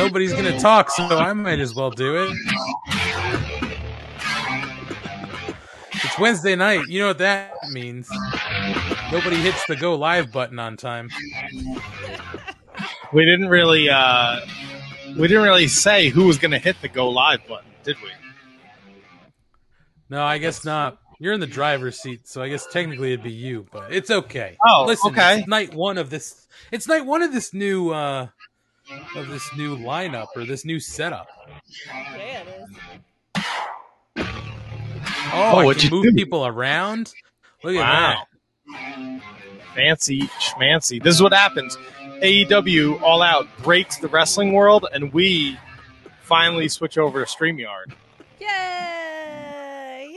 nobody's going to talk, so I might as well do it. It's Wednesday night. You know what that means. Nobody hits the go live button on time. We didn't really say who was going to hit the go live button, did we? No, I guess not. You're in the driver's seat, so I guess technically it'd be you, but it's okay. Oh, listen, okay. It's night one of this. It's night one of this new lineup or this new setup. Yeah, it is. Oh, I can move people around. Look at that. Fancy schmancy. This is what happens. AEW All Out breaks the wrestling world, and we finally switch over to StreamYard. Yay!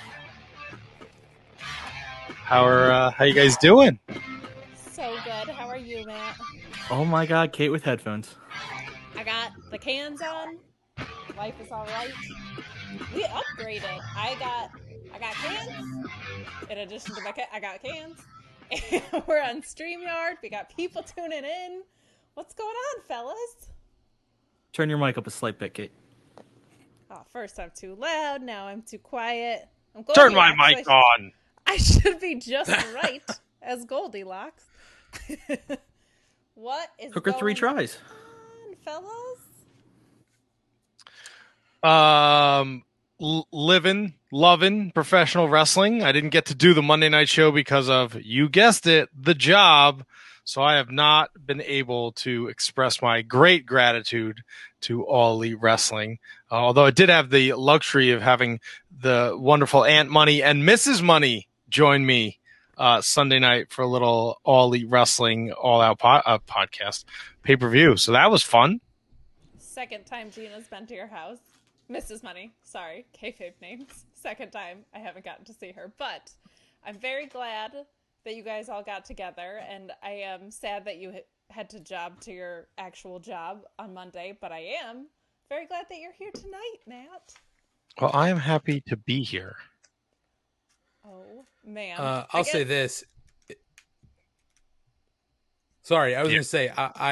How you guys doing? So good. How are you, Matt? Oh my God, Kate with headphones. I got the cans on. Life is all right. We upgraded. I got cans. In addition to I got cans. And we're on StreamYard. We got people tuning in. What's going on, fellas? Turn your mic up a slight bit, Kate. Oh, first I'm too loud. Now I'm too quiet. I'm Turn my mic on. I should be just right as Goldilocks. What is Took her 3 tries. on, fellas? Living, loving professional wrestling. I didn't get to do the Monday night show because of, you guessed it, the job. So I have not been able to express my great gratitude to All Elite Wrestling. Although I did have the luxury of having the wonderful Aunt Money and Mrs. Money join me Sunday night for a little All Elite Wrestling All Out podcast pay-per-view. So that was fun. Second time Gina's been to your house. Mrs. Money, sorry, kayfabe names. Second time I haven't gotten to see her, but I'm very glad that you guys all got together, and I am sad that you had to job to your actual job on Monday, but I am very glad that you're here tonight, Matt. Well, I am happy to be here. Oh, man. I'll say this. Sorry, I was going to say,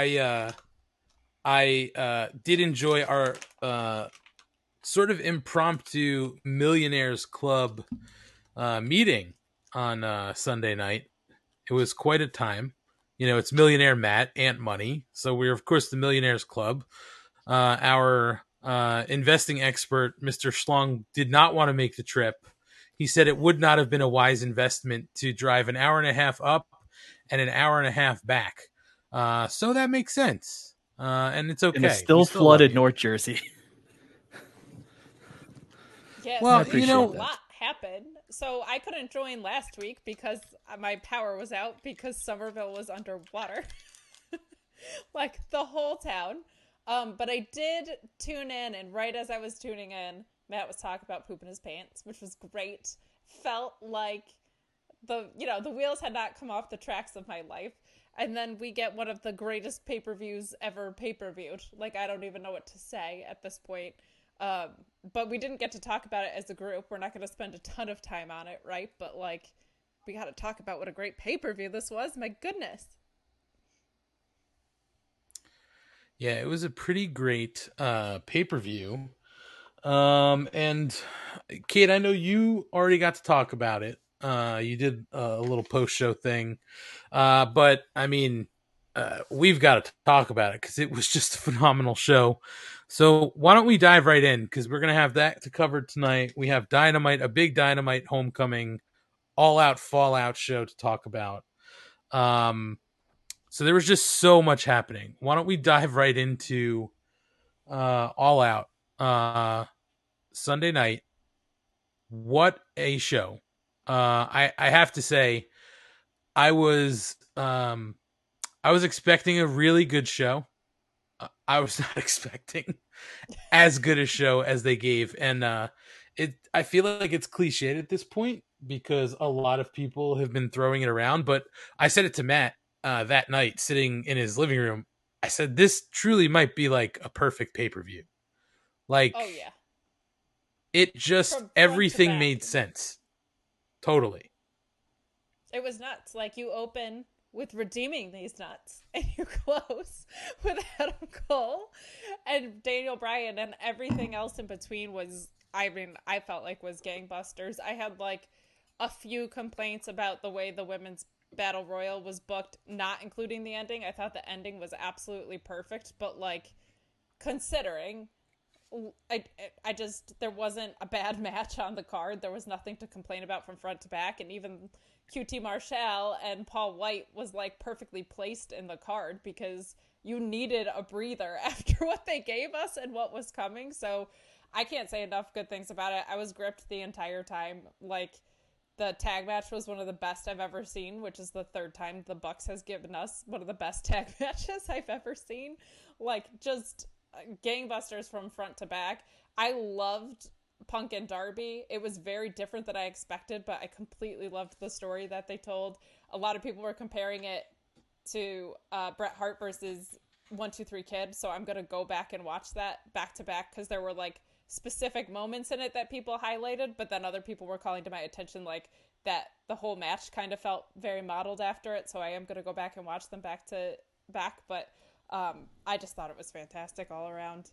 I did enjoy our sort of impromptu Millionaires Club meeting on Sunday night. It was quite a time. You know, it's Millionaire Matt, Aunt Money. So we're, of course, the Millionaires Club. Our investing expert, Mr. Schlong, did not want to make the trip. He said it would not have been a wise investment to drive an hour and a half up and an hour and a half back. So that makes sense. And it's okay. And it's still flooded North Jersey. Yes, well, you know, a lot happened. So I couldn't join last week because my power was out because Somerville was underwater. Like the whole town. But I did tune in, and right as I was tuning in, Matt was talking about pooping his pants, which was great. Felt like the wheels had not come off the tracks of my life. And then we get one of the greatest pay-per-views ever pay-per-viewed. Like, I don't even know what to say at this point. But we didn't get to talk about it as a group. We're not going to spend a ton of time on it, right? But, like, we got to talk about what a great pay-per-view this was. My goodness. Yeah, it was a pretty great pay-per-view. And, Kate, I know you already got to talk about it. You did a little post-show thing. But, I mean, we've got to talk about it because it was just a phenomenal show. So why don't we dive right in? Because we're going to have that to cover tonight. We have Dynamite, a big Dynamite homecoming, all-out Fallout show to talk about. So there was just so much happening. Why don't we dive right into All Out Sunday night? What a show. I have to say, I was expecting a really good show. I was not expecting as good a show as they gave. And I feel like it's cliched at this point because a lot of people have been throwing it around. But I said it to Matt that night sitting in his living room. I said, this truly might be like a perfect pay-per-view. Like, oh, yeah. It just, everything made sense. Totally. It was nuts. Like, you open with redeeming these nuts, and you close with Adam Cole and Daniel Bryan, and everything else in between was, I mean, I felt like was gangbusters. I had like a few complaints about the way the women's battle royal was booked, not including the ending. I thought the ending was absolutely perfect, but like considering, I just, there wasn't a bad match on the card. There was nothing to complain about from front to back, and even QT Marshall and Paul White was like perfectly placed in the card because you needed a breather after what they gave us and what was coming. So I can't say enough good things about it. I was gripped the entire time. Like, the tag match was one of the best I've ever seen, which is the third time the Bucks has given us one of the best tag matches I've ever seen. Like, just gangbusters from front to back. I loved Punk and Darby. It was very different than I expected, but I completely loved the story that they told. A lot of people were comparing it to Bret Hart versus 1-2-3 Kid, so I'm going to go back and watch that back to back because there were like specific moments in it that people highlighted, but then other people were calling to my attention like that the whole match kind of felt very modeled after it, so I am going to go back and watch them back to back, but I just thought it was fantastic all around.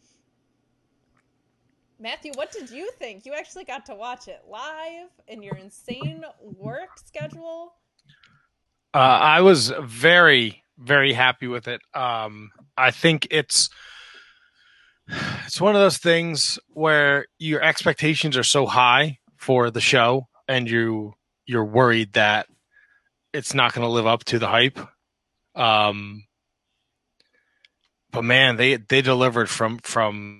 Matthew, what did you think? You actually got to watch it live in your insane work schedule. I was very, very happy with it. I think it's one of those things where your expectations are so high for the show, and you're worried that it's not going to live up to the hype. But man, they delivered from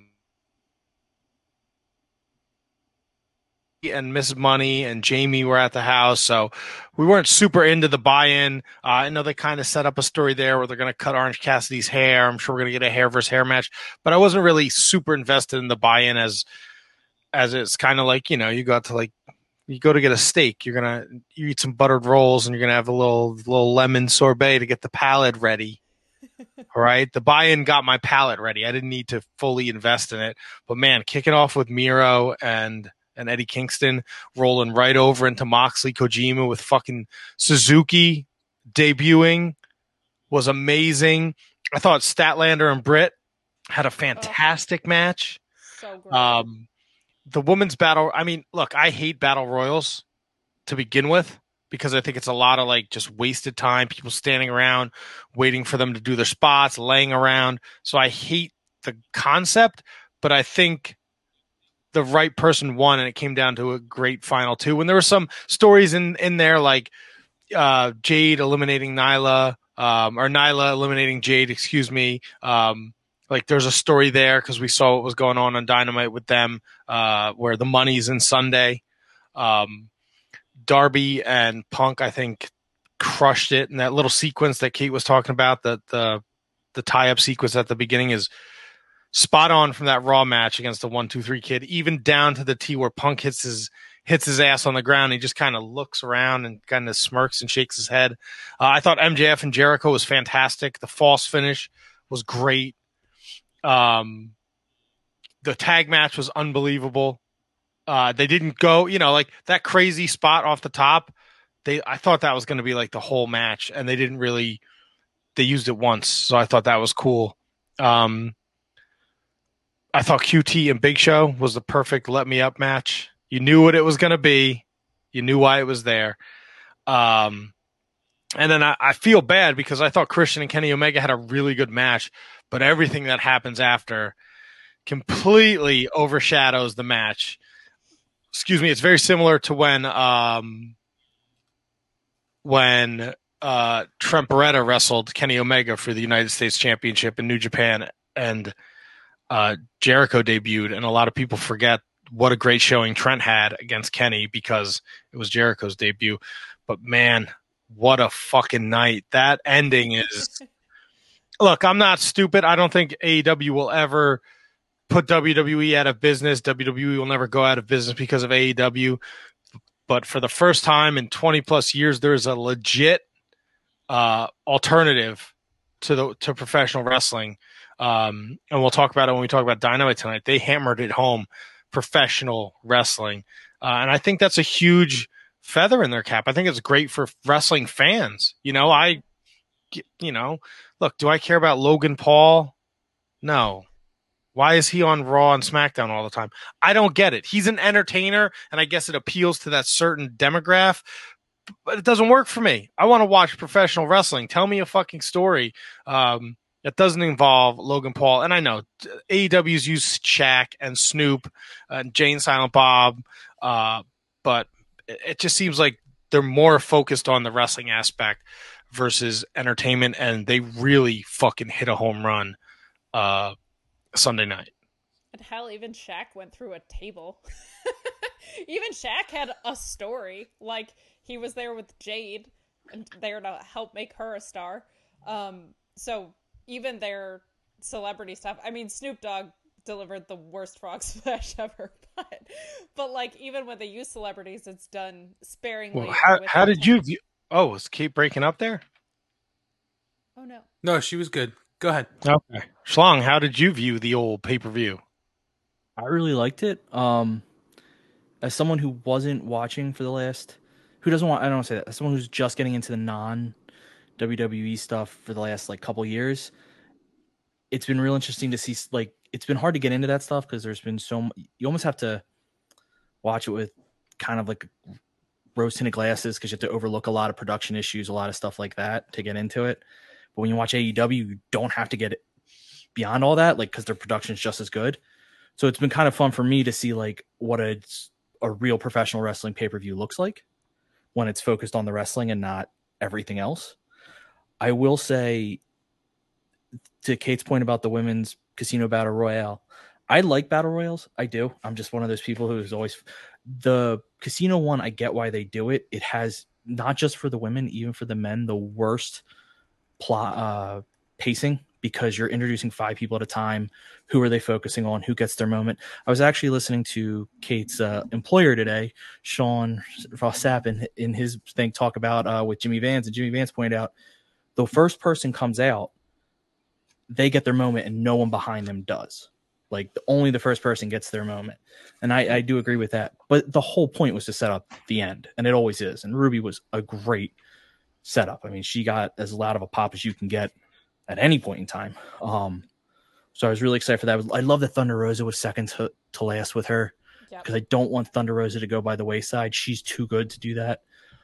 and Miss Money and Jamie were at the house, so we weren't super into the buy-in. I know they kind of set up a story there where they're going to cut Orange Cassidy's hair. I'm sure we're going to get a hair versus hair match, but I wasn't really super invested in the buy-in as it's kind of like, you know, you go to get a steak, you eat some buttered rolls, and you're going to have a little lemon sorbet to get the palate ready. All right. The buy-in got my palate ready. I didn't need to fully invest in it, but man, kicking off with Miro and Eddie Kingston rolling right over into Moxley Kojima with fucking Suzuki debuting was amazing. I thought Statlander and Britt had a fantastic match. So great. The women's battle, I mean, look, I hate battle royals to begin with because I think it's a lot of like just wasted time, people standing around waiting for them to do their spots, laying around. So I hate the concept, but I think the right person won, and it came down to a great final two. When there were some stories in there, like Jade eliminating Nyla, or Nyla eliminating Jade, excuse me. Like there's a story there because we saw what was going on Dynamite with them, where the money's in Sunday. Darby and Punk, I think, crushed it. And that little sequence that Kate was talking about, the tie-up sequence at the beginning is spot on from that Raw match against the 1-2-3 Kid, even down to the T where Punk hits his ass on the ground. He just kind of looks around and kind of smirks and shakes his head. I thought MJF and Jericho was fantastic. The false finish was great. The tag match was unbelievable. They didn't go, you know, like that crazy spot off the top. I thought that was going to be like the whole match, and they didn't really. They used it once, so I thought that was cool. I thought QT and Big Show was the perfect let me up match. You knew what it was going to be. You knew why it was there. And then I feel bad because I thought Christian and Kenny Omega had a really good match, but everything that happens after completely overshadows the match. Excuse me. It's very similar to when Trent Beretta wrestled Kenny Omega for the United States Championship in New Japan, and Jericho debuted, and a lot of people forget what a great showing Trent had against Kenny because it was Jericho's debut. But man, what a fucking night. That ending is... Look, I'm not stupid. I don't think AEW will ever put WWE out of business. WWE will never go out of business because of AEW. But for the first time in 20 plus years, there is a legit alternative to professional wrestling. And we'll talk about it when we talk about Dynamite tonight. They hammered it home, professional wrestling. And I think that's a huge feather in their cap. I think it's great for wrestling fans. Look, do I care about Logan Paul? No. Why is he on Raw and SmackDown all the time? I don't get it. He's an entertainer, and I guess it appeals to that certain demographic, but it doesn't work for me. I want to watch professional wrestling. Tell me a fucking story that doesn't involve Logan Paul. And I know AEW's used Shaq and Snoop and Jane Silent Bob, but it just seems like they're more focused on the wrestling aspect versus entertainment, and they really fucking hit a home run Sunday night. And hell, even Shaq went through a table. Even Shaq had a story. Like, he was there with Jade and there to help make her a star. So even their celebrity stuff. I mean, Snoop Dogg delivered the worst frog splash ever, but like, even when they use celebrities, it's done sparingly. Well, how did you view? Oh, was Kate breaking up there? Oh no. No, she was good. Go ahead. Okay. Schlong, how did you view the old pay-per-view? I really liked it. As someone who wasn't watching for the last, I don't want to say that. As someone who's just getting into the non-WWE stuff for the last like couple years, it's been real interesting to see. Like, it's been hard to get into that stuff because there's been you almost have to watch it with kind of like rose-tinted glasses because you have to overlook a lot of production issues, a lot of stuff like that to get into it. But when you watch AEW, you don't have to get it beyond all that, like, because their production is just as good. So it's been kind of fun for me to see like what a real professional wrestling pay-per-view looks like when it's focused on the wrestling and not everything else. I will say, to Kate's point about the women's casino battle royale, I like battle royals. I do. I'm just one of those people who's always the casino one. I get why they do it. It has, not just for the women, even for the men, the worst plot pacing, because you're introducing 5 people at a time. Who are they focusing on? Who gets their moment? I was actually listening to Kate's employer today, Sean Ross Sapp, in his thing talk about with Jimmy Vance, and Jimmy Vance pointed out the first person comes out, they get their moment, and no one behind them does. Like, only the first person gets their moment. And I do agree with that. But the whole point was to set up the end, and it always is. And Ruby was a great setup. I mean, she got as loud of a pop as you can get at any point in time. So I was really excited for that. I love that Thunder Rosa was second to last with her, because I don't want Thunder Rosa to go by the wayside. She's too good to do that.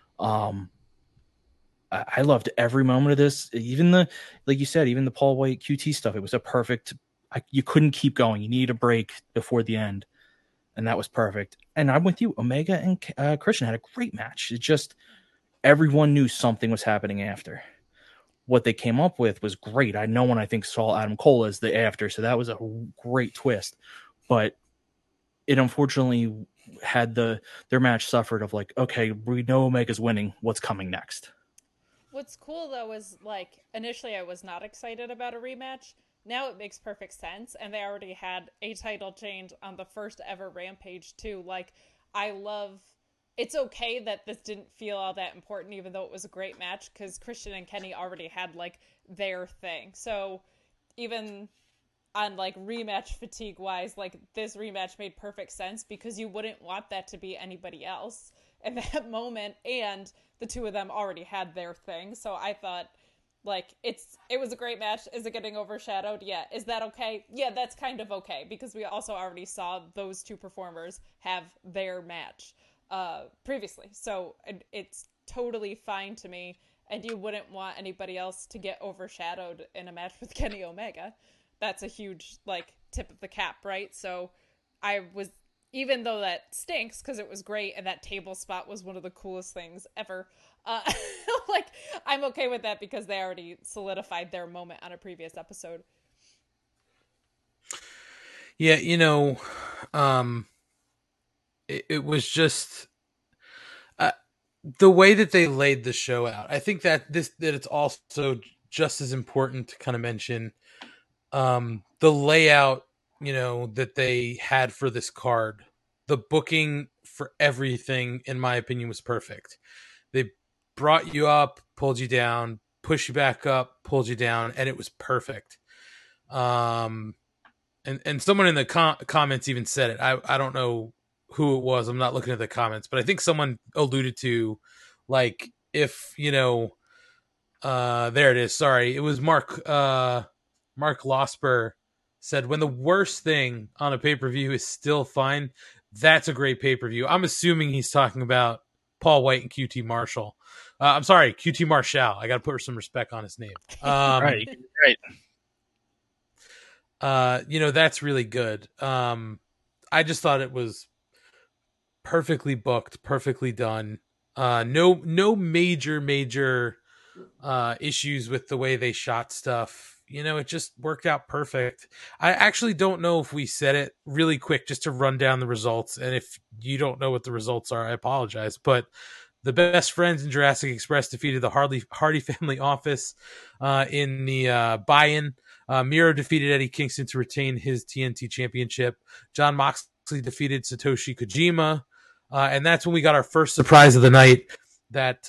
I loved every moment of this. Even like you said, even the Paul White QT stuff, it was a perfect, you couldn't keep going. You needed a break before the end, and that was perfect. And I'm with you. Omega and Christian had a great match. It just, everyone knew something was happening after. What they came up with was great. No one, I think, saw Adam Cole as the after, so that was a great twist. But it unfortunately had their match suffered of like, okay, we know Omega's winning. What's coming next? What's cool, though, is, like, initially I was not excited about a rematch. Now it makes perfect sense, and they already had a title change on the first ever Rampage, too. Like, it's okay that this didn't feel all that important, even though it was a great match, because Christian and Kenny already had, like, their thing. So even on, like, rematch fatigue-wise, like, this rematch made perfect sense, because you wouldn't want that to be anybody else in that moment, and the two of them already had their thing. So I thought, like, it was a great match. Is it getting overshadowed? Yeah. Is that okay? Yeah, that's kind of okay, because we also already saw those two performers have their match previously. So it's totally fine to me, and you wouldn't want anybody else to get overshadowed in a match with Kenny Omega. That's a huge, like, tip of the cap, right? So I was, even though that stinks because it was great and that table spot was one of the coolest things ever, like, I'm okay with that because they already solidified their moment on a previous episode. Yeah, it was just the way that they laid the show out. I think that it's also just as important to kind of mention the layout, that they had for this card. The booking for everything, in my opinion, was perfect. They brought you up, pulled you down, pushed you back up, pulled you down, and it was perfect. And someone in the comments even said it. I don't know who it was. I'm not looking at the comments, but I think someone alluded to, like, if, you know, there it is. Sorry. It was Mark Losper said, when the worst thing on a pay-per-view is still fine, that's a great pay-per-view. I'm assuming he's talking about Paul White and QT Marshall. I'm sorry, QT Marshall. I got to put some respect on his name. Right. You know, that's really good. I just thought it was perfectly booked, perfectly done. No major issues with the way they shot stuff. You know, it just worked out perfect. I actually don't know if we said it really quick just to run down the results. And if you don't know what the results are, I apologize. But the Best Friends in Jurassic Express defeated the Hardy Family Office in the buy-in. Miro defeated Eddie Kingston to retain his TNT championship. John Moxley defeated Satoshi Kojima. And that's when we got our first surprise of the night that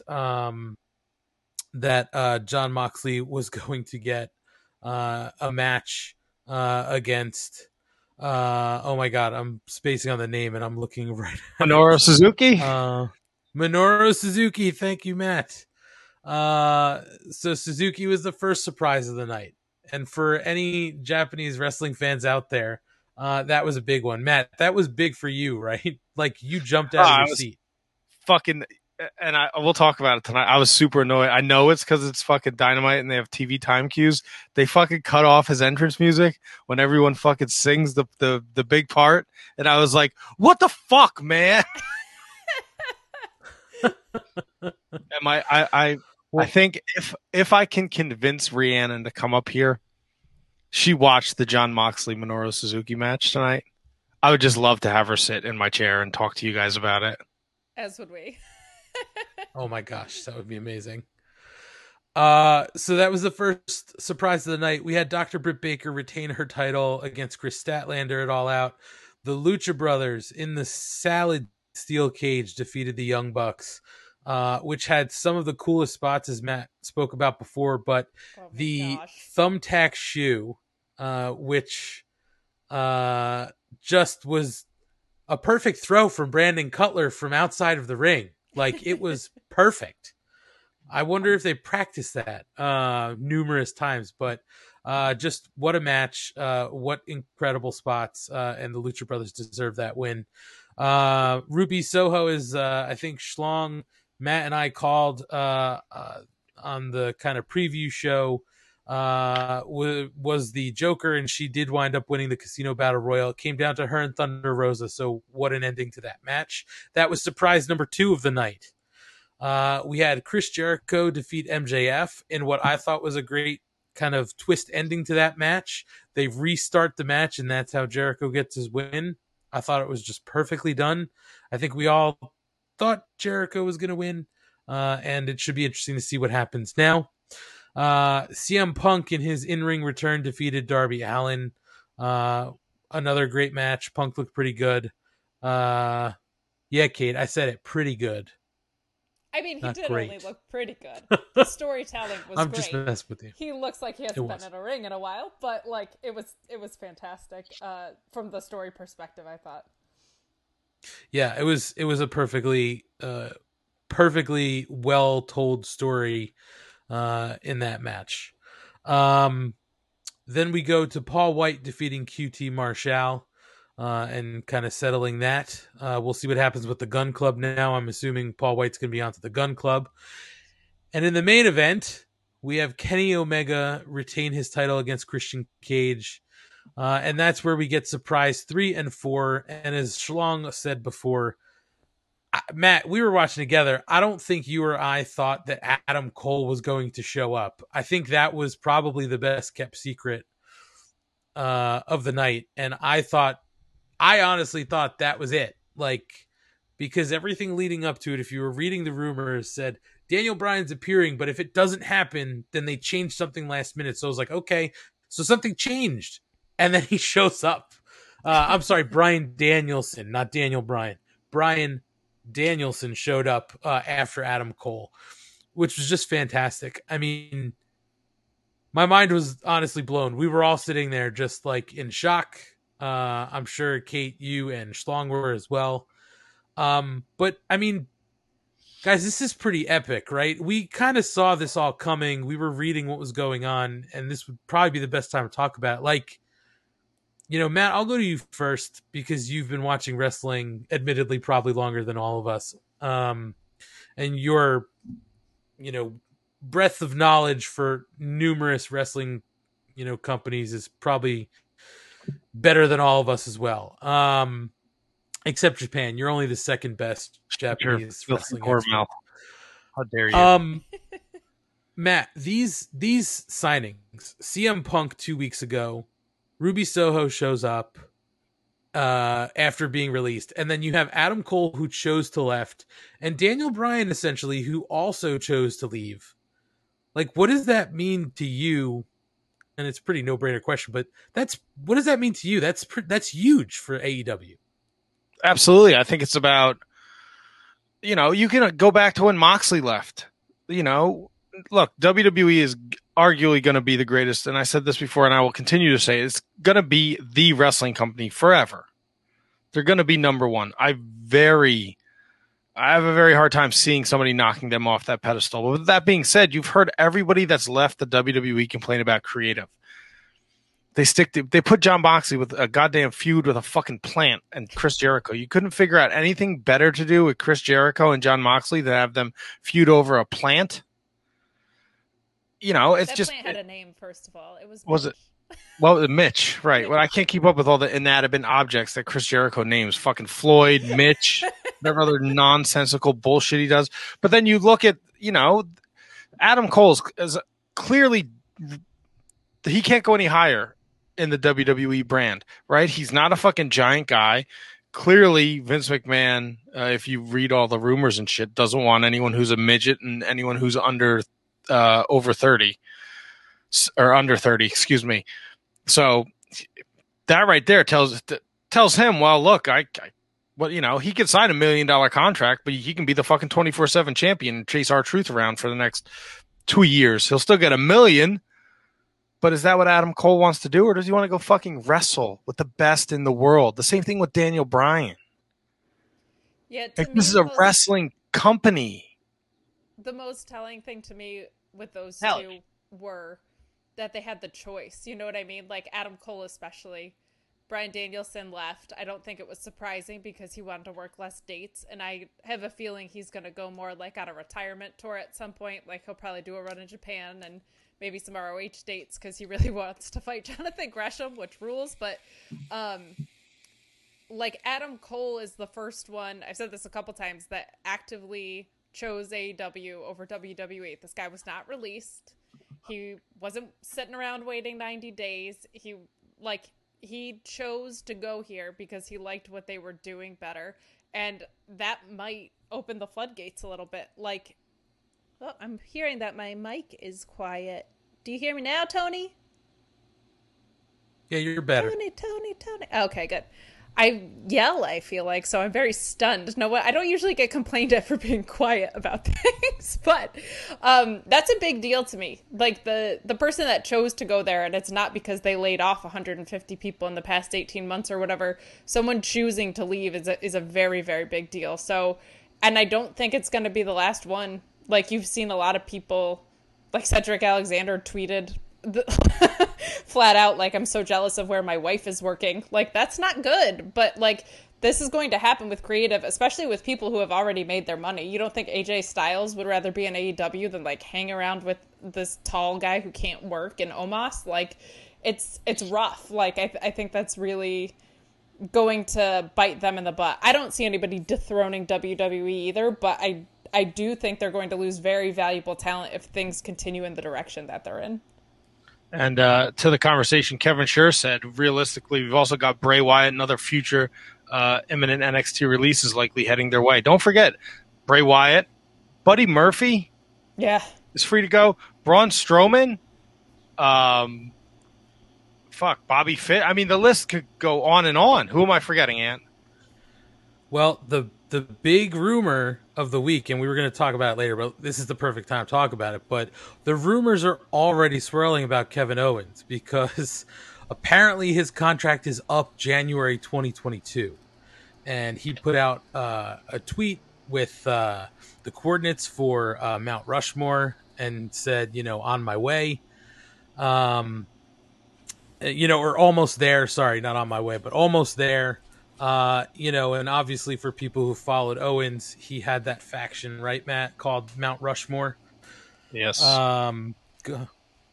John Moxley was going to get a match against oh my god, I'm spacing on the name and I'm looking right at Minoru Suzuki. Minoru Suzuki, thank you, Matt. So Suzuki was the first surprise of the night, and for any Japanese wrestling fans out there, that was a big one. Matt, that was big for you, right? Like, you jumped out of your seat. Fucking, and we'll talk about it tonight. I was super annoyed. I know it's because it's fucking Dynamite and they have TV time cues. They fucking cut off his entrance music when everyone fucking sings the big part, and I was like, "What the fuck, man?" And I think if I can convince Rhiannon to come up here, she watched the John Moxley Minoru Suzuki match tonight, I would just love to have her sit in my chair and talk to you guys about it. As would we. Oh my gosh, that would be amazing. So that was the first surprise of the night. We had Dr. Britt Baker retain her title against Chris Statlander at All Out. The Lucha Brothers in the salad steel cage defeated the Young Bucks, which had some of the coolest spots, as Matt spoke about before, but the thumbtack shoe, which just was a perfect throw from Brandon Cutler from outside of the ring. Like, it was perfect. I wonder if they practiced that numerous times, but just what a match. What incredible spots. And the Lucha Brothers deserve that win. Ruby Soho is, I think, Schlong, Matt and I called on the kind of preview show, was the Joker, and she did wind up winning the Casino Battle Royal. It came down to her and Thunder Rosa, so what an ending to that match. That was surprise number 2 of the night. We had Chris Jericho defeat MJF in what I thought was a great kind of twist ending to that match. They restart the match, and that's how Jericho gets his win. I thought it was just perfectly done. I think we all thought Jericho was going to win, and it should be interesting to see what happens now. CM Punk in his in-ring return defeated Darby Allin. Another great match. Punk looked pretty good. Yeah, Kate, I said it, pretty good. I mean, he Not did great. only look pretty good. The storytelling was I'm great. just messing with you. He looks like he hasn't been in a ring in a while, but like it was fantastic from the story perspective, I thought. Yeah, it was a perfectly well told story in that match. Then we go to Paul White defeating QT Marshall and kind of settling that. We'll see what happens with the Gun Club now. I'm assuming Paul White's going to be onto the Gun Club. And in the main event, we have Kenny Omega retain his title against Christian Cage. And that's where we get surprise 3 and 4. And as Schlong said before, Matt, we were watching together. I don't think you or I thought that Adam Cole was going to show up. I think that was probably the best kept secret of the night. And I honestly thought that was it. Like, because everything leading up to it, if you were reading the rumors, said Daniel Bryan's appearing, but if it doesn't happen, then they change something last minute. So I was like, okay, so something changed. And then he shows up. I'm sorry, Bryan Danielson, not Daniel Bryan. Bryan Danielson showed up after Adam Cole, which was just fantastic. I mean, my mind was honestly blown. We were all sitting there just like in shock. I'm sure Kate, you and Schlong were as well. But I mean, guys, this is pretty epic, right? We kind of saw this all coming. We were reading what was going on, and this would probably be the best time to talk about it. Like, Matt, I'll go to you first because you've been watching wrestling, admittedly, probably longer than all of us. And your, breadth of knowledge for numerous wrestling, companies is probably better than all of us as well. Except Japan. You're only the second best Japanese wrestling expert. How dare you? Matt, these signings, CM Punk 2 weeks ago, Ruby Soho shows up after being released, and then you have Adam Cole who chose to left, and Daniel Bryan essentially who also chose to leave. Like, what does that mean to you? And it's a pretty no-brainer question, but what does that mean to you? That's huge for AEW. Absolutely. I think it's about, you can go back to when Moxley left. Look, WWE is arguably going to be the greatest, and I said this before, and I will continue to say it's going to be the wrestling company forever. They're going to be number one. I have a very hard time seeing somebody knocking them off that pedestal. But with that being said, you've heard everybody that's left the WWE complain about creative. They put Jon Moxley with a goddamn feud with a fucking plant and Chris Jericho. You couldn't figure out anything better to do with Chris Jericho and Jon Moxley than have them feud over a plant. It's that just plant had a name. First of all, was it? Well, Mitch, right? Well, I can't keep up with all the inanimate objects that Chris Jericho names. Fucking Floyd, Mitch, whatever other nonsensical bullshit he does. But then you look at, Adam Cole is clearly he can't go any higher in the WWE brand, right? He's not a fucking giant guy. Clearly, Vince McMahon, if you read all the rumors and shit, doesn't want anyone who's a midget and anyone who's over 30 or under 30, excuse me. So that right there tells him, well, look, he could sign $1 million contract, but he can be the fucking 24/7 champion and chase R-Truth around for the next 2 years. He'll still get $1 million. But is that what Adam Cole wants to do, or does he want to go fucking wrestle with the best in the world? The same thing with Daniel Bryan. Yeah, this is a wrestling company. The most telling thing to me with those two were that they had the choice. You know what I mean? Like Adam Cole especially. Bryan Danielson left. I don't think it was surprising because he wanted to work less dates, and I have a feeling he's going to go more like on a retirement tour at some point. Like he'll probably do a run in Japan and maybe some ROH dates because he really wants to fight Jonathan Gresham, which rules. But like Adam Cole is the first one, I've said this a couple times, that actively chose AEW over WWE. This guy was not released. He wasn't sitting around waiting 90 days. He chose to go here because he liked what they were doing better. And that might open the floodgates a little bit. Like, oh, I'm hearing that my mic is quiet. Do you hear me now, Tony? Yeah, you're better. Tony. Okay, good. I yell, I feel like, so I'm very stunned. No, I don't usually get complained at for being quiet about things, but that's a big deal to me. Like the person that chose to go there, and it's not because they laid off 150 people in the past 18 months or whatever. Someone choosing to leave is a very, very big deal. So, and I don't think it's going to be the last one. Like you've seen a lot of people, like Cedric Alexander tweeted flat out, like, I'm so jealous of where my wife is working. Like, that's not good, but like this is going to happen with creative, especially with people who have already made their money. You don't think AJ Styles would rather be in AEW than like hang around with this tall guy who can't work in Omos? Like it's rough. Like I think that's really going to bite them in the butt. I don't see anybody dethroning WWE either, but I do think they're going to lose very valuable talent if things continue in the direction that they're in. And to the conversation, Kevin Sure said, realistically, we've also got Bray Wyatt and other future imminent NXT releases likely heading their way. Don't forget, Bray Wyatt, Buddy Murphy is free to go. Braun Strowman, Bobby Fitt. I mean, the list could go on and on. Who am I forgetting, Ant? Well, the big rumor of the week, and we were going to talk about it later, but this is the perfect time to talk about it. But the rumors are already swirling about Kevin Owens because Apparently, his contract is up January 2022, and he put out a tweet with the coordinates for Mount Rushmore and said, on my way. Or almost there. Sorry, not on my way, but almost there. And obviously for people who followed Owens, he had that faction, right, Matt, called Mount Rushmore. Yes. So,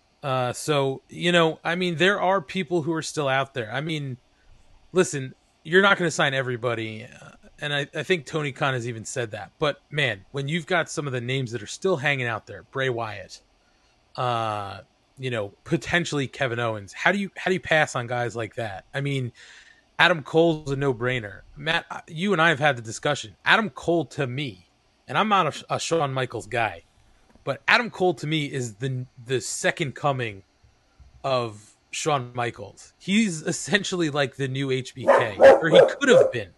there are people who are still out there. I mean, listen, you're not going to sign everybody. And I think Tony Khan has even said that. But, man, when you've got some of the names that are still hanging out there, Bray Wyatt, potentially Kevin Owens, how do you pass on guys like that? I mean, Adam Cole's a no-brainer. Matt, you and I have had the discussion. Adam Cole, to me, and I'm not a Shawn Michaels guy, but Adam Cole, to me, is the second coming of Shawn Michaels. He's essentially like the new HBK, or he could have been.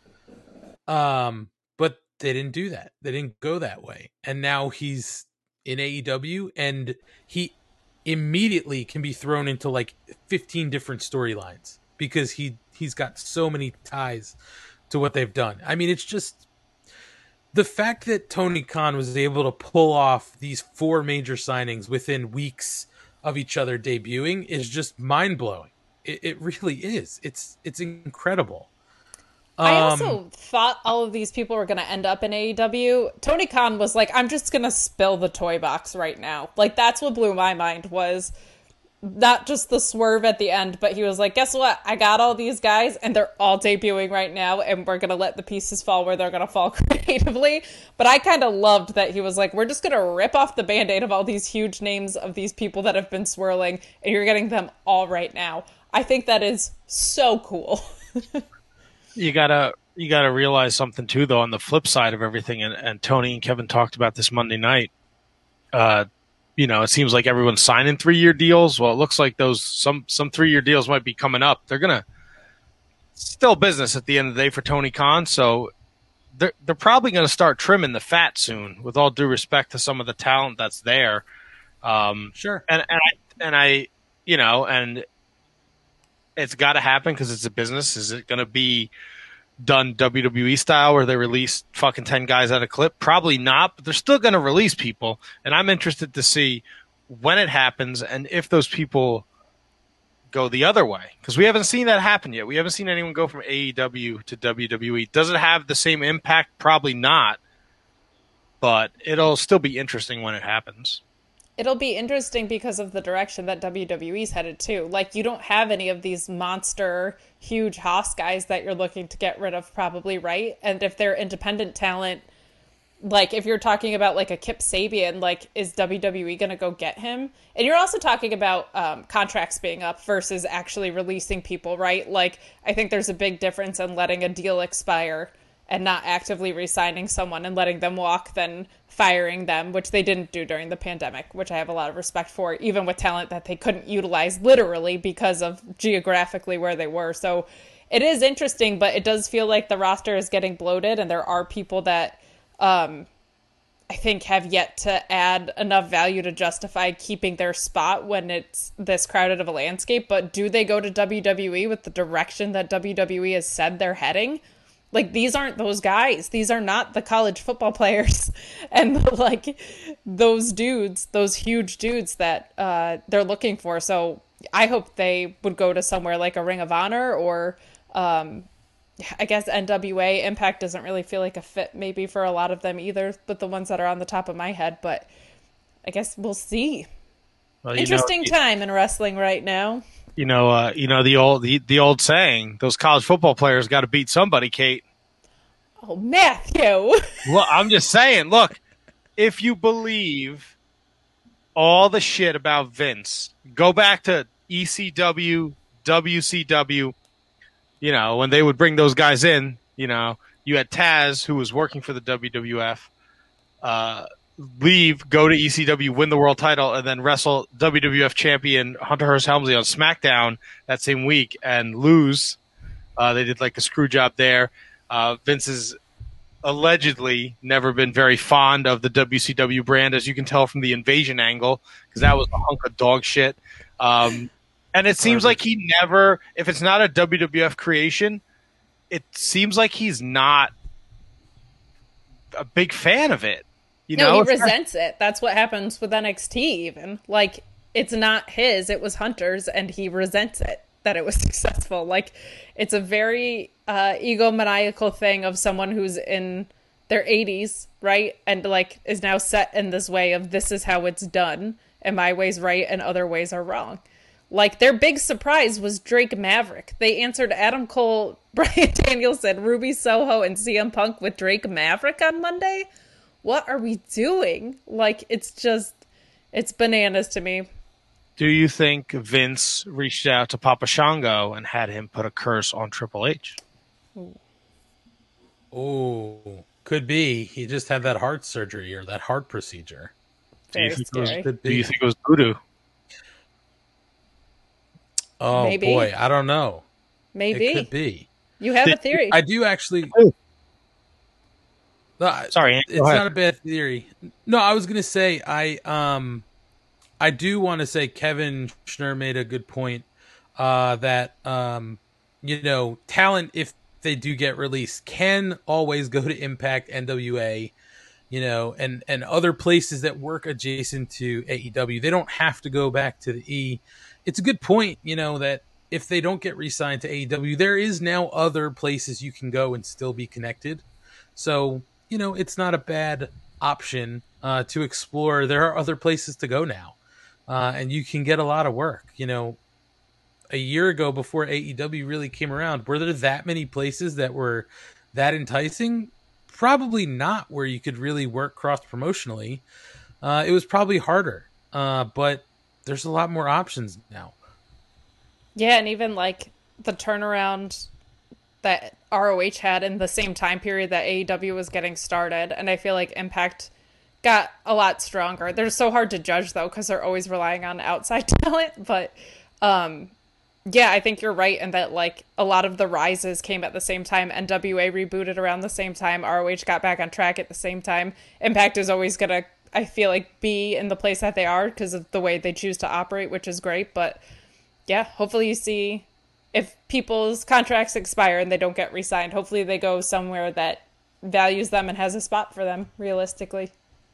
But they didn't do that. They didn't go that way. And now he's in AEW, and he immediately can be thrown into like 15 different storylines because he's got so many ties to what they've done. I mean, it's just the fact that Tony Khan was able to pull off these 4 major signings within weeks of each other debuting is just mind-blowing. It really is. It's incredible. I also thought all of these people were going to end up in AEW. Tony Khan was like, I'm just going to spill the toy box right now. Like, that's what blew my mind, was not just the swerve at the end, but he was like, guess what? I got all these guys, and they're all debuting right now, and we're going to let the pieces fall where they're going to fall creatively. But I kind of loved that he was like, we're just going to rip off the Band-Aid of all these huge names of these people that have been swirling, and you're getting them all right now. I think that is so cool. You gotta realize something too, though. On the flip side of everything, and Tony and Kevin talked about this Monday night. It seems like everyone's signing 3-year deals. Well, it looks like those some 3-year deals might be coming up. They're gonna still business at the end of the day for Tony Khan, so they're probably gonna start trimming the fat soon. With all due respect to some of the talent that's there, sure, and it's got to happen because it's a business. Is it going to be done WWE style where they release fucking 10 guys at a clip? Probably not, but they're still going to release people. And I'm interested to see when it happens and if those people go the other way. Because we haven't seen that happen yet. We haven't seen anyone go from AEW to WWE. Does it have the same impact? Probably not. But it'll still be interesting when it happens. It'll be interesting because of the direction that WWE's headed to. Like, you don't have any of these monster, huge Haas guys that you're looking to get rid of, probably, right? And if they're independent talent, like, if you're talking about, like, a Kip Sabian, like, is WWE going to go get him? And you're also talking about contracts being up versus actually releasing people, right? Like, I think there's a big difference in letting a deal expire and not actively re-signing someone and letting them walk than firing them, which they didn't do during the pandemic, which I have a lot of respect for, even with talent that they couldn't utilize literally because of geographically where they were. So it is interesting, but it does feel like the roster is getting bloated, and there are people that I think have yet to add enough value to justify keeping their spot when it's this crowded of a landscape. But do they go to WWE with the direction that WWE has said they're heading? Like, these aren't those guys. These are not the college football players and, like, those dudes, those huge dudes that they're looking for. So I hope they would go to somewhere like a Ring of Honor or I guess NWA. Impact doesn't really feel like a fit maybe for a lot of them either, but the ones that are on the top of my head. But I guess we'll see. Well, interesting time in wrestling right now. The old saying, those college football players got to beat somebody, Kate. Oh, Matthew. Well, I'm just saying, look, if you believe all the shit about Vince, go back to ECW, WCW, when they would bring those guys in, you had Taz, who was working for the WWF, leave, go to ECW, win the world title, and then wrestle WWF champion Hunter Hearst Helmsley on SmackDown that same week and lose. They did like a screw job there. Vince has allegedly never been very fond of the WCW brand, as you can tell from the Invasion angle, because that was a hunk of dog shit. And And it seems like he never, if it's not a WWF creation, it seems like he's not a big fan of it. You know, he resents it. That's what happens with NXT even. Like, it's not his, it was Hunter's, and he resents it that it was successful. Like, it's a very egomaniacal thing of someone who's in their 80s, right? And, like, is now set in this way of this is how it's done, and my way's right and other ways are wrong. Like, their big surprise was Drake Maverick. They answered Adam Cole, Bryan Danielson, Ruby Soho, and CM Punk with Drake Maverick on Monday. What are we doing? Like, it's bananas to me. Do you think Vince reached out to Papa Shango and had him put a curse on Triple H? Oh, could be. He just had that heart surgery or that heart procedure. Do you think it was voodoo? Oh, maybe. Boy, I don't know. Maybe. It could be. You have a theory. I do actually. Sorry, it's not a bad theory. No, I was going to say I do want to say Kevin Schnurr made a good point that talent, if they do get released, can always go to Impact, NWA, and other places that work adjacent to AEW. They don't have to go back to the E. It's a good point, that if they don't get re-signed to AEW, there is now other places you can go and still be connected. So, it's not a bad option to explore. There are other places to go now, and you can get a lot of work. A year ago, before AEW really came around, were there that many places that were that enticing? Probably not, where you could really work cross-promotionally. It was probably harder, but there's a lot more options now. Yeah, and even like the turnaround that ROH had in the same time period that AEW was getting started, and I feel like Impact got a lot stronger. They're so hard to judge though because they're always relying on outside talent, but yeah, I think you're right in that like a lot of the rises came at the same time. NWA rebooted around the same time. ROH got back on track at the same time. Impact is always gonna, I feel like, be in the place that they are because of the way they choose to operate, which is great. But yeah, hopefully you see if people's contracts expire and they don't get re-signed, hopefully they go somewhere that values them and has a spot for them realistically.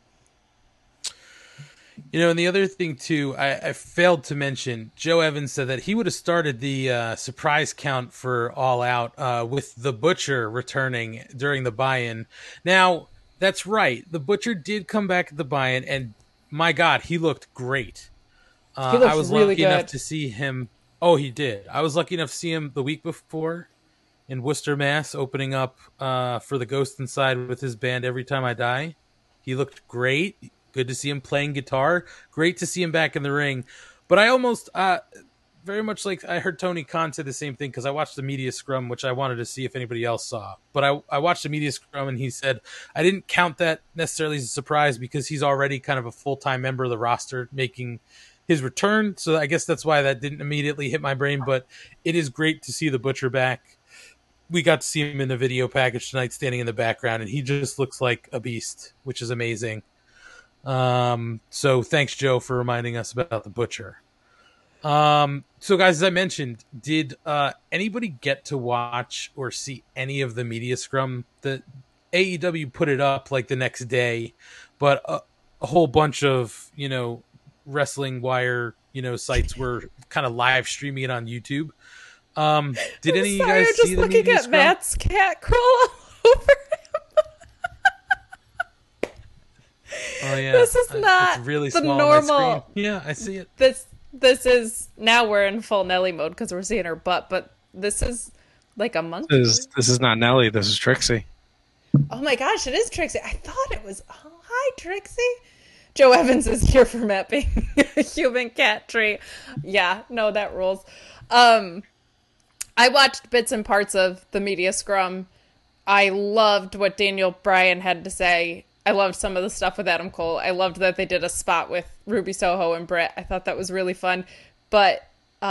And the other thing too, I failed to mention, Joe Evans said that he would have started the surprise count for All Out with the Butcher returning during the buy-in. Now, that's right. The Butcher did come back at the buy-in, and my God, he looked great. I was really lucky good. enough to see him. Oh, he did. I was lucky enough to see him the week before in Worcester, Mass, opening up for the Ghost Inside with his band Every Time I Die. He looked great. Good to see him playing guitar. Great to see him back in the ring. But I almost, very much like I heard Tony Khan say the same thing because I watched the media scrum, which I wanted to see if anybody else saw. But I watched the media scrum and he said, I didn't count that necessarily as a surprise because he's already kind of a full-time member of the roster making his return. So I guess that's why that didn't immediately hit my brain. But it is great to see the Butcher back. We got to see him in the video package tonight standing in the background, and he just looks like a beast, which is amazing. So thanks, Joe, for reminding us about the Butcher. So guys, as I mentioned, did anybody get to watch or see any of the media scrum? The AEW put it up like the next day, but a whole bunch of Wrestling Wire sites were kind of live streaming it on YouTube. Did any of you guys see the media scrum? Matt's cat crawl all over him. Oh yeah, This is not it's really the small normal. on my screen. Yeah, I see it. This is now we're in full Nelly mode because we're seeing her butt, but this is like a monkey. This is not Nelly. This is Trixie. Oh my gosh, it is Trixie. I thought it was. Oh, hi, Trixie. Joe Evans is here for Matt being a human cat tree. Yeah, no, that rules. I watched bits and parts of the media scrum. I loved what Daniel Bryan had to say. I loved some of the stuff with Adam Cole. I loved that they did a spot with Ruby Soho and Britt. I thought that was really fun. But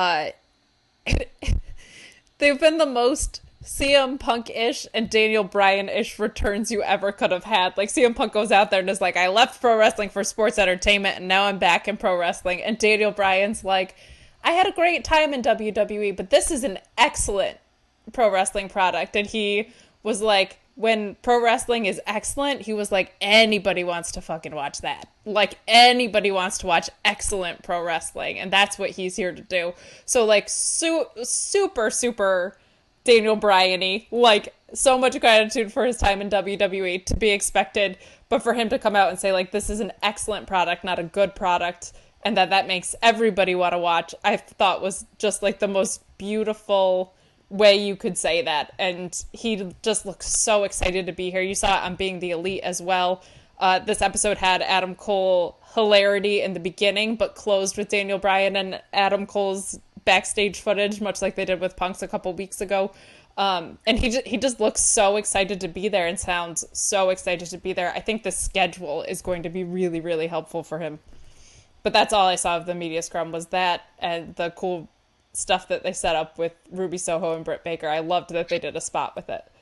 they've been the most CM Punk-ish and Daniel Bryan-ish returns you ever could have had. Like, CM Punk goes out there and is like, I left pro wrestling for sports entertainment, and now I'm back in pro wrestling. And Daniel Bryan's like, I had a great time in WWE, but this is an excellent pro wrestling product. And he was like, when pro wrestling is excellent, he was like, anybody wants to fucking watch that. Like, anybody wants to watch excellent pro wrestling, and that's what he's here to do. So, like, super, super Daniel Bryan-y. Like, so much gratitude for his time in WWE, to be expected, but for him to come out and say, like, this is an excellent product, not a good product, and that makes everybody want to watch, I thought was just, like, the most beautiful way you could say that. And he just looks so excited to be here. You saw it on Being the Elite as well. This episode had Adam Cole hilarity in the beginning, but closed with Daniel Bryan and Adam Cole's backstage footage, much like they did with Punks a couple weeks ago. And he just looks so excited to be there and sounds so excited to be there. I think the schedule is going to be really, really helpful for him. But that's all I saw of the media scrum, was that and the cool stuff that they set up with Ruby Soho and Britt Baker. I loved that they did a spot with it.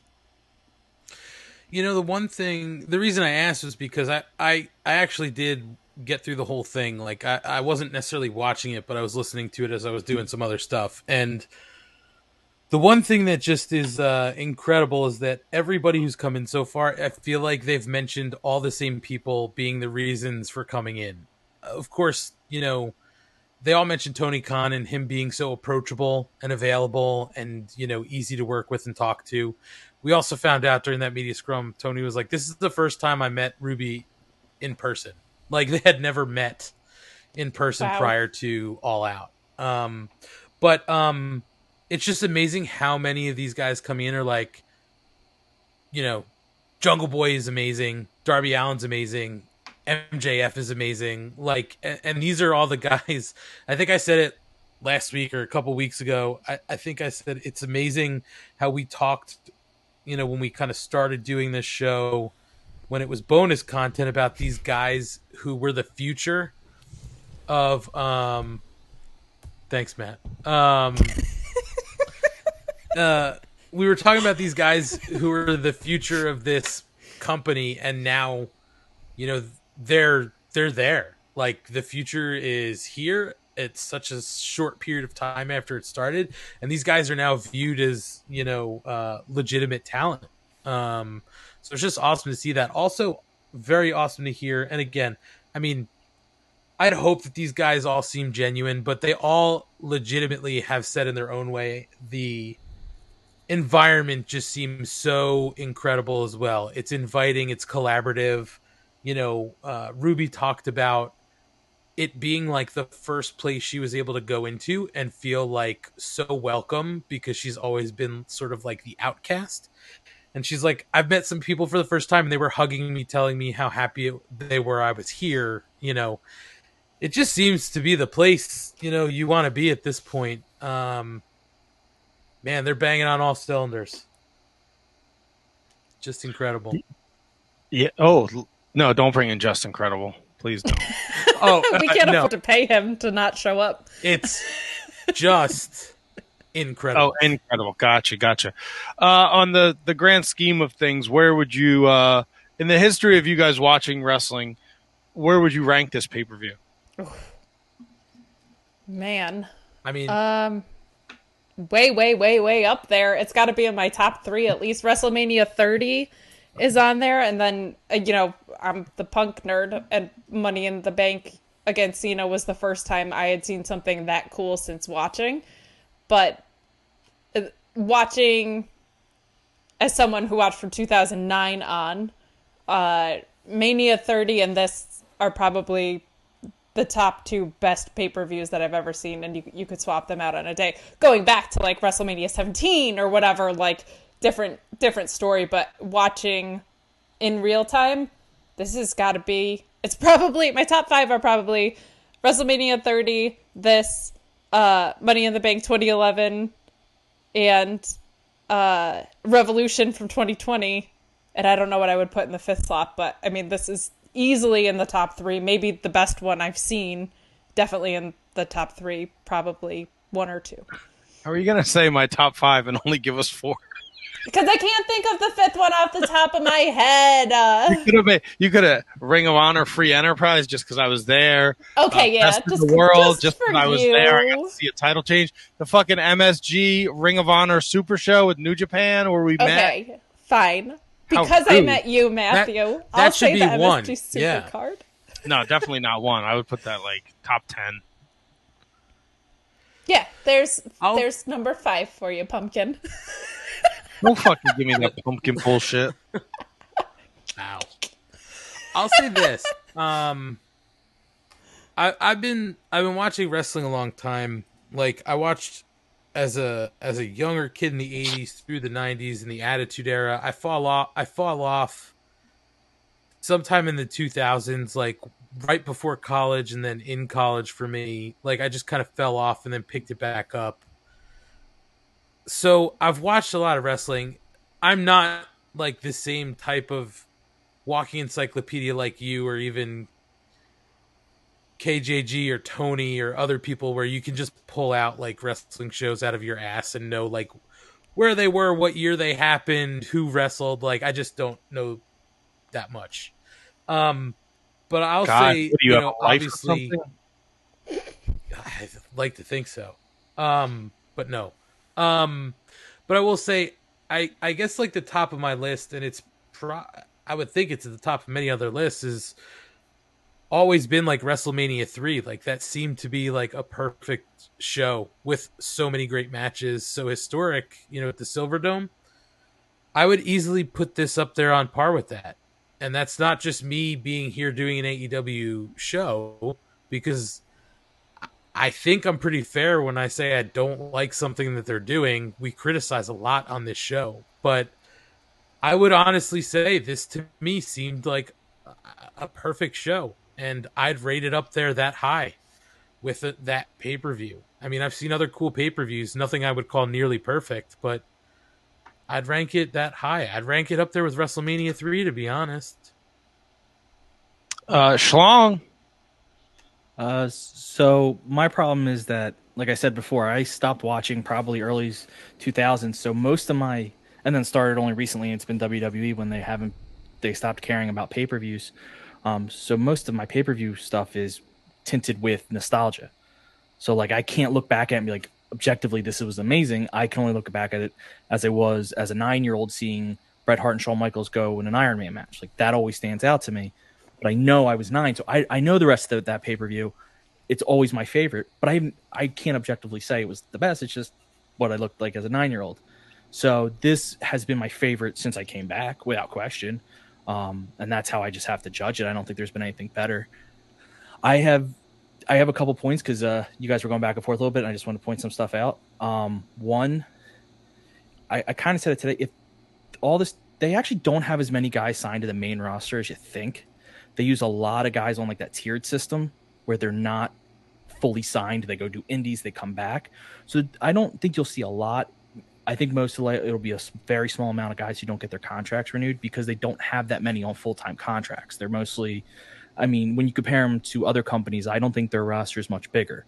You know, the reason I asked was because I actually did get through the whole thing. Like, I wasn't necessarily watching it, but I was listening to it as I was doing some other stuff. And the one thing that just is incredible is that everybody who's come in so far, I feel like they've mentioned all the same people being the reasons for coming in. Of course, you know, they all mentioned Tony Khan and him being so approachable and available and, you know, easy to work with and talk to. We also found out during that media scrum, Tony was like, this is the first time I met Ruby in person. Like, they had never met in person prior to All Out. But it's just amazing how many of these guys coming in are like, you know, Jungle Boy is amazing. Darby Allin's amazing. MJF is amazing. Like, and these are all the guys. I think I said it last week or a couple weeks ago. I think I said it's amazing how we talked, you know, when we kind of started doing this show, when it was bonus content, about these guys who were the future of, thanks, Matt. We were talking about these guys who were the future of this company, and now, you know, they're there. Like, the future is here. It's such a short period of time after it started, and these guys are now viewed as, you know, legitimate talent. So it's just awesome to see that. Also, very awesome to hear. And again, I mean, I'd hope that these guys all seem genuine, but they all legitimately have said in their own way, the environment just seems so incredible as well. It's inviting, it's collaborative. You know, Ruby talked about it being like the first place she was able to go into and feel like so welcome, because she's always been sort of like the outcast. And she's like, I've met some people for the first time and they were hugging me, telling me how happy they were I was here. You know, it just seems to be the place, you know, you want to be at this point. Man, they're banging on all cylinders. Just incredible. Yeah. Oh, no, don't bring in Just Incredible. Please don't. Oh, we can't afford to pay him to not show up. It's just incredible. Oh, incredible. Gotcha. On the grand scheme of things, where would you, in the history of you guys watching wrestling, where would you rank this pay-per-view? Man. I mean, way up there. It's got to be in my top 3 at least. WrestleMania 30 is on there, and then, you know, I'm the Punk nerd, and Money in the Bank against Cena was the first time I had seen something that cool since watching. But watching, as someone who watched from 2009 on, Mania 30 and this are probably the top 2 best pay-per-views that I've ever seen, and you could swap them out on a day. Going back to, like, WrestleMania 17 or whatever, like, different story, but watching in real time, this has got to be, it's probably, my top 5 are probably WrestleMania 30, this, Money in the Bank 2011, and Revolution from 2020, and I don't know what I would put in the 5th slot, but I mean, this is easily in the top 3, maybe the best one I've seen, definitely in the top 3, probably 1 or 2. How are you going to say my top 5 and only give us 4? Because I can't think of the fifth one off the top of my head. You could have Ring of Honor Free Enterprise just because I was there. Okay, yeah, Best in the world just because I was there. I got to see a title change. The fucking MSG Ring of Honor Super Show with New Japan where we met. Okay, fine. Because I met you, Matthew. I'll should say be the MSG one. Super Yeah. card. No, definitely not one. I would put that like top 10. Yeah, there's number 5 for you, Pumpkin. Don't fucking give me that pumpkin bullshit. Ow. I'll say this. I've been watching wrestling a long time. Like I watched as a younger kid in the 80s through the 90s in the Attitude Era. I fall off sometime in the 2000s, like right before college and then in college for me. Like I just kind of fell off and then picked it back up. So I've watched a lot of wrestling. I'm not like the same type of walking encyclopedia like you or even KJG or Tony or other people where you can just pull out like wrestling shows out of your ass and know like where they were, what year they happened, who wrestled. Like I just don't know that much. But I'll say, what do you have, a life or obviously, something? I'd like to think so. But no. But I will say, I guess like the top of my list, and I would think it's at the top of many other lists, is always been like WrestleMania 3. Like that seemed to be like a perfect show with so many great matches, so historic, at the Silverdome. I would easily put this up there on par with that. And that's not just me being here doing an AEW show, because I think I'm pretty fair when I say I don't like something that they're doing. We criticize a lot on this show, but I would honestly say this to me seemed like a perfect show, and I'd rate it up there that high with that pay-per-view. I mean, I've seen other cool pay-per-views, nothing I would call nearly perfect, but I'd rank it that high. I'd rank it up there with WrestleMania 3, to be honest. Schlong. So my problem is that, like I said before, I stopped watching probably early 2000s. So most of my, and then started only recently. It's been WWE when they stopped caring about pay-per-views. So most of my pay-per-view stuff is tinted with nostalgia. So like I can't look back at it and be like, objectively, this was amazing. I can only look back at it as I was as a 9-year-old seeing Bret Hart and Shawn Michaels go in an Iron Man match. Like that always stands out to me. But I know I was 9, so I know the rest of that pay-per-view. It's always my favorite, but I can't objectively say it was the best. It's just what I looked like as a 9-year-old. So this has been my favorite since I came back, without question. And that's how I just have to judge it. I don't think there's been anything better. I have a couple points because you guys were going back and forth a little bit, and I just want to point some stuff out. One, I kind of said it today. If all this, they actually don't have as many guys signed to the main roster as you think. They use a lot of guys on like that tiered system where they're not fully signed. They go do indies, they come back. So I don't think you'll see a lot. I think it'll be a very small amount of guys who don't get their contracts renewed because they don't have that many on full-time contracts. They're mostly, I mean, when you compare them to other companies, I don't think their roster is much bigger.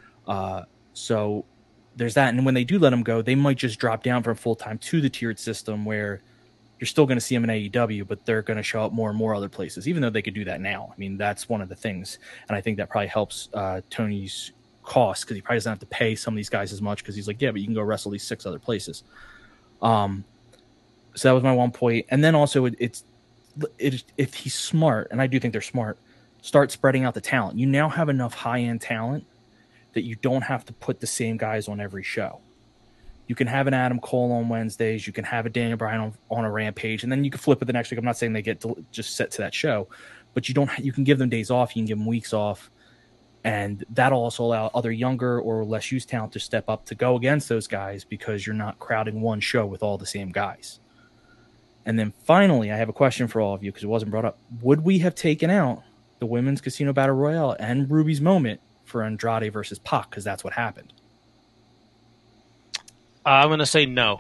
So there's that. And when they do let them go, they might just drop down from full-time to the tiered system where you're still going to see them in AEW, but they're going to show up more and more other places, even though they could do that now. I mean, that's one of the things. And I think that probably helps Tony's cost because he probably doesn't have to pay some of these guys as much because he's like, yeah, but you can go wrestle these 6 other places. So that was my one point. And then also it's if he's smart, and I do think they're smart, start spreading out the talent. You now have enough high-end talent that you don't have to put the same guys on every show. You can have an Adam Cole on Wednesdays. You can have a Daniel Bryan on a Rampage, and then you can flip it the next week. I'm not saying they get to just set to that show, but you can give them days off. You can give them weeks off, and that'll also allow other younger or less used talent to step up to go against those guys because you're not crowding one show with all the same guys. And then finally, I have a question for all of you because it wasn't brought up. Would we have taken out the Women's Casino Battle Royale and Ruby's moment for Andrade versus Pac because that's what happened? I'm going to say no.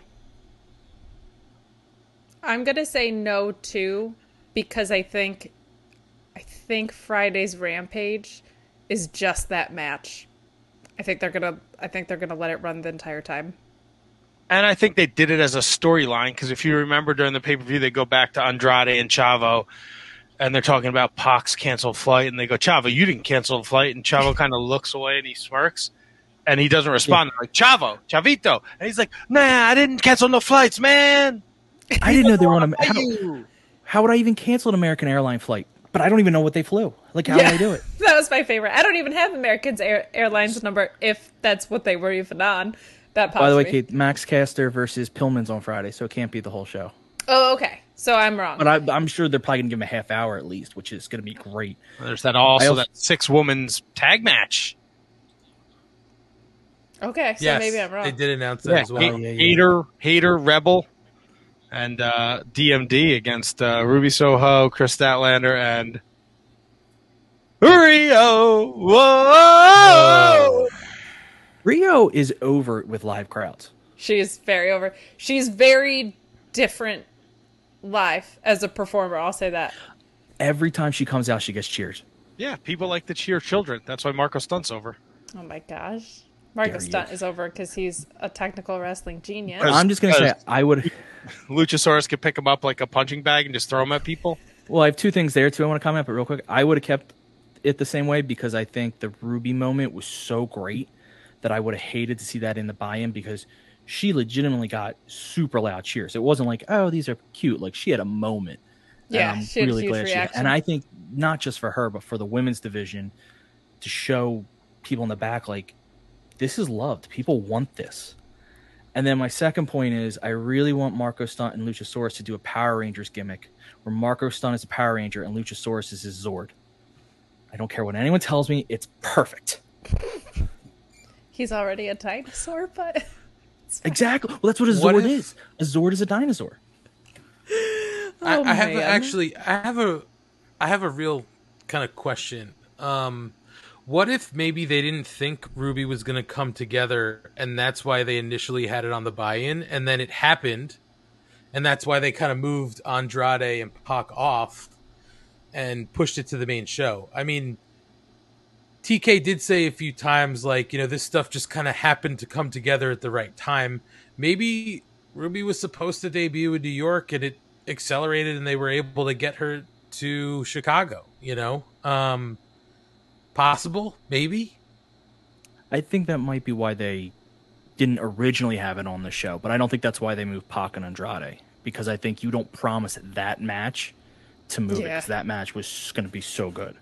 I'm going to say no too because I think Friday's Rampage is just that match. I think they're going to let it run the entire time. And I think they did it as a storyline because if you remember during the pay-per-view, they go back to Andrade and Chavo, and they're talking about Pac's canceled flight, and they go, Chavo, you didn't cancel the flight. And Chavo kind of looks away and he smirks, and he doesn't respond. They're like, Chavo, Chavito. And he's like, nah, I didn't cancel no flights, man. I didn't know they were on a... How would I even cancel an American airline flight? But I don't even know what they flew. Like, how did I do it? That was my favorite. I don't even have American's Airlines number if that's what they were even on. That By the way, Kate, Max Caster versus Pillman's on Friday, so it can't be the whole show. Oh, okay. So I'm wrong. But I'm sure they're probably going to give him a half hour at least, which is going to be great. There's that that 6-woman's tag match. Okay, so yes, maybe I'm wrong. They did announce that as well. Hater, Rebel, and DMD against Ruby Soho, Chris Statlander, and Rio. Whoa! Rio is over with live crowds. She's very over. She's very different live as a performer. I'll say that. Every time she comes out, she gets cheers. Yeah, people like to cheer children. That's why Marco Stunt's over. Oh my gosh. Marco Stunt is over because he's a technical wrestling genius. I'm just going to say, I would... Luchasaurus could pick him up like a punching bag and just throw him at people. Well, I have two things there, too, I want to comment, but real quick. I would have kept it the same way because I think the Ruby moment was so great that I would have hated to see that in the buy-in because she legitimately got super loud cheers. It wasn't like, oh, these are cute. Like, she had a moment. Yeah, she had really a huge reaction. And I think not just for her, but for the women's division to show people in the back, like, this is loved. People want this. And then my second point is I really want Marco Stunt and Luchasaurus to do a Power Rangers gimmick where Marco Stunt is a Power Ranger and Luchasaurus is his Zord. I don't care what anyone tells me. It's perfect. He's already a dinosaur, but... Exactly. Well, that's what a Zord is. A Zord is a dinosaur. I have a real kind of question. What if maybe they didn't think Ruby was going to come together, and that's why they initially had it on the buy-in, and then it happened, and that's why they kind of moved Andrade and Pac off and pushed it to the main show? I mean, TK did say a few times, like, you know, this stuff just kind of happened to come together at the right time. Maybe Ruby was supposed to debut in New York, and it accelerated, and they were able to get her to Chicago, you know? Possible, maybe. I think that might be why they didn't originally have it on the show, but I don't think that's why they moved Pac and Andrade, because I think you don't promise that match to move it, because that match was going to be so good.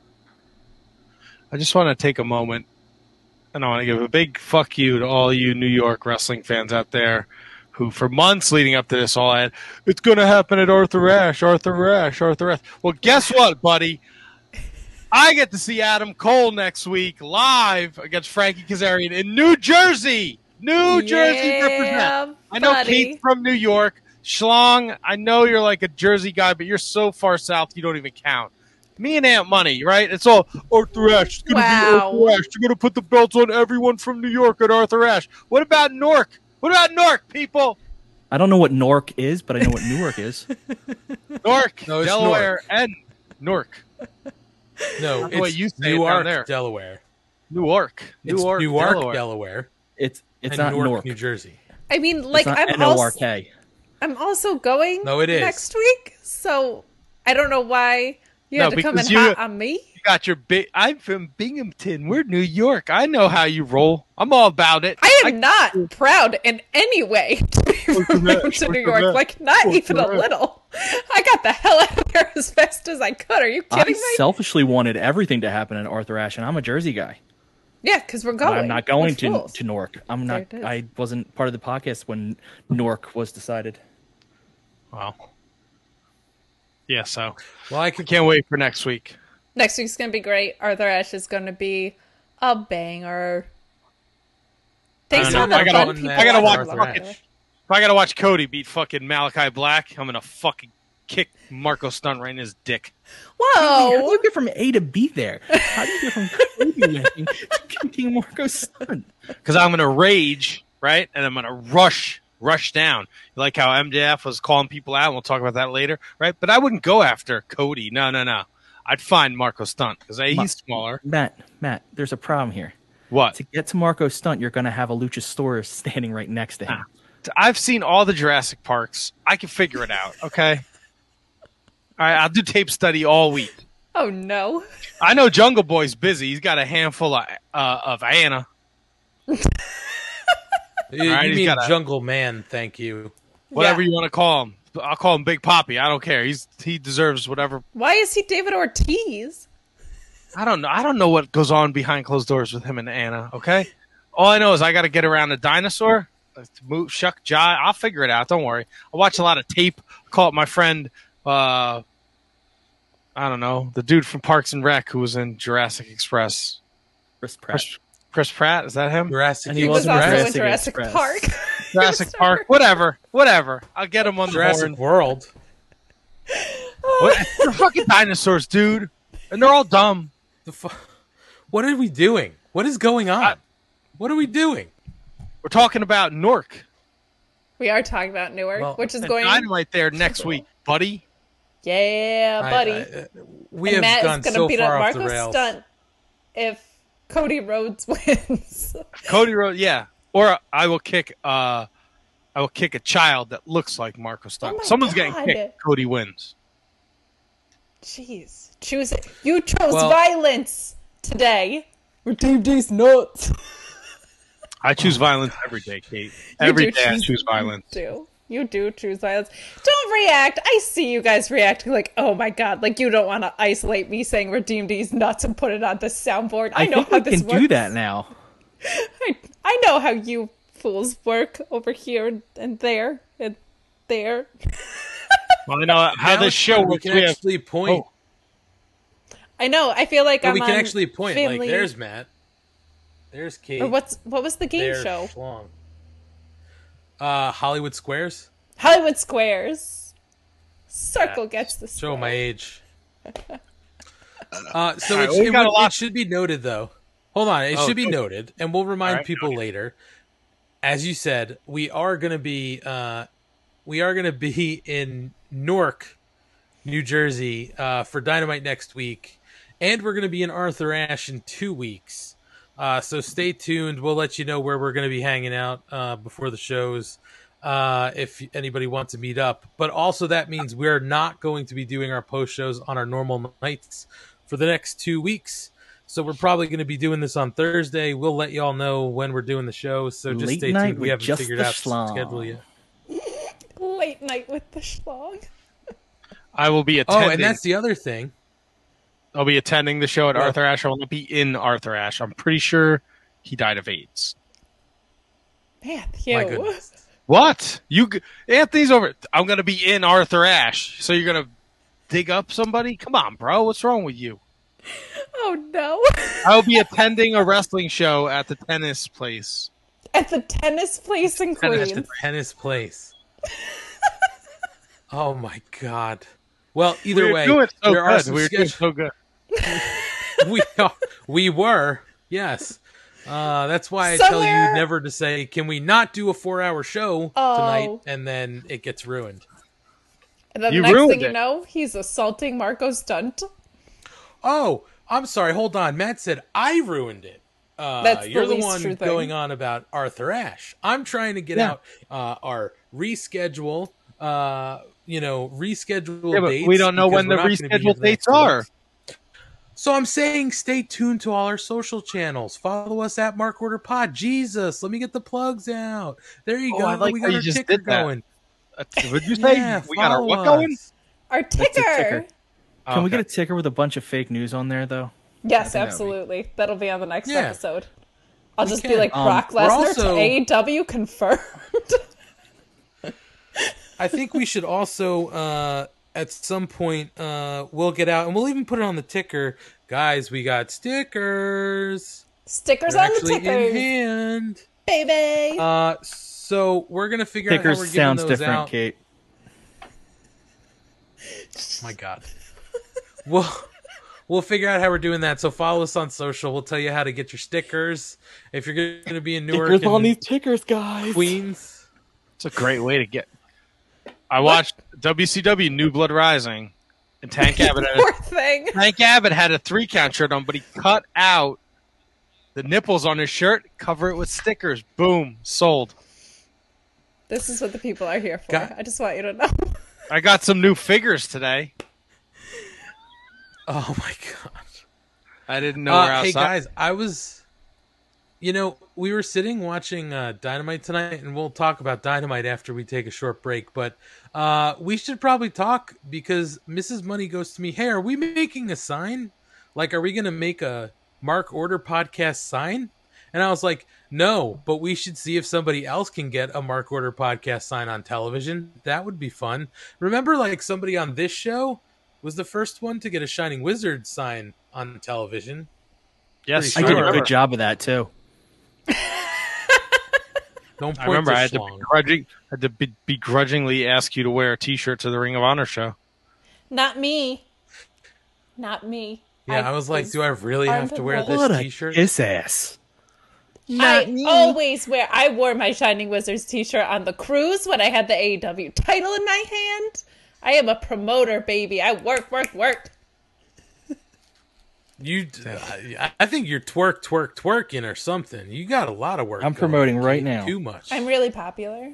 I just want to take a moment, and I want to give a big fuck you to all you New York wrestling fans out there who, for months leading up to this, all had, it's going to happen at Arthur Ashe. Well, guess what, buddy? I get to see Adam Cole next week live against Frankie Kazarian in New Jersey. New Jersey represent. I know Kate's from New York. Schlong, I know you're like a Jersey guy, but you're so far south you don't even count. Me and Aunt Money, right? It's all Arthur Ashe. It's going to be Arthur Ashe. You're going to put the belts on everyone from New York at Arthur Ashe. What about Newark? What about Newark, people? I don't know what Newark is, but I know what Newark is. Newark, no, Delaware, and Newark. No, it's what you say Newark, there. Delaware. Newark, Delaware. It's not Newark, New Jersey. I mean, like, I'm also going next week, so I don't know why you had to come in hot on me. You got your I'm from Binghamton. We're New York. I know how you roll. I'm all about it. I am not proud in any way to be from New York. Like, not even a little. I got the hell out of there as fast as I could. Are you kidding me? I selfishly wanted everything to happen in Arthur Ashe, and I'm a Jersey guy. Yeah, because we're going. But I'm not going to Newark. I'm not. I wasn't part of the podcast when Newark was decided. Wow. Yeah, so. Well, I can't wait for next week. Next week's going to be great. Arthur Ashe is going to be a banger. Thanks for the fun people. I gotta watch if I gotta watch Cody beat fucking Malachi Black, I'm gonna fucking kick Marco Stunt right in his dick. Whoa! How do you get from A to B there? How do you get from Cody winning to kicking Marco Stunt? Because I'm gonna rage, right? And I'm gonna rush down. You like how MJF was calling people out, and we'll talk about that later, right? But I wouldn't go after Cody. No. I'd find Marco Stunt because he's smaller. Matt, there's a problem here. What? To get to Marco Stunt, you're going to have a Luchasaurus standing right next to him. looked. I've seen all the Jurassic Parks. I can figure it out. Okay. All right, I'll do tape study all week. Oh no! I know Jungle Boy's busy. He's got a handful of Anna. You Right, he's mean got a- Jungle Man? Thank you. Whatever Yeah. you want to call him. I'll call him Big Poppy. I don't care. He deserves whatever. Why is he David Ortiz? I don't know. I don't know what goes on behind closed doors with him and Anna. Okay. All I know is I got to get around a dinosaur. Move, shuck, jive. I'll figure it out. Don't worry. I watch a lot of tape. I call up my friend. I don't know, the dude from Parks and Rec who was in Jurassic Express. Chris Pratt. Chris Pratt, is that him? Jurassic And he He was wasn't also in Jurassic Jurassic Express. Park. Jurassic Park, whatever. I'll get him on the Jurassic horn. World. What? They're fucking dinosaurs, dude, and they're all dumb. What are we doing? What is going on? What are we doing? We're talking about Newark. We are talking about Newark, Well, which is And going. Dynamite there next week, buddy. Yeah, buddy. We And have Matt gone is gonna so beat far up off the Marco rails. Stunt if Cody Rhodes wins. Cody Rhodes, yeah. Or I will kick a child that looks like Marco Stunt. Oh my Someone's God. getting kicked. Cody wins. Jeez, choose it. You chose Well- violence today. Redeem these nuts. I choose violence every day, Kate. Every do day I choose- choose violence. You do choose violence. Don't react. I see you guys reacting like, oh my god, like you don't want to isolate me saying redeem these nuts and put it on the soundboard. I know think how we this can works. do that now. I know how you fools work over here and there and there. Well, I know how Now this it's show fun. We works. can We have- actually point. Oh. I know. I feel like But I'm we can on actually point. Family... Like, there's Matt. There's Kate. Or what was the game There's show? Schlong. Hollywood Squares. Hollywood Squares. Circle gets the Show square. my age. So All right, we got a lot- it should be noted, though. Hold on, it Oh, should be good. noted, and we'll remind All right, people later. As you said, we are going to be in Newark, New Jersey, for Dynamite next week, and we're going to be in Arthur Ashe in 2 weeks. So stay tuned. We'll let you know where we're going to be hanging out before the shows. If anybody wants to meet up. But also that means we're not going to be doing our post shows on our normal nights for the next 2 weeks. So we're probably going to be doing this on Thursday. We'll let y'all know when we're doing the show. So just Late stay night tuned. We with haven't just figured the out the schlong. schedule yet. Late night with the schlong. I will be Oh, attending. and that's the other thing. I'll be attending the show at Well- Arthur Ashe. I will not be in Arthur Ashe. I'm pretty sure he died of AIDS. Matthew. My goodness. What? Anthony's over. I'm going to be in Arthur Ashe. So you're going to dig up somebody? Come on, bro. What's wrong with you? Oh no. I will be attending a wrestling show at the tennis place. At the tennis place in At Queens. the tennis place. Oh my god. Well, either We were way, doing so there are good. some We were doing schedule- so good. we were, yes. That's why I tell Somewhere- you never to say, can we not do a 4-hour show Oh. tonight? And then it gets ruined. And then You the next ruined thing you it. know, he's assaulting Marco Stunt. Oh, I'm sorry. Hold on. Matt said I ruined it. That's the You're the least one true thing. going on about Arthur Ashe. I'm trying to get Yeah. out our reschedule. Reschedule Yeah, but dates. we don't know because when the we're not gonna be here rescheduled for the next dates are. weeks. So I'm saying stay tuned to all our social channels. Follow us at Mark Order Pod. Jesus, let me get the plugs out. There you Oh, go. I like we how got you our just ticker did that. going. What'd you say? Yeah, We got our follow what going? us. Our a ticker. ticker. Can we Okay. get a ticker with a bunch of fake news on there, though? Yes, that'd be- absolutely. That'll be on the next Yeah. episode. I'll We just be can. like Brock We're Lesnar also- to AEW confirmed. I think we should also, at some point, we'll get out and we'll even put it on the ticker. Guys, we got stickers. Stickers They're on the actually in tickers, hand. baby. So we're gonna figure out how Tickers we're giving sounds those different, out. Kate. My God. We'll figure out how we're doing that. So follow us on social. We'll tell you how to get your stickers. If you're going to be in Newark Stickers on and these tickers, guys. Queens, It's a great way to get. I watched WCW New Blood Rising, and Tank Abbott Poor thing. Tank Abbott had a 3-count shirt on, but he cut out the nipples on his shirt, cover it with stickers. Boom, sold. This is what the people are here for. God. I just want you to know. I got some new figures today. Oh my god! I didn't know where hey outside. guys, I was, we were sitting watching Dynamite tonight, and we'll talk about Dynamite after we take a short break. But we should probably talk because Mrs. Money goes to me, "Hey, are we making a sign? Like, are we going to make a Mark Order podcast sign?" And I was like, "No, but we should see if somebody else can get a Mark Order podcast sign on television. That would be fun." Remember, like, somebody on this show was the first one to get a Shining Wizard sign on television. Yes, I Pretty did a sure. good job of that too. Don't point I remember to I had to Schlong. begrudgingly ask you to wear a T-shirt to the Ring of Honor show. Not me. Not me. Yeah, I was like, do I really have to wear unprepared. this T-shirt? Kiss ass. I wore my Shining Wizards t-shirt on the cruise when I had the AEW title in my hand. I am a promoter, baby. I work. I think you're twerking or something. You got a lot of work. I'm going. promoting right now. Too much. I'm really popular.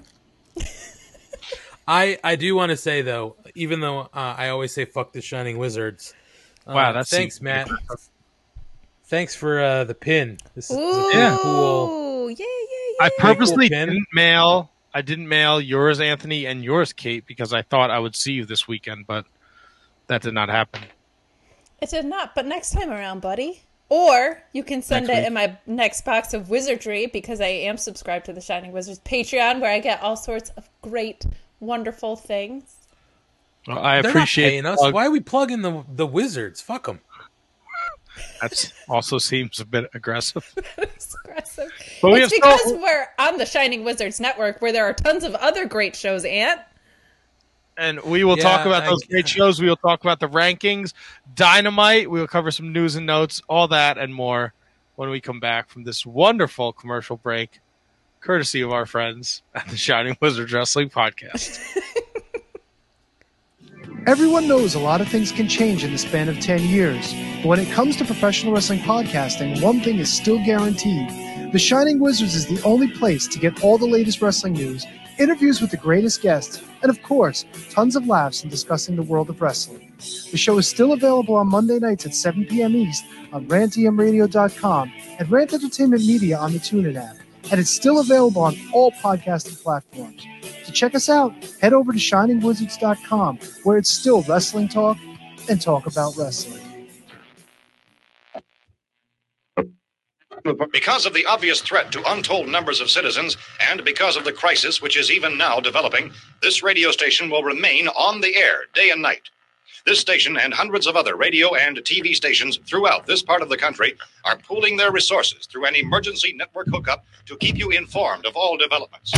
I do want to say though, even though I always say fuck the Shining Wizards. Wow, that's thanks, Matt. Thanks for the pin. This is Ooh, a pretty cool. yeah. I purposely Cool pin. didn't mail yours, Anthony, and yours, Kate, because I thought I would see you this weekend, but that did not happen. It did not, but next time around, buddy. Or you can send Next it week. in my next box of wizardry because I am subscribed to the Shining Wizards Patreon where I get all sorts of great, wonderful things. Well, I They're appreciate not paying us. Why are we plugging the Wizards? Fuck them. That also seems a bit aggressive. It's aggressive. But we It's have because so- we're on the Shining Wizards Network where there are tons of other great shows, Ant. And we will talk about those great shows. We will talk about the rankings, Dynamite. We will cover some news and notes, all that and more when we come back from this wonderful commercial break, courtesy of our friends at the Shining Wizards Wrestling Podcast. Everyone knows a lot of things can change in the span of 10 years. But when it comes to professional wrestling podcasting, one thing is still guaranteed. The Shining Wizards is the only place to get all the latest wrestling news, interviews with the greatest guests, and of course, tons of laughs in discussing the world of wrestling. The show is still available on Monday nights at 7 p.m. East on rantemradio.com and Rant Entertainment Media on the TuneIn app. And it's still available on all podcasting platforms. To check us out, head over to shiningwizards.com, where it's still wrestling talk and talk about wrestling. Because of the obvious threat to untold numbers of citizens, and because of the crisis which is even now developing, this radio station will remain on the air day and night. This station and hundreds of other radio and TV stations throughout this part of the country are pooling their resources through an emergency network hookup to keep you informed of all developments.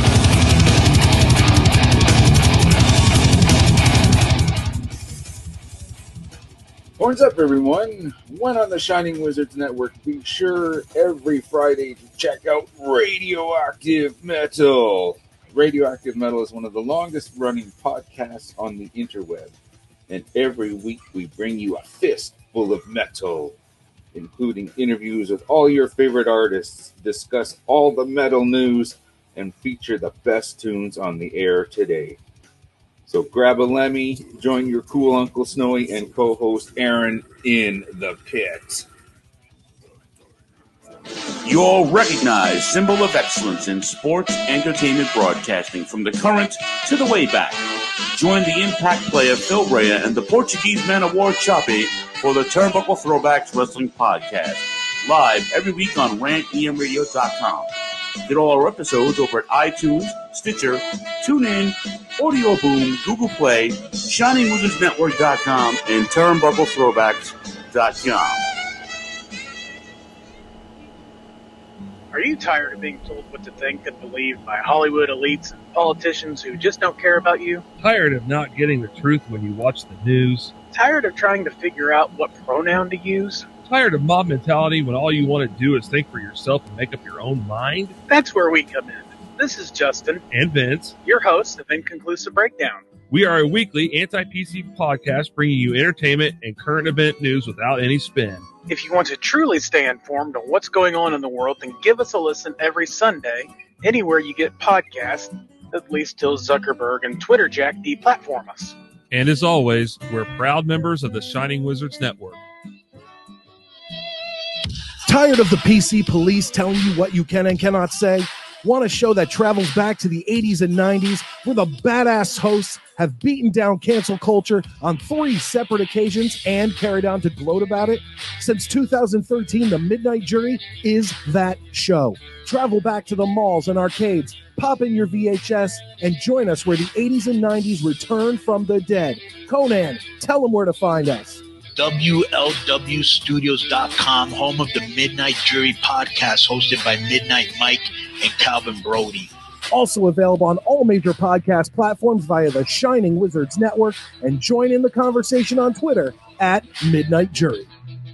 Horns up, everyone. When on the Shining Wizards Network, be sure every Friday to check out Radioactive Metal. Radioactive Metal is one of the longest running podcasts on the interweb. And every week we bring you a fistful of metal, including interviews with all your favorite artists, discuss all the metal news, and feature the best tunes on the air today. So grab a Lemmy, join your cool Uncle Snowy, and co-host Aaron in the pit. Your recognized symbol of excellence in sports entertainment broadcasting from the current to the way back. Join the Impact player Phil Rea and the Portuguese Man of War Choppy for the Turnbuckle Throwbacks Wrestling Podcast. Live every week on rantemradio.com. Get all our episodes over at iTunes, Stitcher, TuneIn, Audio Boom, Google Play, ShiningWizardsNetwork.com, and TurnbuckleThrowbacks.com. Are you tired of being told what to think and believe by Hollywood elites and politicians who just don't care about you? Tired of not getting the truth when you watch the news? Tired of trying to figure out what pronoun to use? Tired of mob mentality when all you want to do is think for yourself and make up your own mind? That's where we come in. This is Justin, And Vince. your host of Inconclusive Breakdown. We are a weekly anti-PC podcast bringing you entertainment and current event news without any spin. If you want to truly stay informed on what's going on in the world, then give us a listen every Sunday, anywhere you get podcasts, at least till Zuckerberg and Twitter Jack deplatform us. And as always, we're proud members of the Shining Wizards Network. Tired of the PC police telling you what you can and cannot say? Want a show that travels back to the 80s and 90s where the badass hosts have beaten down cancel culture on 3 separate occasions and carried on to gloat about it? Since 2013, The Midnight Jury is that show. Travel back to the malls and arcades, pop in your VHS, and join us where the 80s and 90s return from the dead. Conan, tell them where to find us. WLWstudios.com, home of the Midnight Jury podcast hosted by Midnight Mike and Calvin Brody. Also available on all major podcast platforms via the Shining Wizards Network, and join in the conversation on Twitter at Midnight Jury.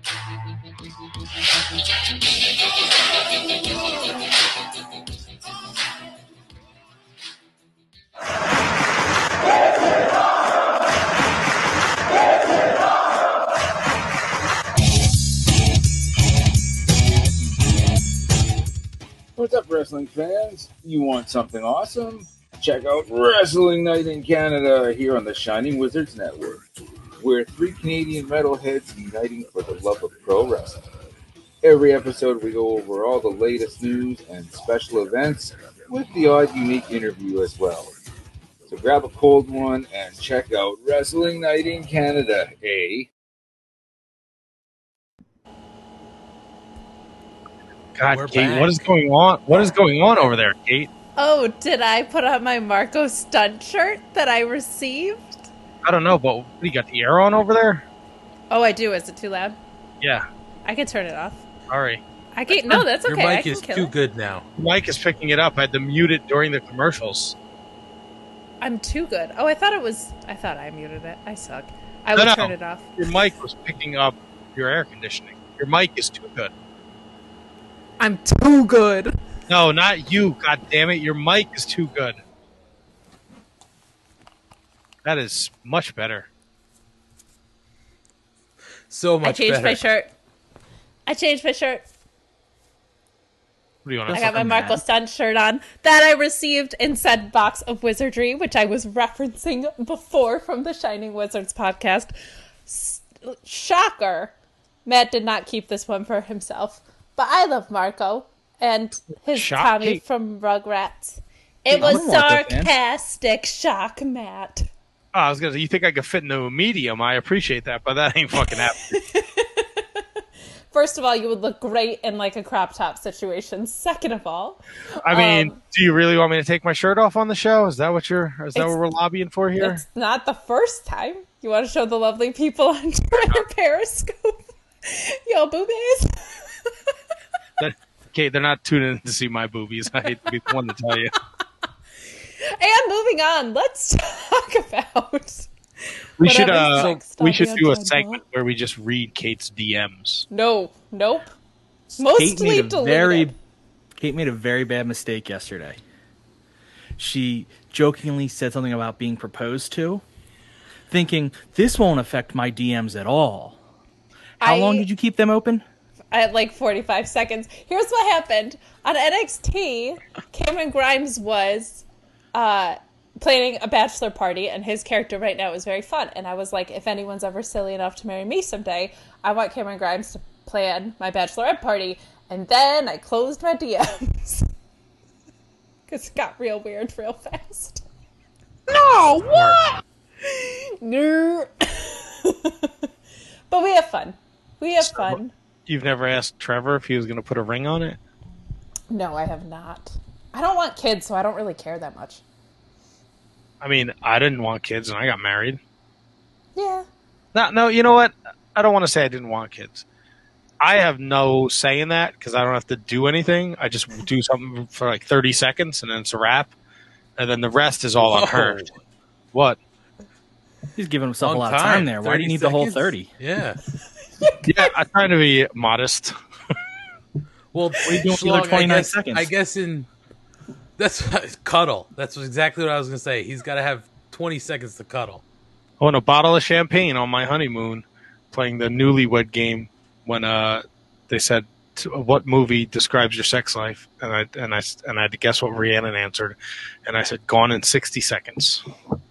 What's up, wrestling fans? You want something awesome? Check out Wrestling Night in Canada here on the Shining Wizards Network. We're 3 Canadian metalheads uniting for the love of pro wrestling. Every episode we go over all the latest news and special events with the odd unique interview as well. So grab a cold one and check out Wrestling Night in Canada, eh? God, We're Kate, back. what is going on? What is going on over there, Kate? Oh, did I put on my Marco stunt shirt that I received? I don't know, but what, you got the air on over there? Oh, I do. Is it too loud? Yeah. I can turn it off. Sorry. I can't. No, that's okay. Your I mic can is kill too it. good now. Mike is picking it up. I had to mute it during the commercials. I'm too good. Oh, I thought I muted it. I suck. I will turn it off. Your mic was picking up your air conditioning. Your mic is too good. I'm too good. No, not you. God damn it. Your mic is too good. That is much better. So much I changed better. my shirt. I changed my shirt. What do you want I to got my Marco Stunt shirt on that I received in said box of wizardry, which I was referencing before from the Shining Wizards podcast. Shocker. Matt did not keep this one for himself. But I love Marco and his Tommy from Rugrats. It was sarcastic shock, Matt. Oh, I was gonna say, you think I could fit into a medium? I appreciate that, but that ain't fucking happening. First of all, you would look great in like a crop top situation. Second of all, I mean, do you really want me to take my shirt off on the show? Is that what we're lobbying for here? It's not the first time. You want to show the lovely people on Twitter Periscope yo boobies? Okay, they're not tuning in to see my boobies. I hate to be the one to tell you. And moving on, let's talk about. We should do a on segment where we just read Kate's DMs. Nope. Kate Mostly made a deleted. Kate made a very bad mistake yesterday. She jokingly said something about being proposed to, thinking this won't affect my DMs at all. How long did you keep them open? At like 45 seconds. Here's what happened. On NXT, Cameron Grimes was planning a bachelor party, and his character right now is very fun. And I was like, if anyone's ever silly enough to marry me someday, I want Cameron Grimes to plan my bachelorette party. And then I closed my DMs. Because it got real weird real fast. No, what? No. But we have fun. You've never asked Trevor if he was going to put a ring on it? No, I have not. I don't want kids, so I don't really care that much. I mean, I didn't want kids and I got married. Yeah. No, you know what? I don't want to say I didn't want kids. I have no say in that because I don't have to do anything. I just do something for like 30 seconds and then it's a wrap. And then the rest is all on her. What? He's giving himself a lot of time there. Why do you need the whole 30? Yeah. Yeah, I'm trying to be modest. Well, we doing another 29 seconds. I guess that's cuddle. That's exactly what I was going to say. He's got to have 20 seconds to cuddle. Oh, and a bottle of champagne on my honeymoon, playing the newlywed game when they said what movie describes your sex life, and I had to guess what Rhiannon answered, and I said Gone in 60 Seconds.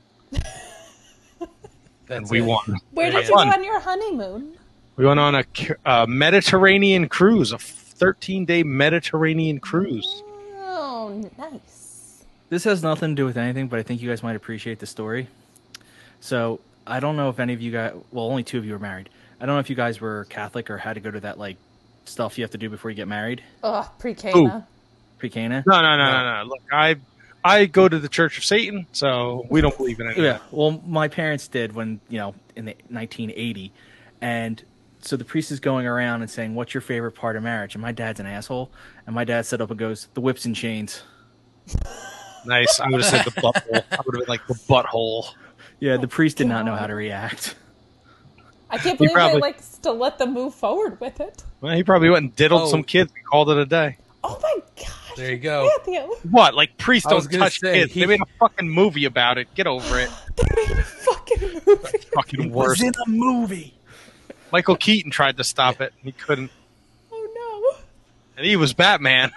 And we won. Where did you go on your honeymoon? We went on a Mediterranean cruise, a 13-day Mediterranean cruise. Oh, nice. This has nothing to do with anything, but I think you guys might appreciate the story. So I don't know if any of you guys, well, only 2 of you are married. I don't know if you guys were Catholic or had to go to that like stuff you have to do before you get married. Oh, pre-Cana. Pre-Cana? No. Look, I go to the Church of Satan, so we don't believe in any of that. Well, my parents did when, in the 1980. And so the priest is going around and saying, what's your favorite part of marriage? And my dad's an asshole. And my dad stood up and goes, the whips and chains. Nice. I would have said the butthole. I would have been like the butthole. Yeah, the priest did not know how to react. I can't believe they likes to let them move forward with it. Well, he probably went and diddled some kids and called it a day. Oh my gosh. There you go. Matthew. What? Like priests don't touch kids. They They made a fucking movie about it. Get over it. They made a fucking movie. Fucking worse. It was in a movie. Michael Keaton tried to stop it. He couldn't. Oh no. And he was Batman.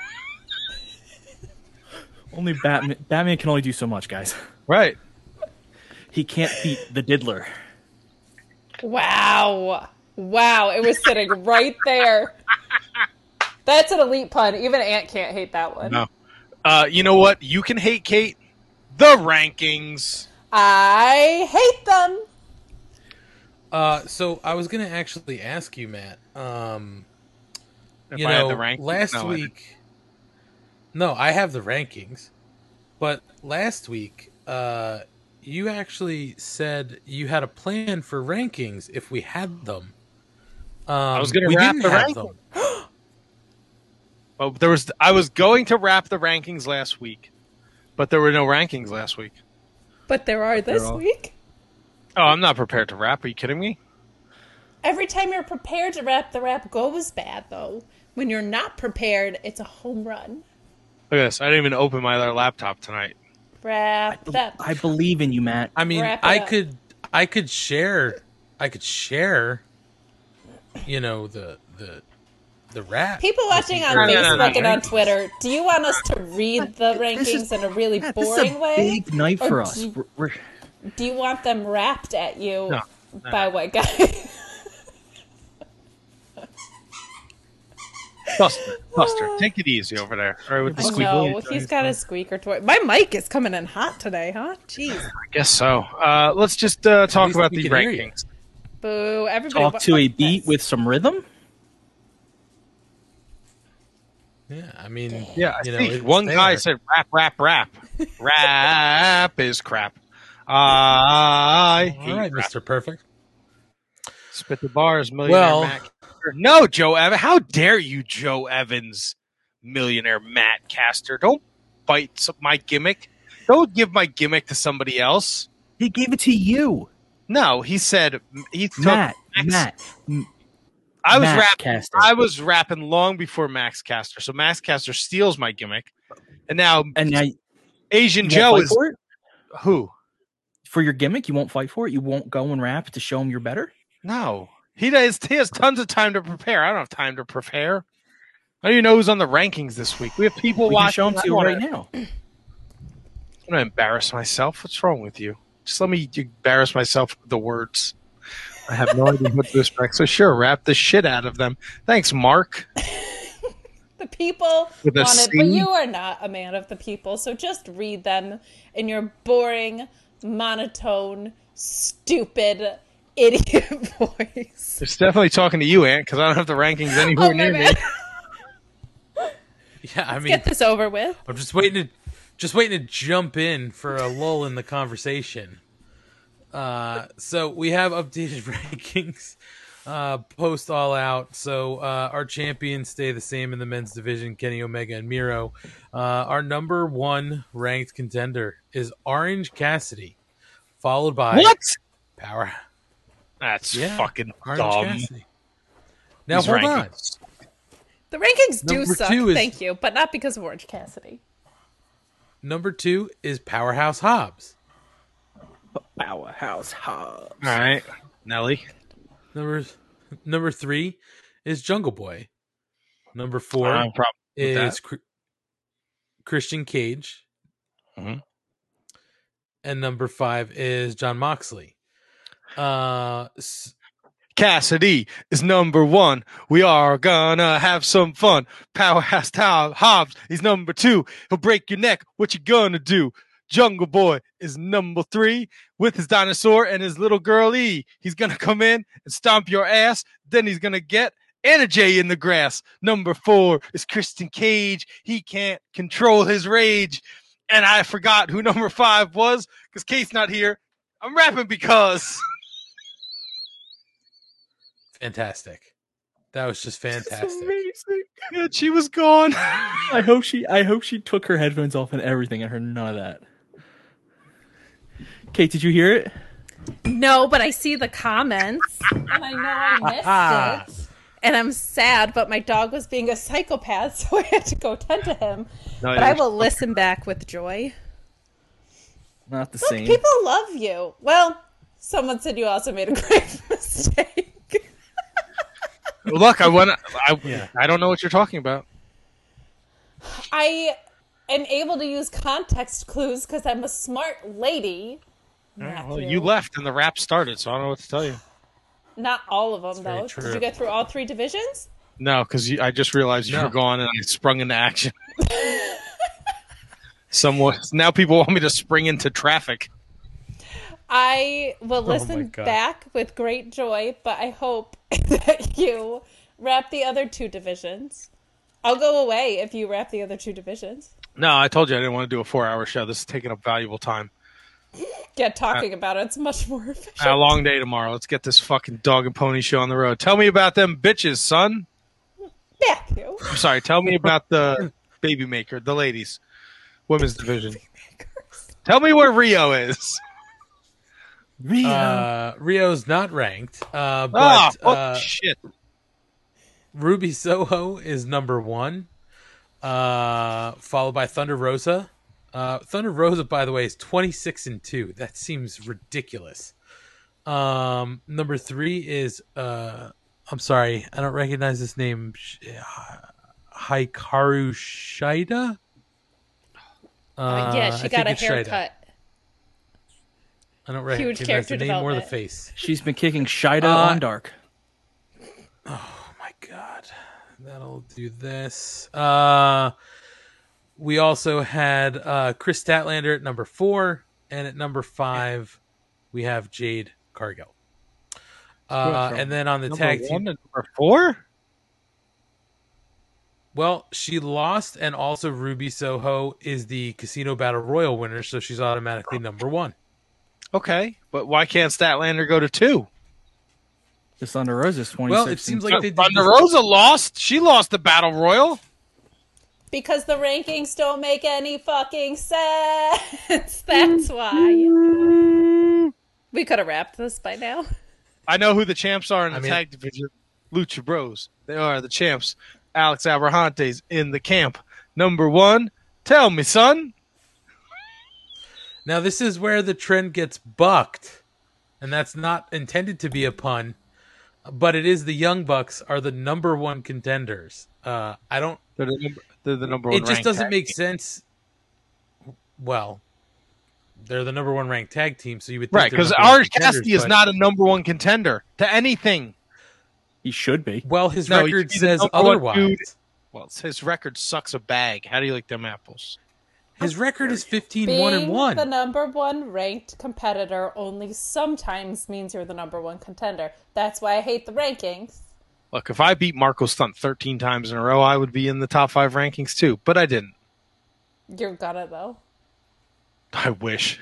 Only Batman can only do so much, guys. Right. He can't beat the diddler. Wow. It was sitting right there. That's an elite pun. Even Ant can't hate that one. No. You know what? You can hate Kate. The rankings. I hate them. So I was going to actually ask you, Matt. If I had the rankings? Last week. No, I have the rankings. But last week, you actually said you had a plan for rankings if we had them. I was going to wrap the rankings. Well, I was going to wrap the rankings last week, but there were no rankings last week. But there are this week. Oh, I'm not prepared to rap. Are you kidding me? Every time you're prepared to rap, the rap goes bad, though. When you're not prepared, it's a home run. Look at this. I didn't even open my other laptop tonight. Wrap it up. I believe in you, Matt. I mean, I could share, the rap. People watching on Facebook and on Twitter, do you want us to read the rankings in a really boring way? This is a big night for us. Do you want them rapped at you by what guy? Buster, take it easy over there. All right, with the squeak. No, he's got a squeaker toy. My mic is coming in hot today, huh? Jeez. I guess so. Let's just talk about the rankings. Boo! Everybody talk to a beat with some rhythm. Yeah, I mean, one guy said rap. Rap is crap. I hate all right, rap. Mr. Perfect. Spit the bars, millionaire Matt. No, Joe Evans. How dare you, Joe Evans, millionaire Matt Caster? Don't bite my gimmick. Don't give my gimmick to somebody else. He gave it to you. No, he said he took Matt. I was rapping long before Max Caster. So Max Caster steals my gimmick, and now Asian Joe is who? For your gimmick, you won't fight for it. You won't go and rap to show him you're better. No, he has tons of time to prepare. I don't have time to prepare. I don't even know who's on the rankings this week. We have people watching. Show them to you right now. I'm gonna embarrass myself. What's wrong with you? Just let me embarrass myself with the words. I have no idea what to expect. So sure, rap the shit out of them. Thanks, Mark. The people with a wanted, but you are not a man of the people. So just read them in your boring, monotone, stupid, idiot voice. It's definitely talking to you, Ant, because I don't have the rankings anywhere near me. Yeah, I mean, get this over with. I'm just waiting to jump in for a lull in the conversation. So we have updated rankings post All Out. So our champions stay the same in the men's division, Kenny Omega and Miro. Our number one ranked contender is Orange Cassidy, followed by Power. That's fucking Orange dumb. Cassidy. Now hold on. The rankings do Number suck, thank you, but not because of Orange Cassidy. Number 2 is Powerhouse Hobbs. Powerhouse Hobbs. All right, Nelly. Number 3 is Jungle Boy. Number 4 I'm probably with is that. Christian Cage. Mhm. And number 5 is John Moxley. Cassidy is number 1. We are gonna have some fun. Powerhouse Tom Hobbs, he's number 2. He'll break your neck. What you gonna do? Jungle Boy is number 3 with his dinosaur and his little girlie. He's gonna come in and stomp your ass. Then he's gonna get Anna Jay in the grass. Number 4 is Christian Cage. He can't control his rage. And I forgot who number 5 was because Kate's not here. I'm rapping because. Fantastic. That was just fantastic. Amazing. Yeah, she was gone. I hope she took her headphones off and everything. I heard none of that. Kate, did you hear it? No, but I see the comments, and I know I missed it. And I'm sad, but my dog was being a psychopath, so I had to go tend to him. No, but I will listen back with joy. Not the Look, same. people love you. Well, someone said you also made a great mistake. Look, I don't know what you're talking about. I am able to use context clues because I'm a smart lady. Well, you left and the rap started, so I don't know what to tell you. Not all of them, though. true. Did you get through all 3 divisions? No, because I just realized you were gone and I sprung into action. Now people want me to spring into traffic. I will listen back with great joy, but I hope that you wrap the other 2 divisions. I'll go away if you wrap the other 2 divisions. No, I told you I didn't want to do a 4-hour show. This is taking up valuable time. Yeah, talking about it's much more efficient. A long day tomorrow. Let's get this fucking dog and pony show on the road. Tell me about them bitches, son. Matthew. I'm sorry. Tell me about the baby maker, the ladies, women's division. Tell me where Rio is. Rio's not ranked, but shit. Ruby Soho is number 1, followed by Thunder Rosa. Thunder Rosa, by the way, is 26-2. That seems ridiculous. Number 3 is I'm sorry, I don't recognize this name. Hikaru Shida. Yeah, she got a haircut. I don't recognize the name or the face. She's been kicking Shida on Dark. Oh my god. That'll do this. We also had Chris Statlander at number 4, and at number 5 we have Jade Cargill. And then on the tag team, number 4. Well, she lost, and also Ruby Soho is the Casino Battle Royal winner, so she's automatically number 1. Okay, but why can't Statlander go to 2? The Thunder Rosa's 26. Well, it seems like they did Thunder Rosa lost. She lost the Battle Royal. Because the rankings don't make any fucking sense. That's why. We could have wrapped this by now. I know who the champs are in the tag division. Lucha Bros. They are the champs. Alex Abrahante's in the camp. Number 1. Tell me, son. Now, this is where the trend gets bucked, and that's not intended to be a pun, but it is the Young Bucks are the number 1 contenders. They're the number 1 It just doesn't make sense. Well, they're the number 1 ranked tag team, so you would think right, because Orange Cassidy is not a number 1 contender to anything. He should be. Well, his record says otherwise. Well, his record sucks a bag. How do you like them apples? His record is 15-1-1. Being the number 1 ranked competitor only sometimes means you're the number 1 contender. That's why I hate the rankings. Look, if I beat Marco Stunt 13 times in a row, I would be in the top 5 rankings too, but I didn't. You're gonna, though. I wish.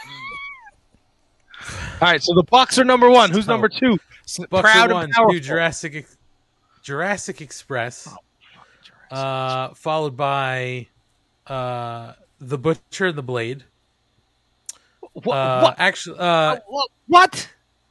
All right, so the Bucks are number 1. Who's number 2? Bucks Proud are and 1, powerful. 2 Jurassic Express, followed by The Butcher and the Blade. What? Actually, what?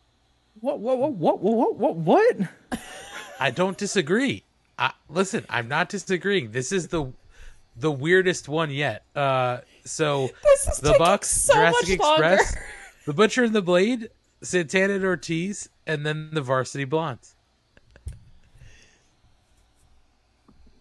What? I don't disagree. Listen, I'm not disagreeing. This is the weirdest one yet. So the Bucks, so Jurassic much Express, longer. The Butcher and the Blade, Santana and Ortiz, and then the Varsity Blondes.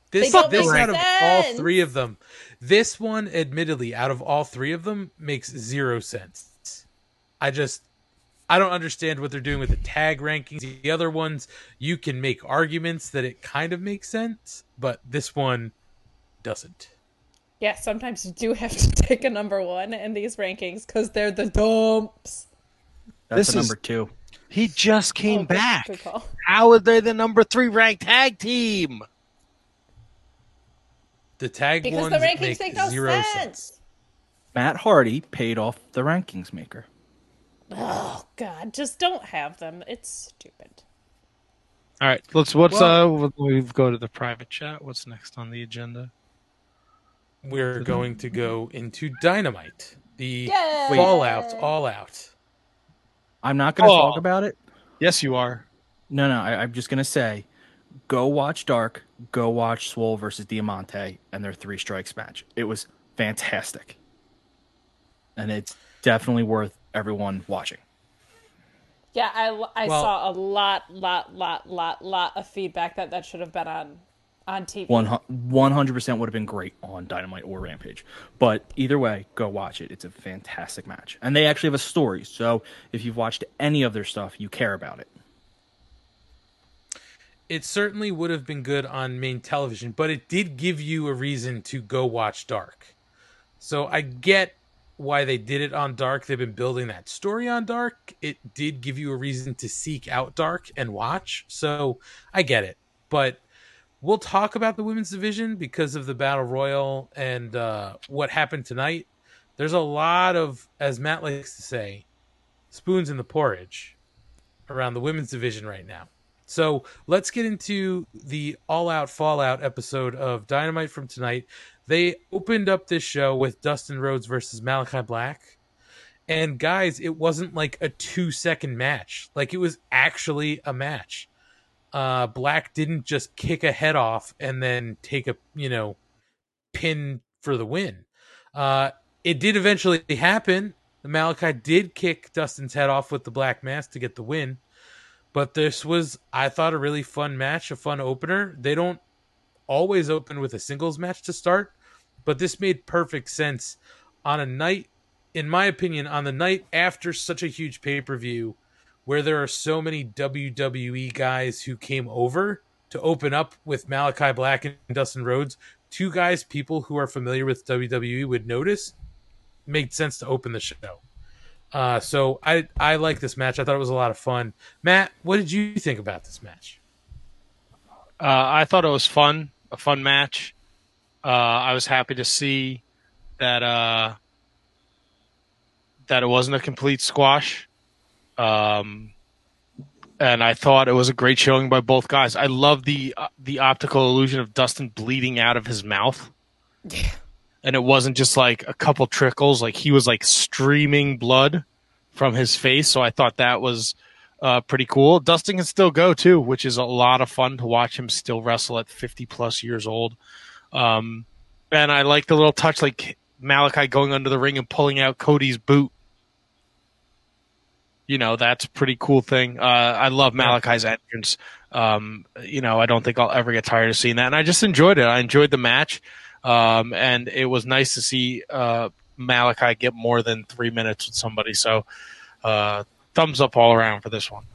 This don't make out of all sense. three of them, this one, admittedly, out of all three of them, makes 0 sense. I don't understand what they're doing with the tag rankings. The other ones, you can make arguments that it kind of makes sense, but this one doesn't. Yeah, sometimes you do have to take a number one in these rankings because they're the dumps. That's a number 2. He just came back. good call. How are they the number 3 ranked tag team? The tag Because ones the rankings make make no 0 sense. Matt Hardy paid off the rankings maker. Oh God, just don't have them. It's stupid. All right, we go to the private chat. What's next on the agenda? We're going to go into Dynamite. The Yay! Fallout All Out. I'm not going to talk about it. Yes, you are. No, I'm just going to say, go watch Dark, go watch Swole versus Diamante and their 3 strikes match. It was fantastic. And it's definitely worth everyone watching. Yeah, I saw a lot of feedback that should have been on TV. 100% would have been great on Dynamite or Rampage. But either way, go watch it. It's a fantastic match. And they actually have a story. So if you've watched any of their stuff, you care about it. It certainly would have been good on main television, but it did give you a reason to go watch Dark. So I get why they did it on Dark. They've been building that story on Dark. It did give you a reason to seek out Dark and watch. So I get it. But we'll talk about the women's division because of the Battle Royal and what happened tonight. There's a lot of, as Matt likes to say, spoons in the porridge around the women's division right now. So let's get into the All Out Fallout episode of Dynamite from tonight. They opened up this show with Dustin Rhodes versus Malachi Black. And guys, it wasn't like a 2-second match. Like, it was actually a match. Black didn't just kick a head off and then take a, pin for the win. It did eventually happen. Malachi did kick Dustin's head off with the black mask to get the win. But this was, I thought, a really fun match, a fun opener. They don't always open with a singles match to start, but this made perfect sense on a night, in my opinion, on the night after such a huge pay-per-view where there are so many WWE guys who came over to open up with Malachi Black and Dustin Rhodes, 2 guys people who are familiar with WWE would notice. Made sense to open the show. So I like this match. I thought it was a lot of fun. Matt, what did you think about this match? I thought it was fun, a fun match. I was happy to see that it wasn't a complete squash. And I thought it was a great showing by both guys. I love the optical illusion of Dustin bleeding out of his mouth. Yeah. And it wasn't just like a couple trickles. Like, he was like streaming blood from his face. So I thought that was pretty cool. Dustin can still go too, which is a lot of fun to watch him still wrestle at 50 plus years old. And I like the little touch, like Malachi going under the ring and pulling out Cody's boot. That's a pretty cool thing. I love Malachi's entrance. I don't think I'll ever get tired of seeing that. And I just enjoyed it. I enjoyed the match. And it was nice to see Malachi get more than 3 minutes with somebody. So thumbs up all around for this one.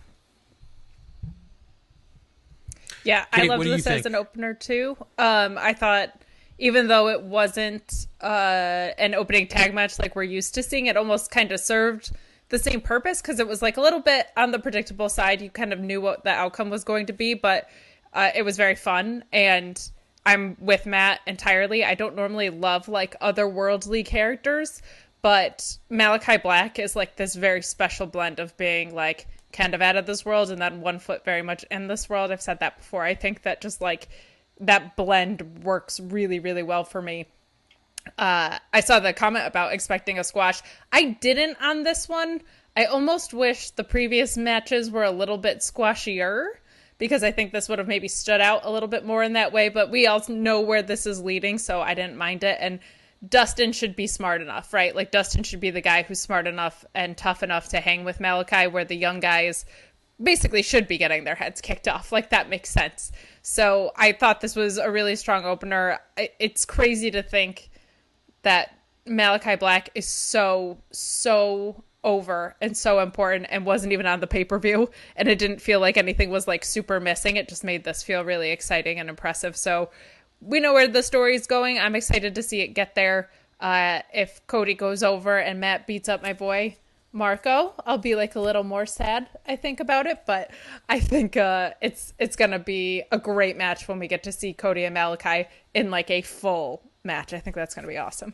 Yeah, Kate, I loved this as an opener too. I thought even though it wasn't an opening tag match like we're used to seeing, it almost kind of served the same purpose because it was like a little bit on the predictable side. You kind of knew what the outcome was going to be, but it was very fun, and I'm with Matt entirely. I don't normally love like otherworldly characters, but Malachi Black is like this very special blend of being like kind of out of this world and then 1 foot very much in this world. I've said that before. I think that just like that blend works really, really well for me. I saw the comment about expecting a squash. I didn't on this one. I almost wish the previous matches were a little bit squashier, because I think this would have maybe stood out a little bit more in that way, but we all know where this is leading, so I didn't mind it. And Dustin should be smart enough, right? Like, Dustin should be the guy who's smart enough and tough enough to hang with Malachi, where the young guys basically should be getting their heads kicked off. Like, that makes sense. So I thought this was a really strong opener. It's crazy to think that Malachi Black is so over and so important and wasn't even on the pay-per-view, and it didn't feel like anything was like super missing. It just made this feel really exciting and impressive. So we know where the story's going. I'm excited to see it get there. If Cody goes over and Matt beats up my boy Marco, I'll be like a little more sad, I think, about it, but I think it's gonna be a great match when we get to see Cody and Malachi in like a full match. I think that's gonna be awesome.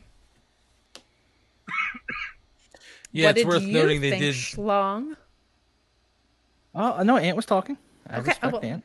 Yeah, what it's worth noting they did. Schlong? Oh no, Ant was talking. I Okay, respect Ant.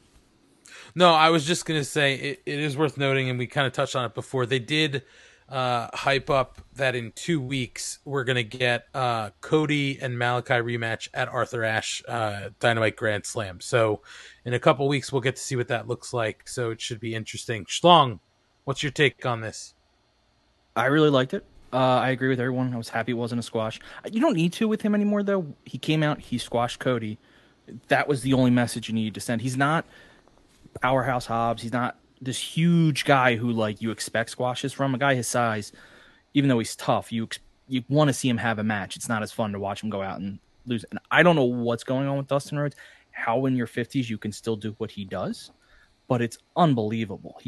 No, I was just gonna say it is worth noting, and we kind of touched on it before. They did hype up that in 2 weeks we're gonna get Cody and Malachi rematch at Arthur Ashe Dynamite Grand Slam. So in a couple weeks we'll get to see what that looks like. So it should be interesting. Schlong, what's your take on this? I really liked it. I agree with everyone. I was happy it wasn't a squash. You don't need to with him anymore, though. He came out, he squashed Cody. That was the only message you needed to send. He's not Powerhouse Hobbs. He's not this huge guy who like you expect squashes from. A guy his size, even though he's tough, you want to see him have a match. It's not as fun to watch him go out and lose. And I don't know what's going on with Dustin Rhodes, how in your 50s you can still do what he does, but it's unbelievable.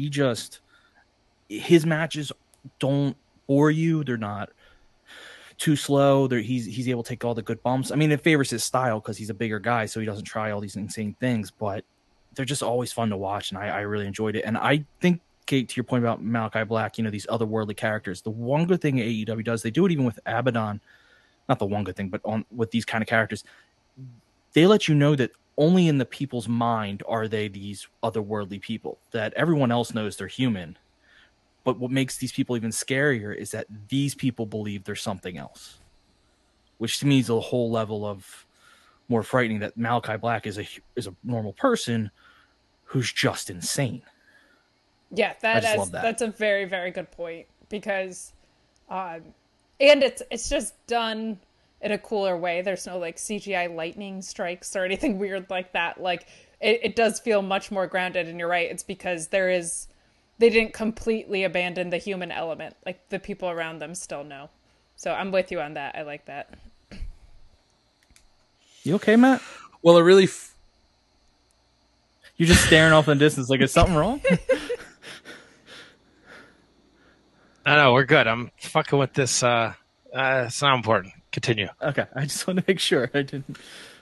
His matches don't bore you. They're not too slow. He's able to take all the good bumps. I mean, it favors his style because he's a bigger guy, so he doesn't try all these insane things, but they're just always fun to watch, and I really enjoyed it. And I think, Kate, to your point about Malachi Black, these otherworldly characters, the one good thing AEW does, they do it even with Abaddon, not the one good thing, but with these kind of characters, they let you know that only in the people's mind are they these otherworldly people, that everyone else knows they're human. But what makes these people even scarier is that these people believe there's something else, which to me is a whole level of more frightening, that Malachi Black is a normal person who's just insane. Yeah, that's a very, very good point, because and it's just done in a cooler way. There's no like CGI lightning strikes or anything weird like that. Like it does feel much more grounded, and you're right. It's because they didn't completely abandon the human element. Like, the people around them still know. So I'm with you on that. I like that. You okay, Matt? Well, it really... You're just staring off in the distance like, is something wrong? No, we're good. I'm fucking with this. It's not important. Continue. Okay, I just wanted to make sure I didn't...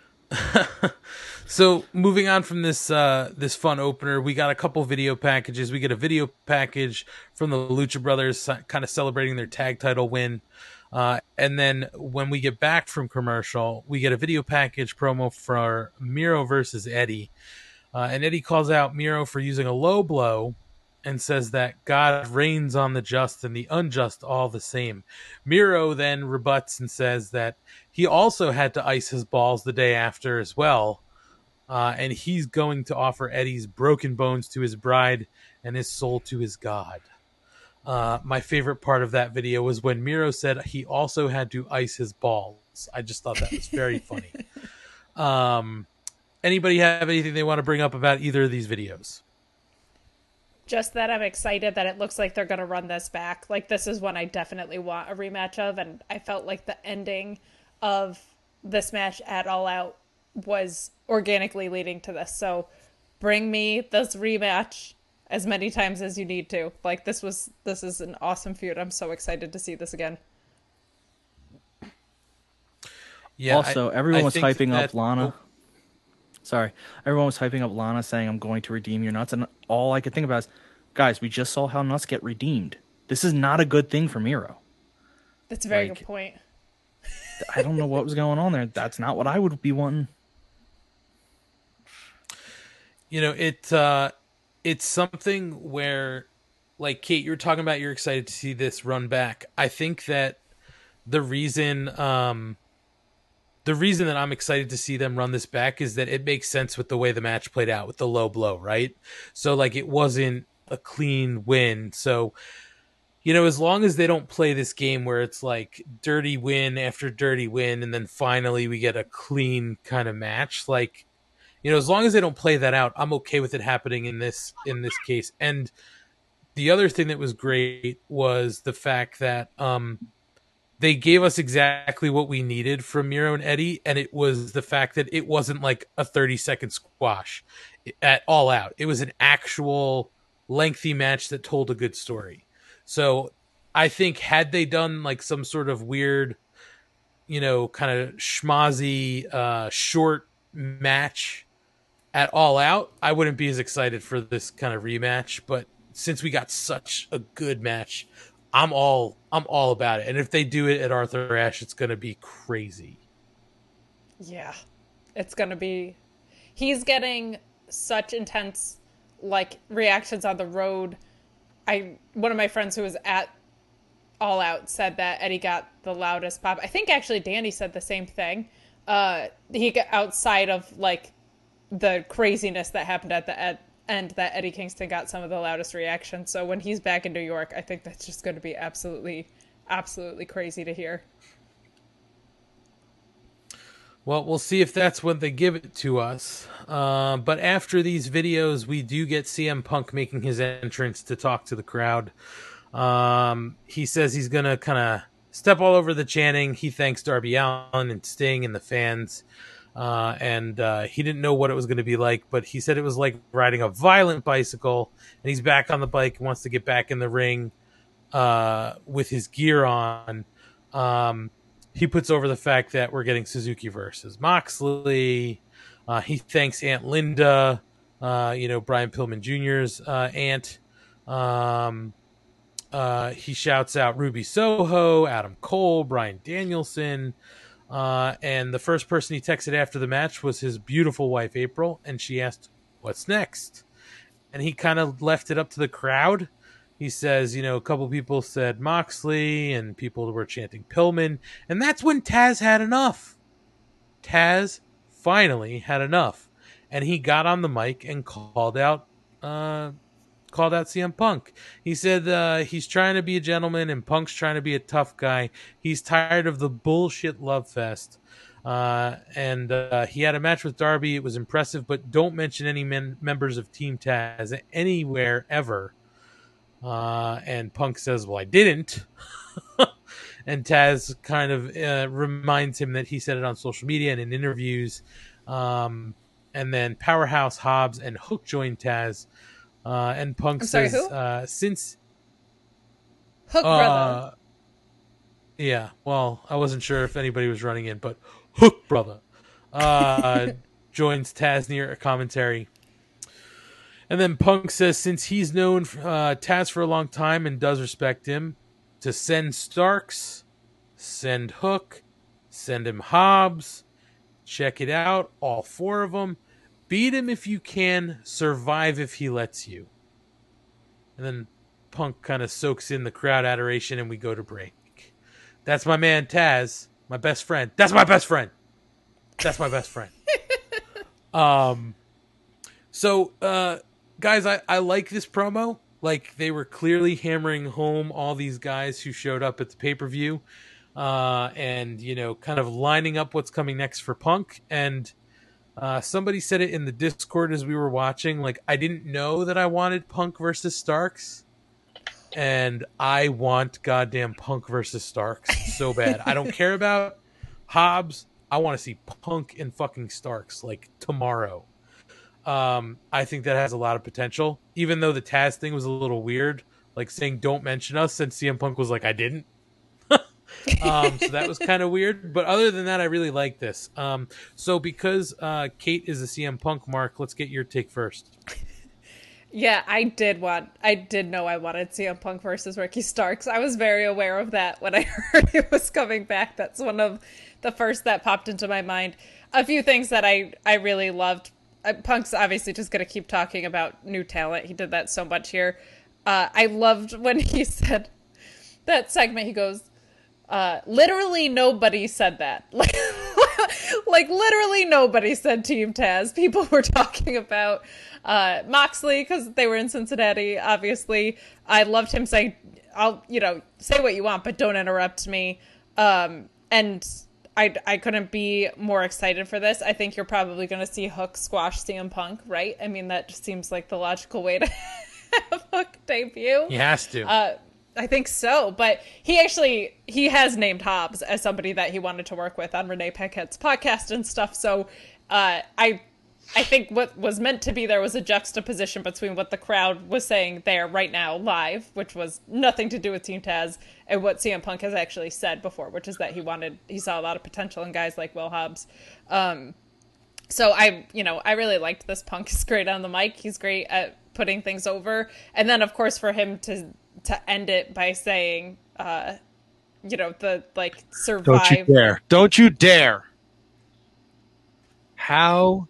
So moving on from this fun opener, we got a couple video packages. We get a video package from the Lucha Brothers kind of celebrating their tag title win. And then when we get back from commercial, we get a video package promo for Miro versus Eddie. And Eddie calls out Miro for using a low blow and says that God reigns on the just and the unjust all the same. Miro then rebuts and says that he also had to ice his balls the day after as well. And he's going to offer Eddie's broken bones to his bride and his soul to his God. My favorite part of that video was when Miro said he also had to ice his balls. I just thought that was very funny. Anybody have anything they want to bring up about either of these videos? Just that I'm excited that it looks like they're going to run this back. Like, this is one I definitely want a rematch of, and I felt like the ending of this match at All Out was organically leading to this. So bring me this rematch as many times as you need to. Like, this is an awesome feud. I'm so excited to see this again. Yeah. Also, everyone was hyping up Lana. Sorry. Everyone was hyping up Lana saying, I'm going to redeem your nuts. And all I could think about is, guys, we just saw how nuts get redeemed. This is not a good thing for Miro. That's a very good point. I don't know what was going on there. That's not what I would be wanting. It's something where, like, Kate, you were talking about you're excited to see this run back. I think that the reason that I'm excited to see them run this back is that it makes sense with the way the match played out with the low blow, right? So, like, it wasn't a clean win. So as long as they don't play this game where it's like dirty win after dirty win, and then finally we get a clean kind of match, like, as long as they don't play that out, I'm okay with it happening in this case. And the other thing that was great was the fact that they gave us exactly what we needed from Miro and Eddie, and it was the fact that it wasn't like a 30-second squash at All Out. It was an actual lengthy match that told a good story. So I think had they done like some sort of weird, kind of schmozzy short match at All Out, I wouldn't be as excited for this kind of rematch. But since we got such a good match, I'm all about it. And if they do it at Arthur Ashe, it's going to be crazy. Yeah, it's going to be. He's getting such intense like reactions on the road. One of my friends who was at All Out said that Eddie got the loudest pop. I think actually Danny said the same thing. He got outside of like the craziness that happened at the end, that Eddie Kingston got some of the loudest reactions. So when he's back in New York, I think that's just going to be absolutely, absolutely crazy to hear. Well, we'll see if that's when they give it to us. But after these videos, we do get CM Punk making his entrance to talk to the crowd. He says he's going to kind of step all over the chanting. He thanks Darby Allin and Sting and the fans. And he didn't know what it was going to be like, but he said it was like riding a violent bicycle, and he's back on the bike and wants to get back in the ring with his gear on. He puts over the fact that we're getting Suzuki versus Moxley. He thanks Aunt Linda, Brian Pillman Jr.'s aunt. He shouts out Ruby Soho, Adam Cole, Bryan Danielson. And the first person he texted after the match was his beautiful wife, April, and she asked, "What's next?" And he kind of left it up to the crowd. He says, a couple people said Moxley, and people were chanting Pillman, and that's when Taz had enough. Taz finally had enough, and he got on the mic and called out CM Punk. He said he's trying to be a gentleman and Punk's trying to be a tough guy. He's tired of the bullshit love fest. And he had a match with Darby. It was impressive, but don't mention any members of Team Taz anywhere ever. And Punk says, well, I didn't. And Taz kind of reminds him that he said it on social media and in interviews. And then Powerhouse, Hobbs, and Hook joined Taz. And Punk says, since Hook Brother. Yeah, well, I wasn't sure if anybody was running in, but Hook Brother joins Taz near a commentary. And then Punk says, since he's known Taz for a long time and does respect him, to send Starks, send Hook, send him Hobbs, check it out, all four of them. Beat him if you can, survive if he lets you. And then Punk kind of soaks in the crowd adoration and we go to break. That's my man Taz, my best friend. That's my best friend. That's my best friend. So, guys, I like this promo. Like, they were clearly hammering home all these guys who showed up at the pay-per-view. And, kind of lining up what's coming next for Punk. And somebody said it in the Discord as we were watching. Like, I didn't know that I wanted Punk versus Starks. And I want goddamn Punk versus Starks so bad. I don't care about Hobbs. I want to see Punk and fucking Starks, like, tomorrow. I think that has a lot of potential. Even though the Taz thing was a little weird. Like, saying don't mention us, and CM Punk was like, I didn't. So that was kind of weird. But other than that, I really like this. So because Kate is a CM Punk mark, let's get your take first. Yeah, I did know I wanted CM Punk versus Ricky Starks. I was very aware of that when I heard it was coming back. That's one of the first that popped into my mind. A few things that I really loved. Punk's obviously just going to keep talking about new talent. He did that so much here. I loved when he said that segment. He goes, literally nobody said that. Like, literally nobody said Team Taz. People were talking about Moxley because they were in Cincinnati, obviously. I loved him saying, I'll, say what you want, but don't interrupt me. And I couldn't be more excited for this. I think you're probably going to see Hook squash CM Punk, right? I mean, that just seems like the logical way to have Hook debut. He has to. I think so, but he has named Hobbs as somebody that he wanted to work with on Renee Paquette's podcast and stuff. So I think what was meant to be there was a juxtaposition between what the crowd was saying there right now live, which was nothing to do with Team Taz, and what CM Punk has actually said before, which is that he saw a lot of potential in guys like Will Hobbs. So I really liked this. Punk. He's great on the mic. He's great at putting things over. And then of course for him to end it by saying, survive. Don't you dare. How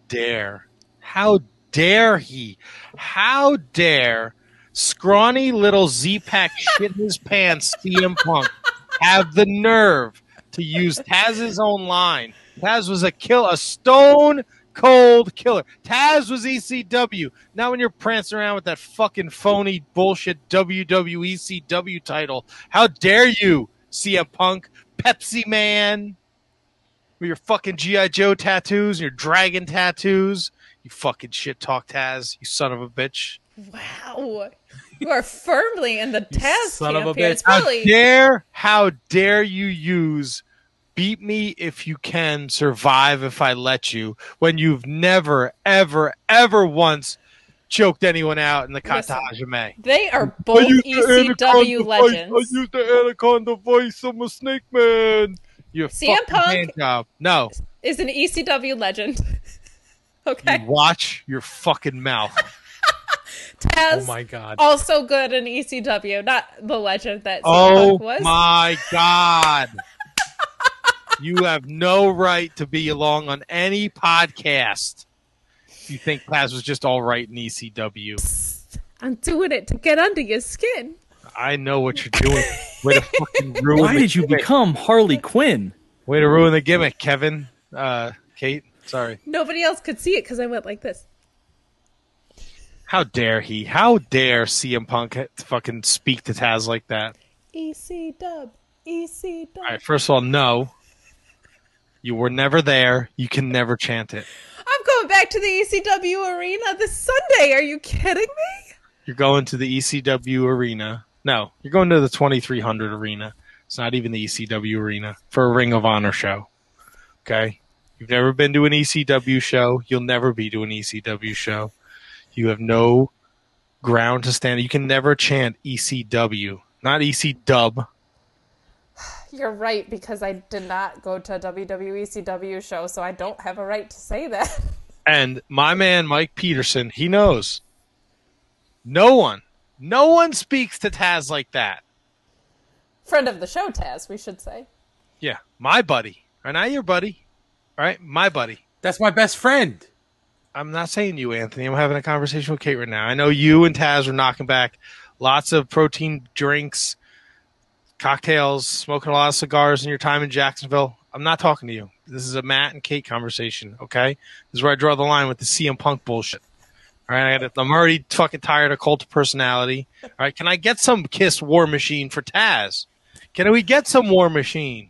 dare he? How dare scrawny little Z-Pack shit in his pants CM Punk have the nerve to use Taz's own line? Taz was a stone cold killer. Taz was ECW. Now when you're prancing around with that fucking phony bullshit WWE ECW title, how dare you, CM Punk, Pepsi Man, with your fucking G.I. Joe tattoos and your dragon tattoos. You fucking shit talk Taz, you son of a bitch. Wow. You are firmly in the Taz son camp of a here. bitch. It's probably... How dare you use beat me if you can, survive if I let you, when you've never, ever, ever once choked anyone out in the Kata Hajime. They are both ECW legends. I used the Anaconda voice. I'm a snake man. You CM Punk job. No. is an ECW legend. Okay. You watch your fucking mouth. Taz, oh my God, also good in ECW, not the legend that CM Punk was. Oh my God. You have no right to be along on any podcast if you think Taz was just all right in ECW. Psst, I'm doing it to get under your skin. I know what you're doing. Way to fucking ruin Why did you become Harley Quinn? Way to ruin the gimmick, Kevin. Kate, sorry. Nobody else could see it because I went like this. How dare he? How dare CM Punk fucking speak to Taz like that? ECW. All right, first of all, no. You were never there. You can never chant it. I'm going back to the ECW arena this Sunday. Are you kidding me? You're going to the ECW arena. No, you're going to the 2300 arena. It's not even the ECW arena for a Ring of Honor show. Okay? You've never been to an ECW show. You'll never be to an ECW show. You have no ground to stand. You can never chant ECW, not ECW. You're right, because I did not go to a WWE ECW show, so I don't have a right to say that. And my man, Mike Peterson, he knows. No one speaks to Taz like that. Friend of the show, Taz, we should say. Yeah, my buddy. Or not your buddy. All right, my buddy. That's my best friend. I'm not saying you, Anthony. I'm having a conversation with Kate right now. I know you and Taz are knocking back lots of protein drinks, cocktails, smoking a lot of cigars in your time in Jacksonville. I'm not talking to you. This is a Matt and Kate conversation, okay? This is where I draw the line with the CM Punk bullshit. All right, I'm already fucking tired of Cult of Personality. All right, can I get some Kiss War Machine for Taz? Can we get some War Machine?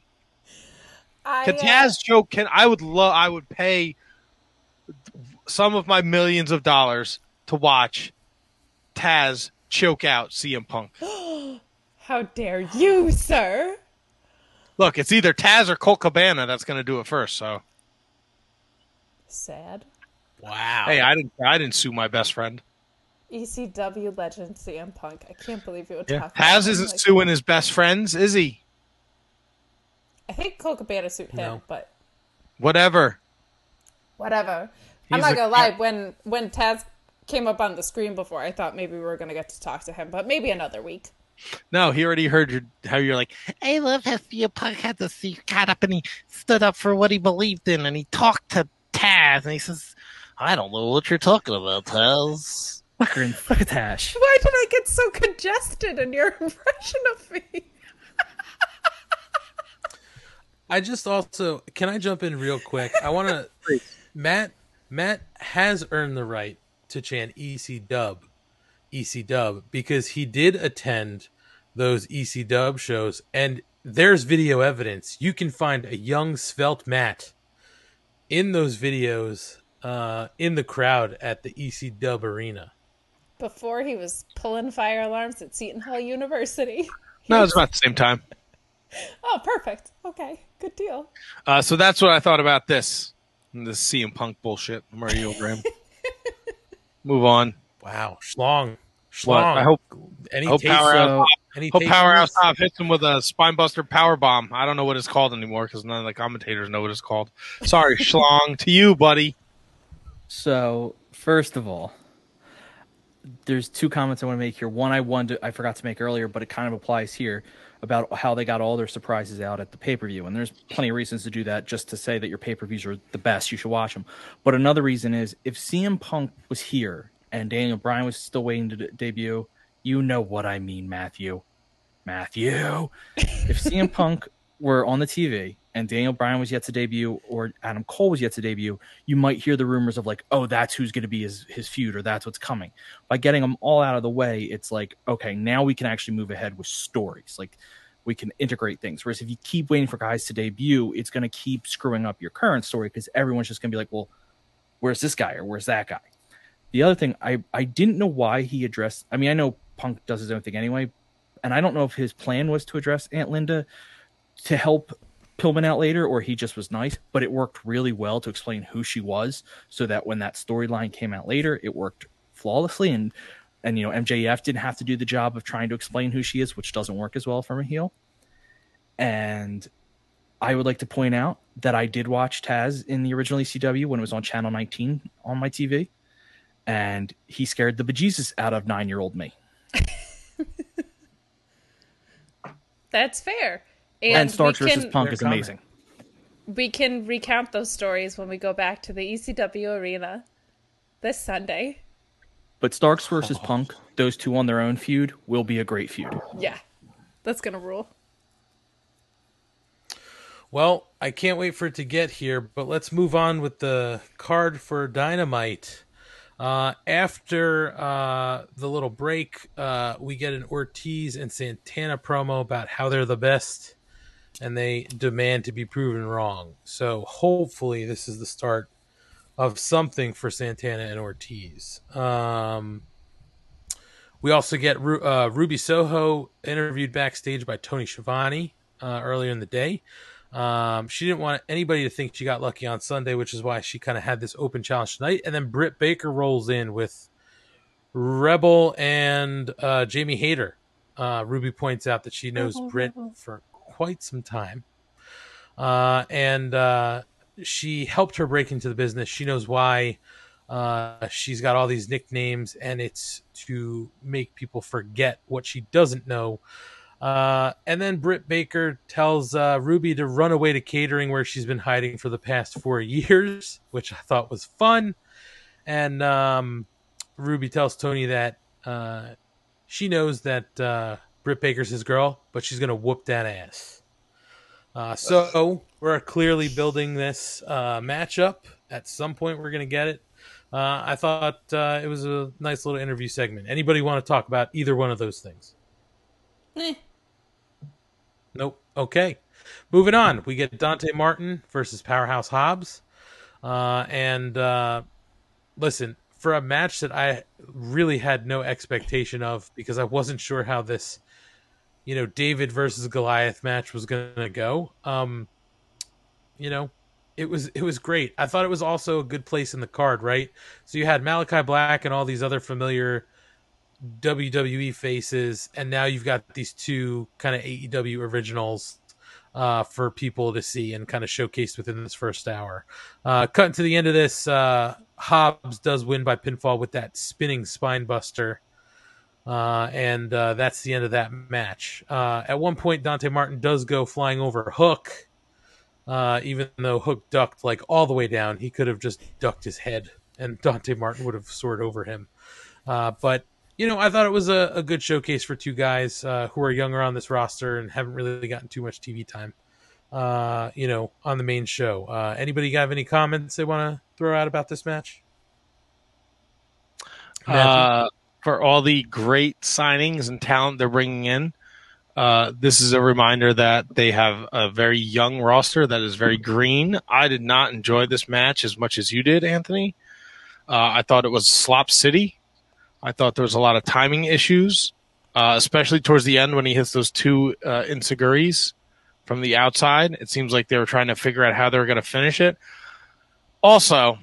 Can Taz choke? I would pay some of my millions of dollars to watch Taz choke out CM Punk. How dare you, sir? Look, it's either Taz or Colt Cabana that's going to do it first. So sad. Wow. Hey, I didn't sue my best friend. ECW legend CM Punk. I can't believe you would Yeah. talk about Taz him isn't like suing his best friends, is he? I think Colt Cabana sued him, but whatever. I'm He's not gonna lie. When Taz came up on the screen before, I thought maybe we were gonna get to talk to him, but maybe another week. No, he already heard how you're like, I love how CM Punk had to see caught up and he stood up for what he believed in and he talked to Taz and he says, I don't know what you're talking about, Taz. Fuckatash. Why did I get so congested in your impression of me? I just also can I jump in real quick? I want to. Matt has earned the right to chant EC Dub, because he did attend those EC Dub shows, and there's video evidence. You can find a young svelte Matt in those videos in the crowd at the EC Dub arena. Before he was pulling fire alarms at Seton Hall University. No, it's about the same time. Oh, perfect. Okay, good deal. So that's what I thought about this CM Punk bullshit. I'm already over him. Move on. Wow, Schlong. I hope Any Powerhouse Top hits him with a spinebuster power bomb. I don't know what it's called anymore because none of the commentators know what it's called. Sorry, Schlong. To you, buddy. So, first of all, there's two comments I want to make here. One I forgot to make earlier, but it kind of applies here about how they got all their surprises out at the pay-per-view. And there's plenty of reasons to do that, just to say that your pay-per-views are the best. You should watch them. But another reason is if CM Punk was here and Daniel Bryan was still waiting to debut, you know what I mean, Matthew. If CM Punk were on the TV and Daniel Bryan was yet to debut or Adam Cole was yet to debut, you might hear the rumors of like, oh, that's who's going to be his feud or that's what's coming. By getting them all out of the way, it's like, okay, now we can actually move ahead with stories. Like we can integrate things. Whereas if you keep waiting for guys to debut, it's going to keep screwing up your current story because everyone's just going to be like, well, where's this guy or where's that guy? The other thing, I didn't know why he addressed, I mean, I know Punk does his own thing anyway, and I don't know if his plan was to address Aunt Linda to help Pillman out later, or he just was nice, but it worked really well to explain who she was so that when that storyline came out later, it worked flawlessly. And you know, MJF didn't have to do the job of trying to explain who she is, which doesn't work as well from a heel. And I would like to point out that I did watch Taz in the original ECW when it was on Channel 19 on my TV, and he scared the bejesus out of 9-year-old me. That's fair. And Starks versus Punk is amazing. We can recount those stories when we go back to the ECW arena this Sunday. But Starks versus Punk, those two on their own feud, will be a great feud. Yeah, that's going to rule. Well, I can't wait for it to get here, but let's move on with the card for Dynamite. After the little break, we get an Ortiz and Santana promo about how they're the best and they demand to be proven wrong. So hopefully this is the start of something for Santana and Ortiz. We also get Ruby Soho interviewed backstage by Tony Schiavone earlier in the day. She didn't want anybody to think she got lucky on Sunday, which is why she kind of had this open challenge tonight. And then Britt Baker rolls in with Rebel and Jamie Hayter. Ruby points out that she knows Britt for quite some time. And she helped her break into the business. She knows why. She's got all these nicknames, and it's to make people forget what she doesn't know. And then Britt Baker tells Ruby to run away to catering where she's been hiding for the past 4 years, which I thought was fun. And Ruby tells Tony that she knows that Britt Baker's his girl, but she's going to whoop that ass. So we're clearly building this matchup. At some point, we're going to get it. I thought it was a nice little interview segment. Anybody want to talk about either one of those things? Nope. Okay. Moving on. We get Dante Martin versus Powerhouse Hobbs. And listen, for a match that I really had no expectation of because I wasn't sure how this, David versus Goliath match was going to go. It was great. I thought it was also a good place in the card, right? So you had Malachi Black and all these other familiar WWE faces, and now you've got these two kind of AEW originals for people to see and kind of showcased within this first hour. Cutting to the end of this, Hobbs does win by pinfall with that spinning spine buster, and that's the end of that match. At one point, Dante Martin does go flying over Hook, even though Hook ducked like all the way down. He could have just ducked his head, and Dante Martin would have soared over him. But I thought it was a good showcase for two guys who are younger on this roster and haven't really gotten too much TV time. on the main show. Anybody have any comments they want to throw out about this match? For all the great signings and talent they're bringing in, this is a reminder that they have a very young roster that is very green. I did not enjoy this match as much as you did, Anthony. I thought it was slop city. I thought there was a lot of timing issues, especially towards the end when he hits those two enziguris from the outside. It seems like they were trying to figure out how they were going to finish it. Also,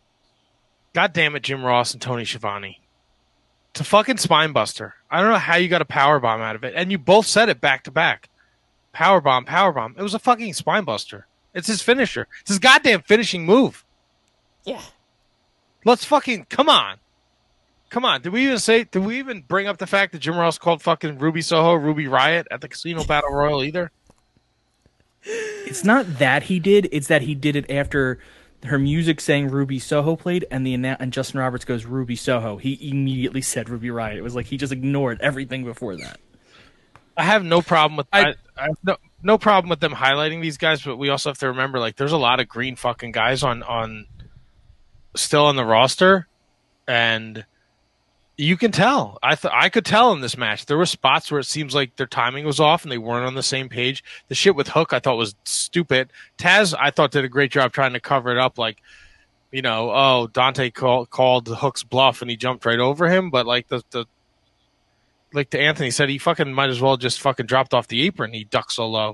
God damn it, Jim Ross and Tony Schiavone. It's a fucking spine buster. I don't know how you got a power bomb out of it. And you both said it back to back. Power bomb, power bomb. It was a fucking spine buster. It's his finisher. It's his goddamn finishing move. Yeah. Let's fucking come on. Come on. Did we even bring up the fact that Jim Ross called fucking Ruby Soho Ruby Riot at the Casino Battle Royal either? It's not that he did. It's that he did it after her music saying Ruby Soho played, and Justin Roberts goes Ruby Soho. He immediately said Ruby Riot. It was like he just ignored everything before that. I have no problem with I have no problem with them highlighting these guys, but we also have to remember like there's a lot of green fucking guys on still on the roster, and you can tell. I could tell in this match there were spots where it seems like their timing was off and they weren't on the same page. The shit with Hook I thought was stupid. Taz I thought did a great job trying to cover it up, like Dante called Hook's bluff and he jumped right over him, but like like to Anthony said, he fucking might as well just fucking dropped off the apron. He ducked so low.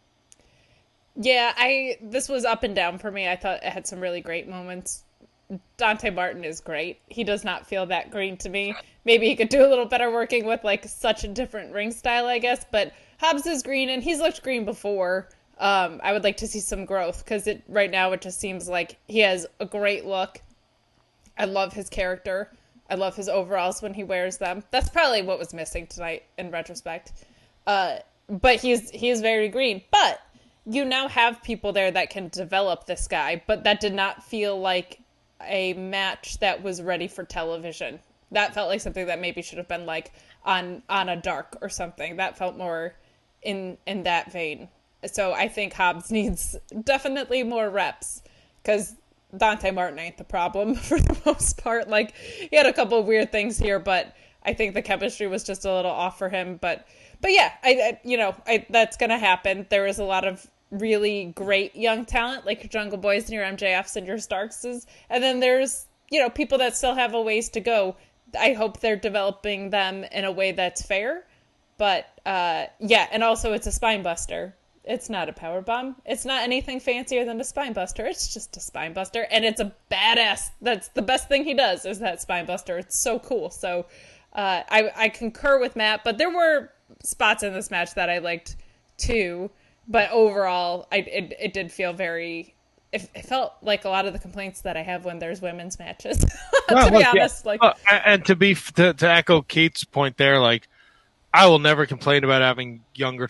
Yeah, this was up and down for me. I thought it had some really great moments. Dante Martin is great. He does not feel that green to me. Maybe he could do a little better working with like such a different ring style, I guess. But Hobbs is green, and he's looked green before. I would like to see some growth because right now it just seems like he has a great look. I love his character. I love his overalls when he wears them. That's probably what was missing tonight in retrospect. But he is very green. But you now have people there that can develop this guy. But that did not feel like a match that was ready for television. That felt like something that maybe should have been like on a dark or something. That felt more in that vein. So I think Hobbs needs definitely more reps because Dante Martin ain't the problem for the most part. Like he had a couple of weird things here, but I think the chemistry was just a little off for him. But yeah, I that's gonna happen. There is a lot of really great young talent like your Jungle Boys and your MJFs and your Starkses, and then there's people that still have a ways to go. I hope they're developing them in a way that's fair, but yeah, and also it's a spine buster. It's not a power bomb. It's not anything fancier than a spine buster. It's just a spine buster, and it's a badass. That's the best thing he does is that spine buster. It's so cool. So I concur with Matt, but there were spots in this match that I liked too. But overall, it did feel very. It felt like a lot of the complaints that I have when there's women's matches. To be honest, and to echo Kate's point there, like I will never complain about having young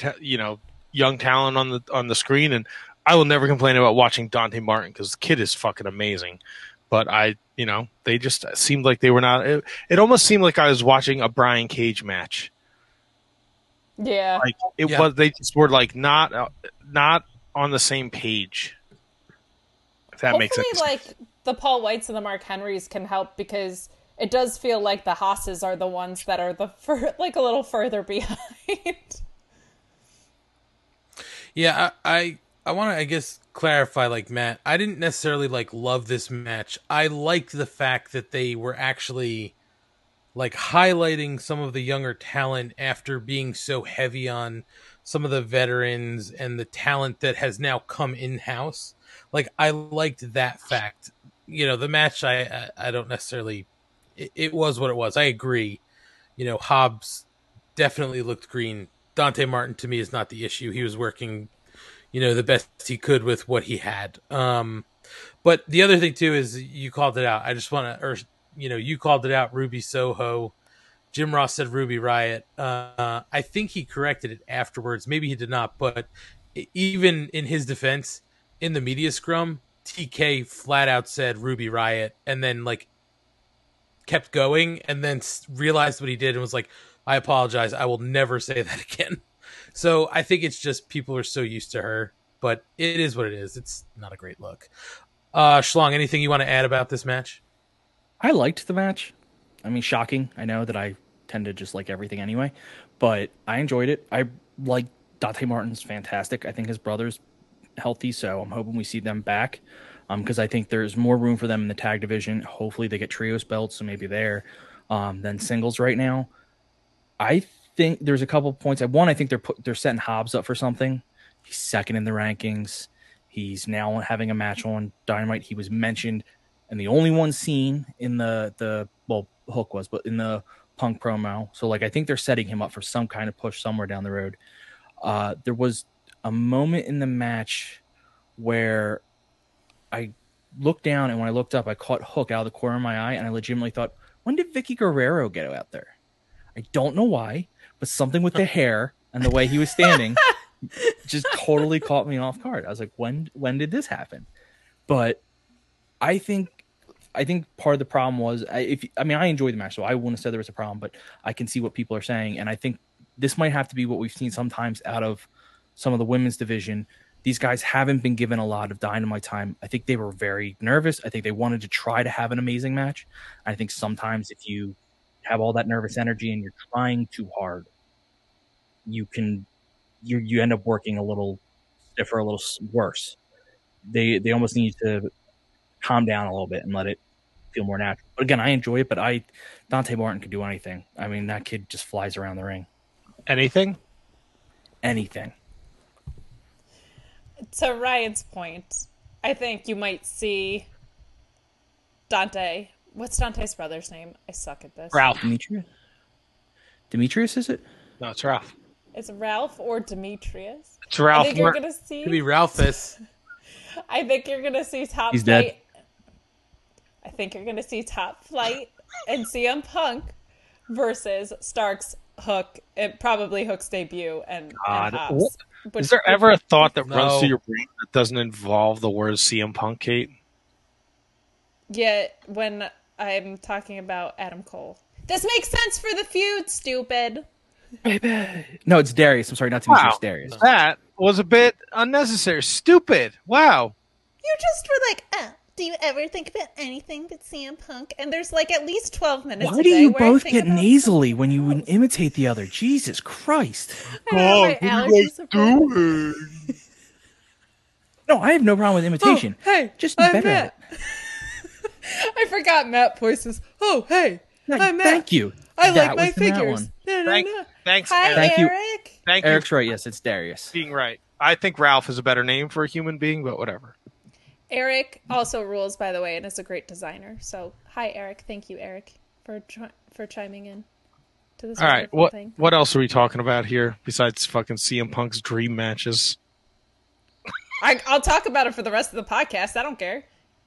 talent on the screen, and I will never complain about watching Dante Martin because the kid is fucking amazing. But they just seemed like they were not. It almost seemed like I was watching a Brian Cage match. Yeah, like it was. They just were like not on the same page. If that makes sense. Like the Paul Whites and the Mark Henrys can help because it does feel like the Haas's are the ones that are like a little further behind. Yeah, I want to, I guess, clarify, like Matt, I didn't necessarily like love this match. I liked the fact that they were actually like highlighting some of the younger talent after being so heavy on some of the veterans and the talent that has now come in-house. Like, I liked that fact. The match, I don't necessarily, it was what it was. I agree. Hobbs definitely looked green. Dante Martin, to me, is not the issue. He was working, the best he could with what he had. But the other thing, too, is you called it out. I just want to, you called it out, Ruby Soho. Jim Ross said Ruby Riot. I think he corrected it afterwards. Maybe he did not. But even in his defense, in the media scrum, TK flat out said Ruby Riot and then, like, kept going and then realized what he did and was like, I apologize. I will never say that again. So I think it's just people are so used to her but it is what it is. It's not a great look. Schlong, anything you want to add about this match? I liked the match. I mean, shocking. I know that I tend to just like everything anyway, but I enjoyed it. I like Dante Martin's fantastic. I think his brother's healthy, so I'm hoping we see them back because I think there's more room for them in the tag division. Hopefully they get trios belts, so maybe there than singles right now. I think there's a couple points. One, I think they're setting Hobbs up for something. He's second in the rankings. He's now having a match on Dynamite. He was mentioned, and the only one seen in the Hook was, but in the Punk promo. So like I think they're setting him up for some kind of push somewhere down the road. There was a moment in the match where I looked down, and when I looked up, I caught Hook out of the corner of my eye, and I legitimately thought, when did Vicky Guerrero get out there? I don't know why, but something with the hair and the way he was standing just totally caught me off guard. I was like, when did this happen? But I think part of the problem was I enjoyed the match, so I wouldn't have said there was a problem, but I can see what people are saying, and I think this might have to be what we've seen sometimes out of some of the women's division. These guys haven't been given a lot of Dynamite time. I think they were very nervous. I think they wanted to try to have an amazing match. I think sometimes if you have all that nervous energy and you're trying too hard, you end up working a little stiffer, a little worse. They almost need to calm down a little bit and let it feel more natural. But again, I enjoy it, but Dante Martin could do anything. I mean, that kid just flies around the ring. Anything? To Ryan's point, I think you might see Dante. What's Dante's brother's name? I suck at this. Ralph. Demetrius, is it? No, it's Ralph. It's Ralph or Demetrius. It's Ralph. I think you're gonna see. Could be Ralphus. I think you're gonna see Top He's Flight. dead. I think you're gonna see Top Flight and CM Punk versus Starks, Hook, and probably Hook's debut and Hobbs. Is there ever a thought that No. runs through your brain that doesn't involve the words CM Punk, Kate? Yeah, when I'm talking about Adam Cole. This makes sense for the feud, stupid. No, it's Darius. I'm sorry, not Demetrius. Darius. That was a bit unnecessary. Stupid. Wow. You just were like, do you ever think about anything but CM Punk? And there's like at least 12 minutes Why a do day you where I both think get about nasally when you imitate the other? Jesus Christ. my allergies are doing? No, I have no problem with imitation. Oh, hey, just be I'm better at Matt. I forgot Matt voices. Oh, hey, it. I'm Matt. Thank you. I That like my was the Matt figures. one. Thanks, Hi, Eric. Thank you. Eric. Thank Eric's you right. Yes, it's Darius. for being right. I think Ralph is a better name for a human being, but whatever. Eric also rules, by the way, and is a great designer. So, hi, Eric. Thank you, Eric, for chiming in to this. All right, wonderful thing. what else are we talking about here besides fucking CM Punk's dream matches? I'll talk about it for the rest of the podcast. I don't care.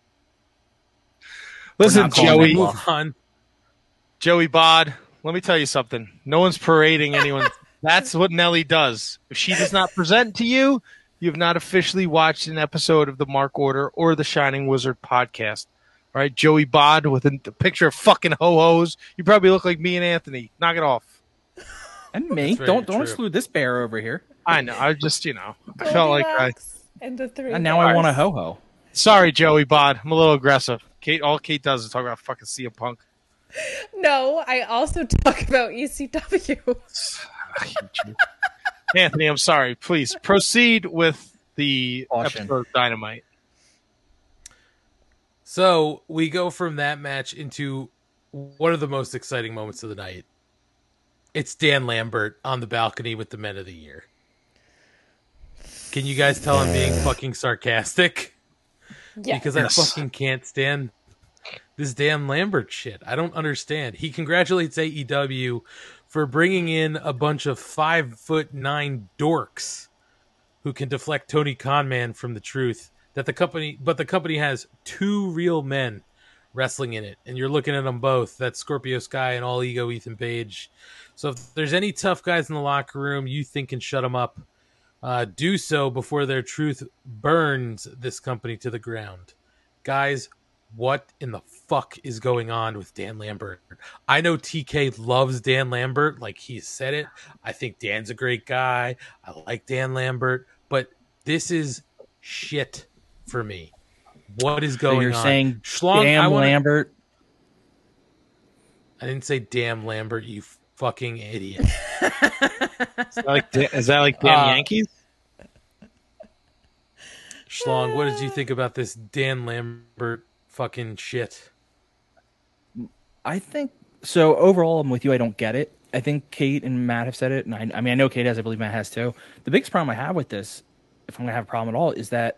Listen, not calling Joey, him Move on. Joey Bod, let me tell you something. No one's parading anyone. That's what Nelly does. If she does not present to you, you have not officially watched an episode of the Mark Order or the Shining Wizard podcast. All right, Joey Bod with a picture of fucking ho-hos. You probably look like me and Anthony. Knock it off. And me. very Don't true. exclude this bear over here. I know. I just, I felt like Goldilocks and the three. And now I bears. want a ho-ho. Sorry, Joey Bod. I'm a little aggressive. All Kate does is talk about fucking CM Punk. No, I also talk about ECW. I hate you. Anthony, I'm sorry. Please proceed with the Caution. episode of Dynamite. So we go from that match into one of the most exciting moments of the night. It's Dan Lambert on the balcony with the Men of the Year. Can you guys tell I'm being fucking sarcastic? Yeah. Because I fucking can't stand this Dan Lambert shit. I don't understand. He congratulates AEW for bringing in a bunch of 5'9" dorks who can deflect Tony Khan from the truth that the company has two real men wrestling in it, and you're looking at them both. That's Scorpio Sky and All Ego Ethan Page. So if there's any tough guys in the locker room you think can shut them up, do so before their truth burns this company to the ground. Guys, what in the fuck is going on with Dan Lambert? I know TK loves Dan Lambert, like he said it. I think Dan's a great guy. I like Dan Lambert, but This is shit for me. What is So going you're on? saying, Schlong, damn Lambert. I didn't say damn Lambert, you fucking idiot. Is that like damn Yankees? Schlong, what did you think about this Dan Lambert fucking shit? I think so. Overall, I'm with you. I don't get it. I think Kate and Matt have said it, and I mean, I know Kate has. I believe Matt has too. The biggest problem I have with this, if I'm gonna have a problem at all, is that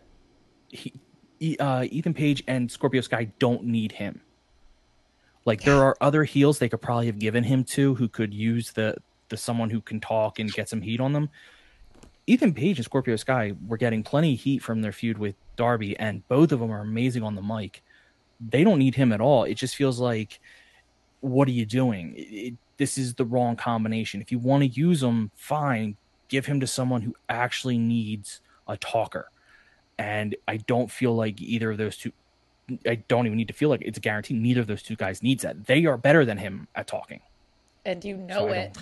Ethan Page and Scorpio Sky don't need him. Like, there are other heels they could probably have given him to who could use the someone who can talk and get some heat on them. Ethan Page and Scorpio Sky were getting plenty of heat from their feud with Darby, and both of them are amazing on the mic. They don't need him at all. It just feels like, what are you doing? This is the wrong combination. If you want to use him, fine. Give him to someone who actually needs a talker. And I don't feel like either of those two, I don't even need to feel like it's a guarantee. Neither of those two guys needs that. They are better than him at talking. And you know it.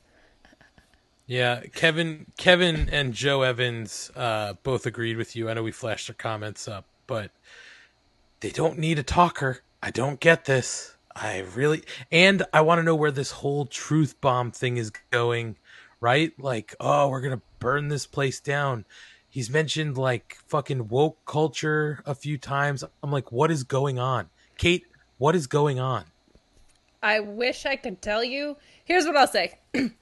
Yeah, Kevin and Joe Evans both agreed with you. I know we flashed their comments up, but they don't need a talker. I don't get this. I want to know where this whole truth bomb thing is going, right? Like, oh, we're going to burn this place down. He's mentioned like fucking woke culture a few times. I'm like, what is going on? Kate, what is going on? I wish I could tell you. Here's what I'll say.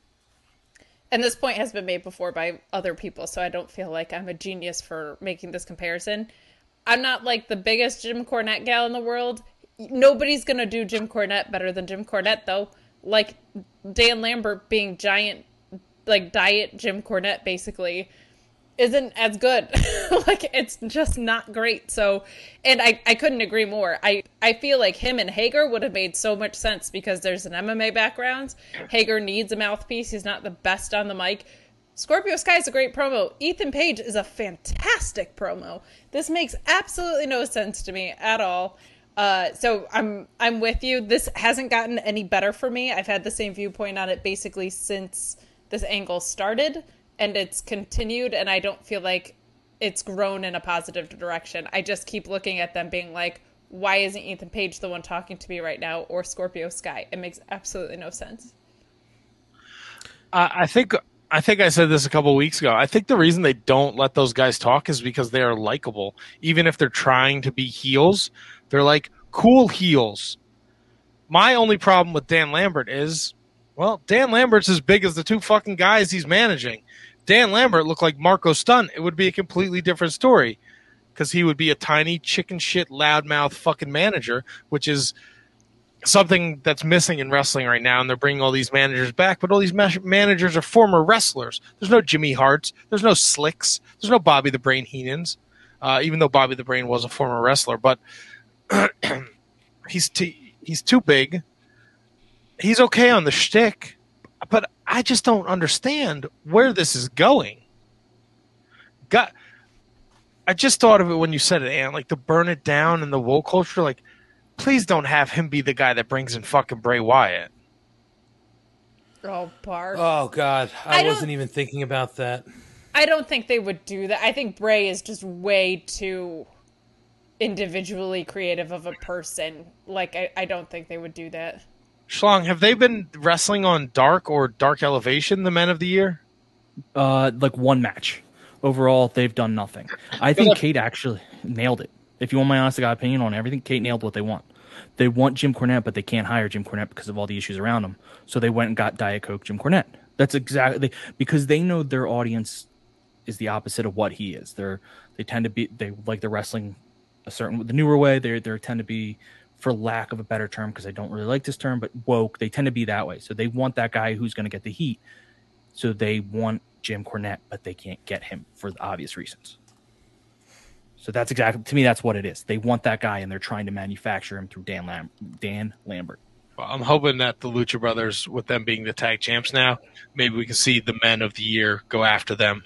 And this point has been made before by other people, so I don't feel like I'm a genius for making this comparison. I'm not like the biggest Jim Cornette gal in the world. Nobody's going to do Jim Cornette better than Jim Cornette, though. Like, Dan Lambert being giant, like, diet Jim Cornette, basically, isn't as good. Like, it's just not great. So, and I couldn't agree more. I feel like him and Hager would have made so much sense because there's an MMA background. Hager needs a mouthpiece. He's not the best on the mic. Scorpio Sky is a great promo. Ethan Page is a fantastic promo. This makes absolutely no sense to me at all. So I'm with you. This hasn't gotten any better for me. I've had the same viewpoint on it basically since this angle started, and it's continued, and I don't feel like it's grown in a positive direction. I just keep looking at them being like, why isn't Ethan Page the one talking to me right now, or Scorpio Sky? It makes absolutely no sense. I think I said this a couple of weeks ago. I think the reason they don't let those guys talk is because they are likable. Even if they're trying to be heels, they're like cool heels. My only problem with Dan Lambert is, well, Dan Lambert's as big as the two fucking guys he's managing. Dan Lambert looked like Marco Stunt. It would be a completely different story because he would be a tiny chicken shit loudmouth fucking manager, which is something that's missing in wrestling right now, and they're bringing all these managers back, but all these managers are former wrestlers. There's no Jimmy Harts. There's no Slicks. There's no Bobby the Brain Heenans, even though Bobby the Brain was a former wrestler. But he's too big. He's okay on the shtick, but I just don't understand where this is going. I just thought of it when you said it, Ann, like to burn it down in the woke culture, like, please don't have him be the guy that brings in fucking Bray Wyatt. Oh, Bart. Oh, God. I wasn't even thinking about that. I don't think they would do that. I think Bray is just way too individually creative of a person. Like, I don't think they would do that. Schlong, have they been wrestling on Dark or Dark Elevation, the Men of the Year? Like one match. Overall, they've done nothing. I think Kate actually nailed it. If you want my honest to God opinion on everything, Kate nailed what they want. They want Jim Cornette, but they can't hire Jim Cornette because of all the issues around him. So they went and got Diet Coke Jim Cornette. That's exactly because they know their audience is the opposite of what he is. They tend to be, they like the wrestling the newer way. They tend to be, for lack of a better term, because I don't really like this term, but woke. They tend to be that way. So they want that guy who's going to get the heat. So they want Jim Cornette, but they can't get him for the obvious reasons. So that's exactly, to me, that's what it is. They want that guy, and they're trying to manufacture him through Dan Lambert. Well, I'm hoping that the Lucha Brothers, with them being the tag champs now, maybe we can see the Men of the Year go after them.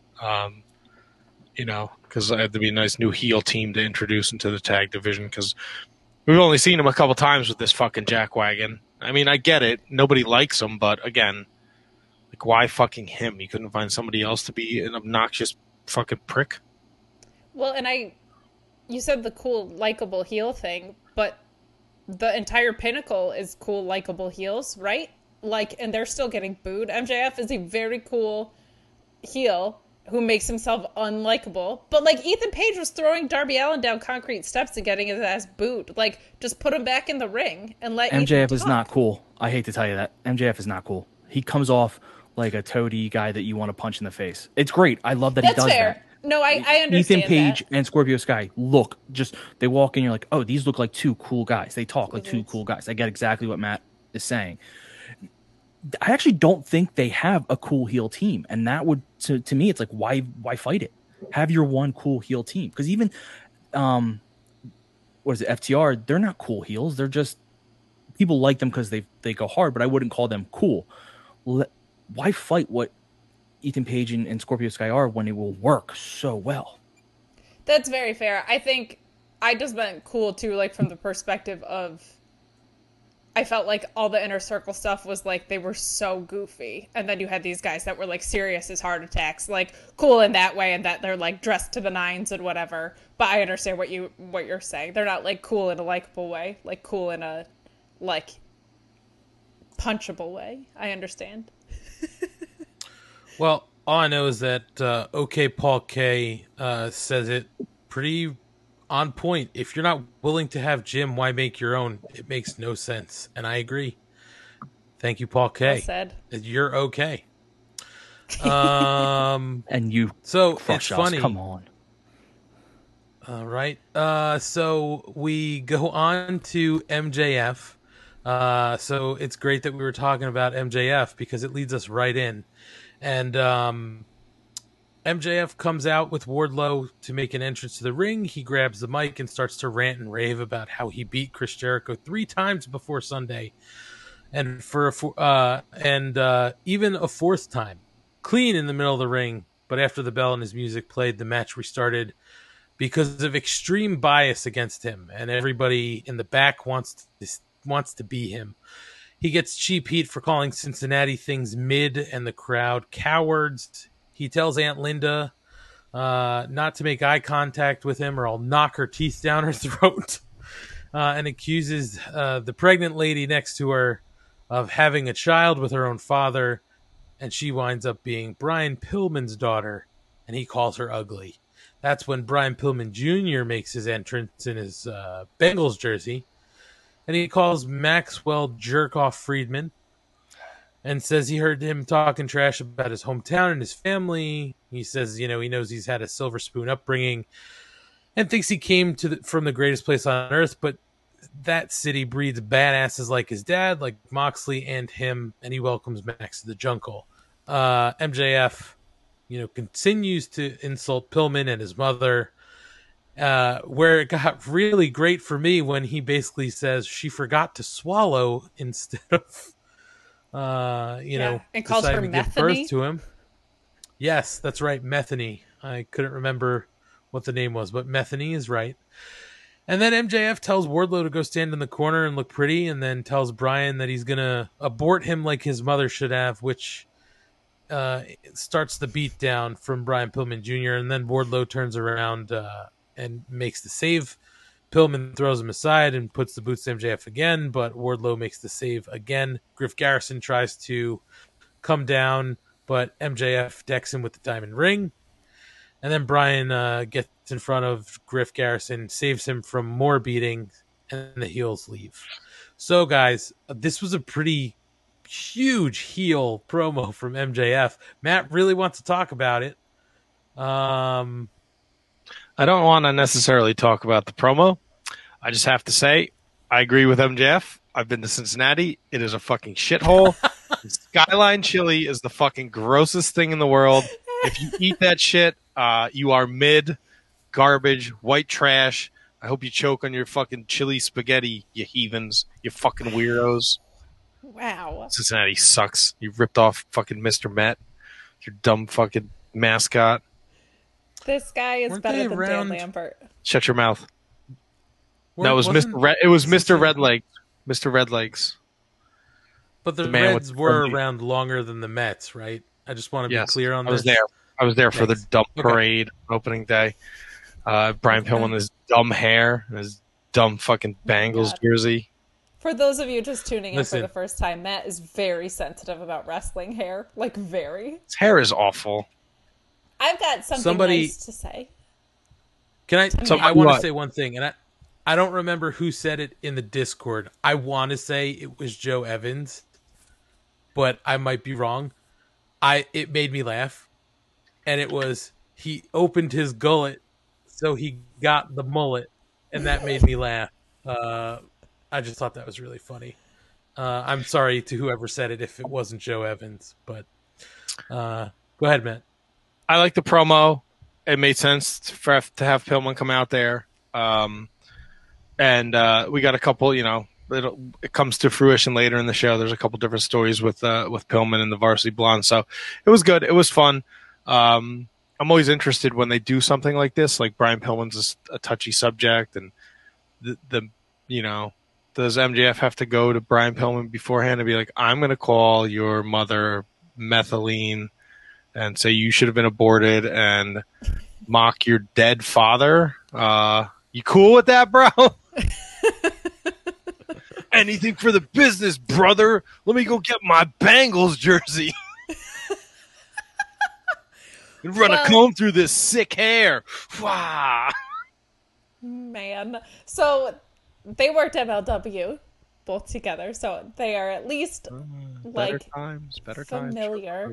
Because it'd be a nice new heel team to introduce into the tag division, because we've only seen him a couple times with this fucking jackwagon. I mean, I get it. Nobody likes him, but again, like, why fucking him? You couldn't find somebody else to be an obnoxious fucking prick. Well, and you said the cool, likable heel thing, but the entire Pinnacle is cool, likable heels, right? Like, and they're still getting booed. MJF is a very cool heel who makes himself unlikable. But, like, Ethan Page was throwing Darby Allin down concrete steps and getting his ass booed. Like, just put him back in the ring and let MJF is not cool. I hate to tell you that. MJF is not cool. He comes off like a toady guy that you want to punch in the face. It's great. I love that he does fair. that. No, I understand Ethan Page that. and Scorpio Sky they walk in, you're like, oh, these look like two cool guys. They talk like two cool guys. I get exactly what Matt is saying. I actually don't think they have a cool heel team. And that would, to me, it's like, why fight it? Have your one cool heel team. Because even, what is it, FTR, they're not cool heels. They're just, people like them because they go hard, but I wouldn't call them cool. Why fight what Ethan Page and Scorpio Sky are when it will work so well? That's very fair. I think I just meant cool too, like from the perspective of, I felt like all the Inner Circle stuff was like they were so goofy, and then you had these guys that were like serious as heart attacks, like cool in that way, and that they're like dressed to the nines and whatever. But I understand what you're saying. They're not like cool in a likable way, like cool in a like punchable way. I understand. Well, all I know is that OK Paul K says it pretty on point. If you're not willing to have Jim, why make your own? It makes no sense. And I agree. Thank you, Paul K. Well said. You're okay. And you so crush it's us. funny. Come on. All right. So we go on to MJF. So it's great that we were talking about MJF because it leads us right in. And MJF comes out with Wardlow to make an entrance to the ring. He grabs the mic and starts to rant and rave about how he beat Chris Jericho 3 times before Sunday, and even a 4th time, clean in the middle of the ring. But after the bell and his music played, the match restarted because of extreme bias against him, and everybody in the back wants to be him. He gets cheap heat for calling Cincinnati things mid and the crowd cowards. He tells Aunt Linda not to make eye contact with him or I'll knock her teeth down her throat, and accuses the pregnant lady next to her of having a child with her own father, and she winds up being Brian Pillman's daughter, and he calls her ugly. That's when Brian Pillman Jr. makes his entrance in his Bengals jersey, and he calls Maxwell Jerkoff Friedman and says he heard him talking trash about his hometown and his family. He says, he knows he's had a silver spoon upbringing and thinks he came from the greatest place on earth, but that city breeds badasses like his dad, like Moxley and him, and he welcomes Max to the jungle. MJF, continues to insult Pillman and his mother, where it got really great for me when he basically says she forgot to swallow instead of, and calls her deciding to give birth Methany to him. Yes, that's right, Methany. I couldn't remember what the name was, but Methany is right. And then MJF tells Wardlow to go stand in the corner and look pretty, and then tells Brian that he's going to abort him like his mother should have, which starts the beatdown from Brian Pillman Jr., and then Wardlow turns around and makes the save. Pillman throws him aside and puts the boots to MJF again, but Wardlow makes the save again. Griff Garrison tries to come down, but MJF decks him with the diamond ring. And then Brian gets in front of Griff Garrison, saves him from more beating, and the heels leave. So, guys, this was a pretty huge heel promo from MJF. Matt really wants to talk about it. I don't want to necessarily talk about the promo. I just have to say, I agree with MJF. I've been to Cincinnati. It is a fucking shithole. Skyline chili is the fucking grossest thing in the world. If you eat that shit, you are mid, garbage, white trash. I hope you choke on your fucking chili spaghetti, you heathens, you fucking weirdos. Wow. Cincinnati sucks. You ripped off fucking Mr. Met, your dumb fucking mascot. This guy is better than Dan Lambert. Shut your mouth. No, it was Mr. Red Legs. Mr. Red Legs. But the Reds were around longer than the Mets, right? I just want to be clear on this. I was there. I was there for the Thanks. dumb Okay. parade opening day. Brian Pillman, his dumb hair, and his dumb fucking Bengals God. jersey. For those of you just tuning in Listen. for the first time, Matt is very sensitive about wrestling hair. Like, very. His hair is awful. I've got something Somebody- nice to say. Can I? So I want what? to say one thing, and I don't remember who said it in the Discord. I want to say it was Joe Evans, but I might be wrong. It made me laugh, and it was he opened his gullet, so he got the mullet, and that made me laugh. I just thought that was really funny. I'm sorry to whoever said it if it wasn't Joe Evans, but go ahead, Matt. I like the promo. It made sense to have Pillman come out there. And we got a couple, it comes to fruition later in the show. There's a couple different stories with Pillman and the Varsity Blondes. So it was good. It was fun. I'm always interested when they do something like this. Like Brian Pillman's a touchy subject, and does MJF have to go to Brian Pillman beforehand and be like, I'm going to call your mother methylene and say you should have been aborted and mock your dead father? You cool with that, bro? Anything for the business, brother. Let me go get my Bengals jersey and run a comb through this sick hair. Wow. Man. So they worked MLW both together, so they are at least Better times. familiar.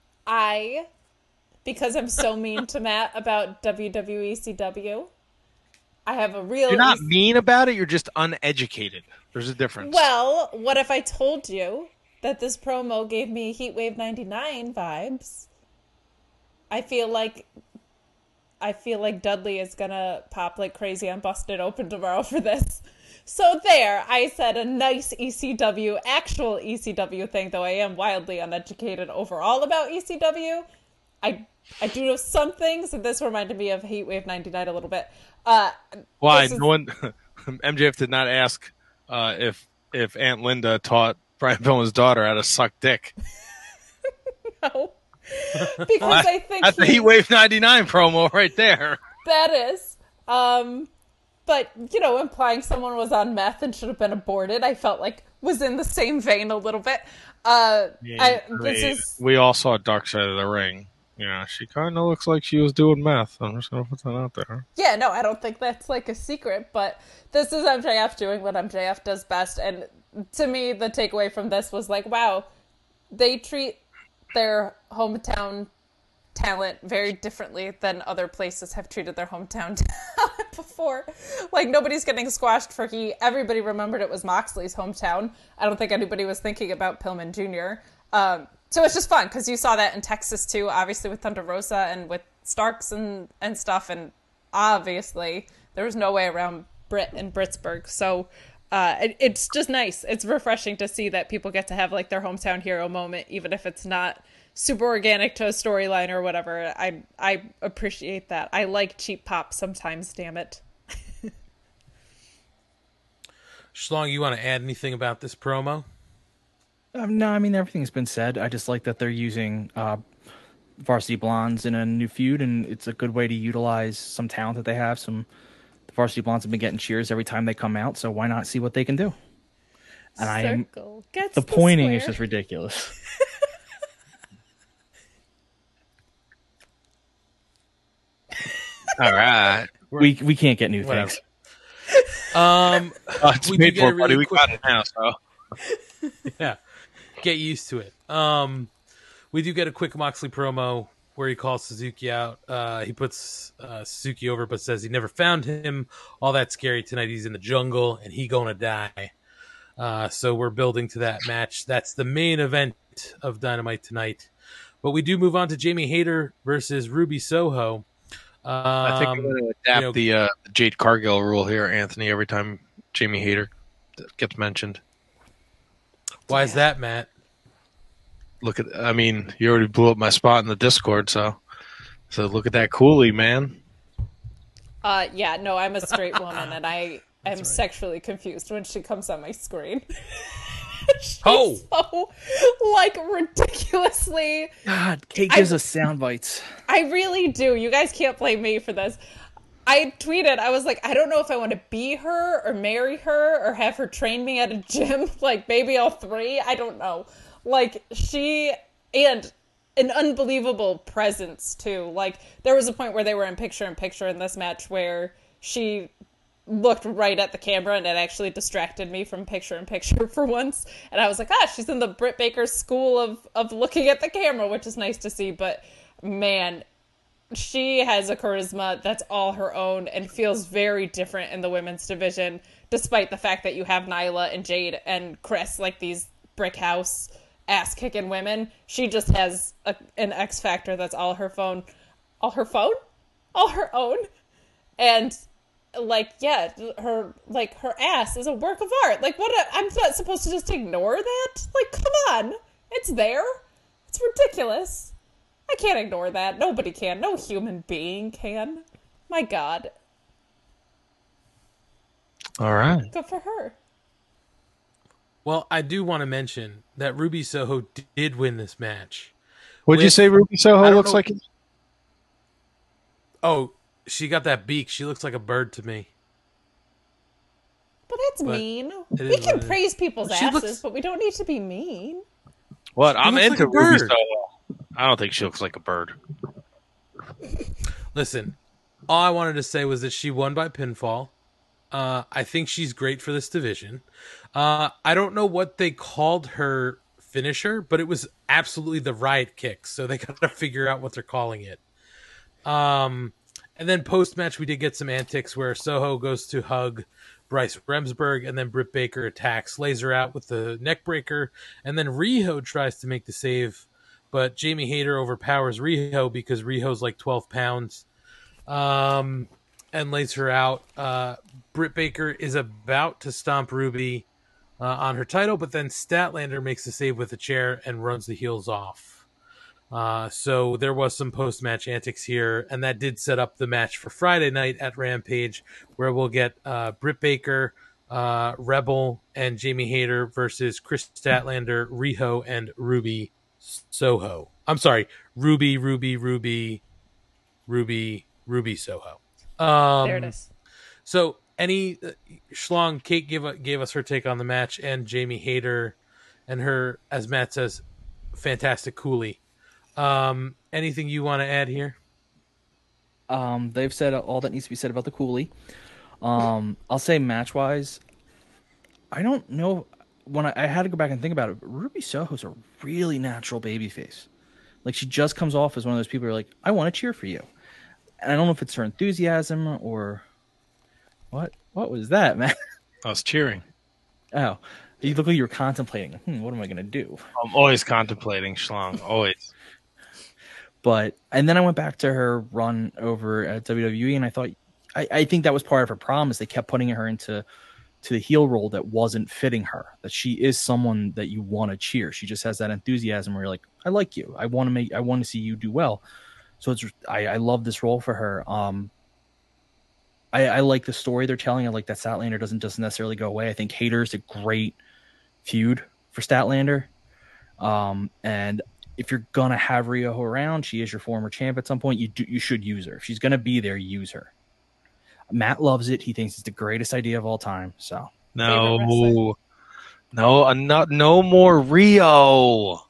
Because I'm so mean to Matt about WWE CW, I have a real... You're not mean about it, you're just uneducated. There's a difference. Well, what if I told you that this promo gave me Heatwave 99 vibes? I feel like Dudley is gonna pop like crazy on Busted Open tomorrow for this. So there, I said a nice actual ECW thing, though I am wildly uneducated overall about ECW. I do know some things, and this reminded me of Heatwave 99 a little bit. Why? No one... MJF did not ask if Aunt Linda taught Brian Pillman's daughter how to suck dick. No. Because I think that's the Heatwave 99 promo right there. That is. But, implying someone was on meth and should have been aborted, I felt like was in the same vein a little bit. We all saw Dark Side of the Ring. Yeah, she kind of looks like she was doing meth. I'm just going to put that out there. Yeah, no, I don't think that's like a secret, but this is MJF doing what MJF does best. And to me, the takeaway from this was like, wow, they treat their hometown talent very differently than other places have treated their hometown talent before. Like, nobody's getting squashed for Heat. Everybody remembered it was Moxley's hometown. I don't think anybody was thinking about Pillman Jr. So it's just fun because you saw that in Texas too, obviously with Thunder Rosa and with Starks and stuff, and obviously there was no way around Britt and Britsburg. So it's just nice. It's refreshing to see that people get to have like their hometown hero moment, even if it's not super organic to a storyline or whatever. I appreciate that. I like cheap pop sometimes, damn it. Schlong, you want to add anything about this promo? No, I mean, everything's been said. I just like that they're using Varsity Blondes in a new feud, and it's a good way to utilize some talent that they have. The Varsity Blondes have been getting cheers every time they come out, so why not see what they can do? And the pointing is just ridiculous. All right. We can't get new Whatever. things. It's paid for, buddy. We got it now, so... Yeah. Get used to it. We do get a quick Moxley promo where he calls Suzuki out. He puts Suzuki over, but says he never found him all that scary tonight. He's in the jungle and he gonna die. So we're building to that match. That's the main event of Dynamite tonight. But we do move on to Jamie Hayter versus Ruby Soho. I think I'm going to adapt the Jade Cargill rule here, Anthony, every time Jamie Hayter gets mentioned. Why is that, Matt? You already blew up my spot in the Discord, so look at that coolie, man. Yeah, no, I'm a straight woman, and I am sexually confused when she comes on my screen. She's Oh! so, like, ridiculously... God, Kate gives us sound bites. I really do. You guys can't blame me for this. I tweeted, I was like, I don't know if I want to be her or marry her or have her train me at a gym. Like, maybe all three. I don't know. Like, and an unbelievable presence, too. Like, there was a point where they were in picture-in-picture in this match where she looked right at the camera, and it actually distracted me from picture-in-picture for once. And I was like, she's in the Britt Baker school of looking at the camera, which is nice to see. But, man, she has a charisma that's all her own and feels very different in the women's division, despite the fact that you have Nyla and Jade and Chris, like these brick house ass-kicking women. She just has an X factor that's all her own. And, like, yeah, her ass is a work of art. Like, I'm not supposed to just ignore that? Like, come on. It's there. It's ridiculous. I can't ignore that. Nobody can. No human being can. My God. All right. Good for her. Well, I do want to mention that Ruby Soho did win this match. Would you say Ruby Soho looks like? Oh, she got that beak. She looks like a bird to me. But that's mean. We can praise people's asses, but we don't need to be mean. What? I'm into Ruby Soho. I don't think she looks like a bird. Listen, all I wanted to say was that she won by pinfall. I think she's great for this division. I don't know what they called her finisher, but it was absolutely the riot kick, so they got to figure out what they're calling it. And then post-match, we did get some antics where Soho goes to hug Bryce Remsburg, and then Britt Baker attacks, lays her out with the neck breaker, and then Riho tries to make the save, but Jamie Hayter overpowers Riho because Riho's like 12 pounds and lays her out. Britt Baker is about to stomp Ruby on her title, but then Statlander makes the save with a chair and runs the heels off. So there was some post-match antics here, and that did set up the match for Friday night at Rampage, where we'll get Britt Baker, Rebel, and Jamie Hayter versus Chris Statlander, Riho, and Ruby Soho. I'm sorry, Ruby Soho. There it is. So Schlong, Kate gave us her take on the match, and Jamie Hayter and her, as Matt says, fantastic Cooley. Anything you want to add here? They've said all that needs to be said about the Cooley. I'll say match-wise, I don't know. When I had to go back and think about it, Ruby Soho's a really natural babyface. Like, she just comes off as one of those people who are like, I want to cheer for you. And I don't know if it's her enthusiasm or what was that, man? I was cheering. Oh, you look like you were contemplating. What am I going to do? I'm always contemplating, Schlong. Always. And then I went back to her run over at WWE, and I thought, I think that was part of her problem, is they kept putting her into the heel role that wasn't fitting her. That she is someone that you want to cheer. She just has that enthusiasm where you're like, I like you. I want to see you do well. So I love this role for her. I like the story they're telling. I like that Statlander doesn't just necessarily go away. I think Hayter's a great feud for Statlander. And if you're gonna have Riho around, she is your former champ at some point. You should use her. If she's gonna be there, use her. Matt loves it. He thinks it's the greatest idea of all time. So no more Rio.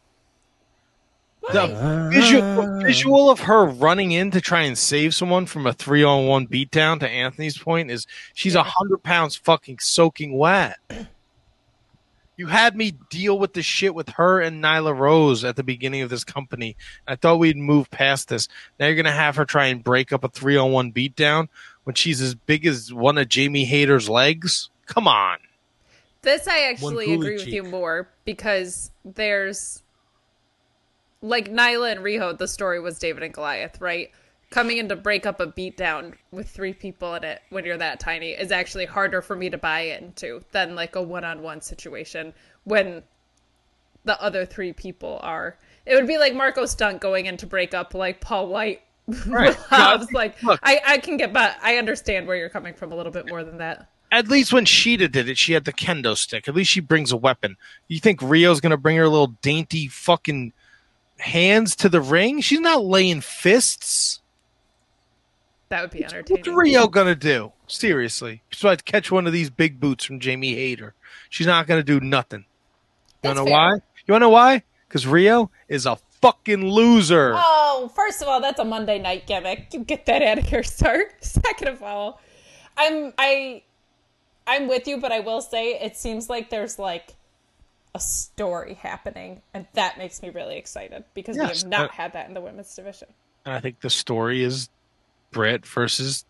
The visual of her running in to try and save someone from a 3-on-1 beatdown, to Anthony's point, is she's 100 pounds fucking soaking wet. You had me deal with the shit with her and Nyla Rose at the beginning of this company. I thought we'd move past this. Now you're going to have her try and break up a 3-on-1 beatdown when she's as big as one of Jamie Hayter's legs? Come on. This I actually agree with you more, because there's... Like Nyla and Riho, the story was David and Goliath, right? Coming in to break up a beatdown with 3 people in it when you're that tiny is actually harder for me to buy into than like a one-on-one situation when the other 3 people are. It would be like Marco Stunt going in to break up like Paul White. Right. I was like, look, I can get, but I understand where you're coming from a little bit more than that. At least when Sheeta did it, she had the kendo stick. At least she brings a weapon. You think Rio's going to bring her little dainty fucking hands to the ring? She's not laying fists. That would be entertaining. What's Rio going to do? Seriously. She's about to catch one of these big boots from Jamie Hayter. She's not going to do nothing. You want to know why? You want to know why? Because Rio is a fucking loser. Oh, first of all, that's a Monday night gimmick. You get that out of here, sir. Second of all, I'm with you, but I will say it seems like there's like a story happening, and that makes me really excited because we have not had that in the women's division. And I think the story is Britt versus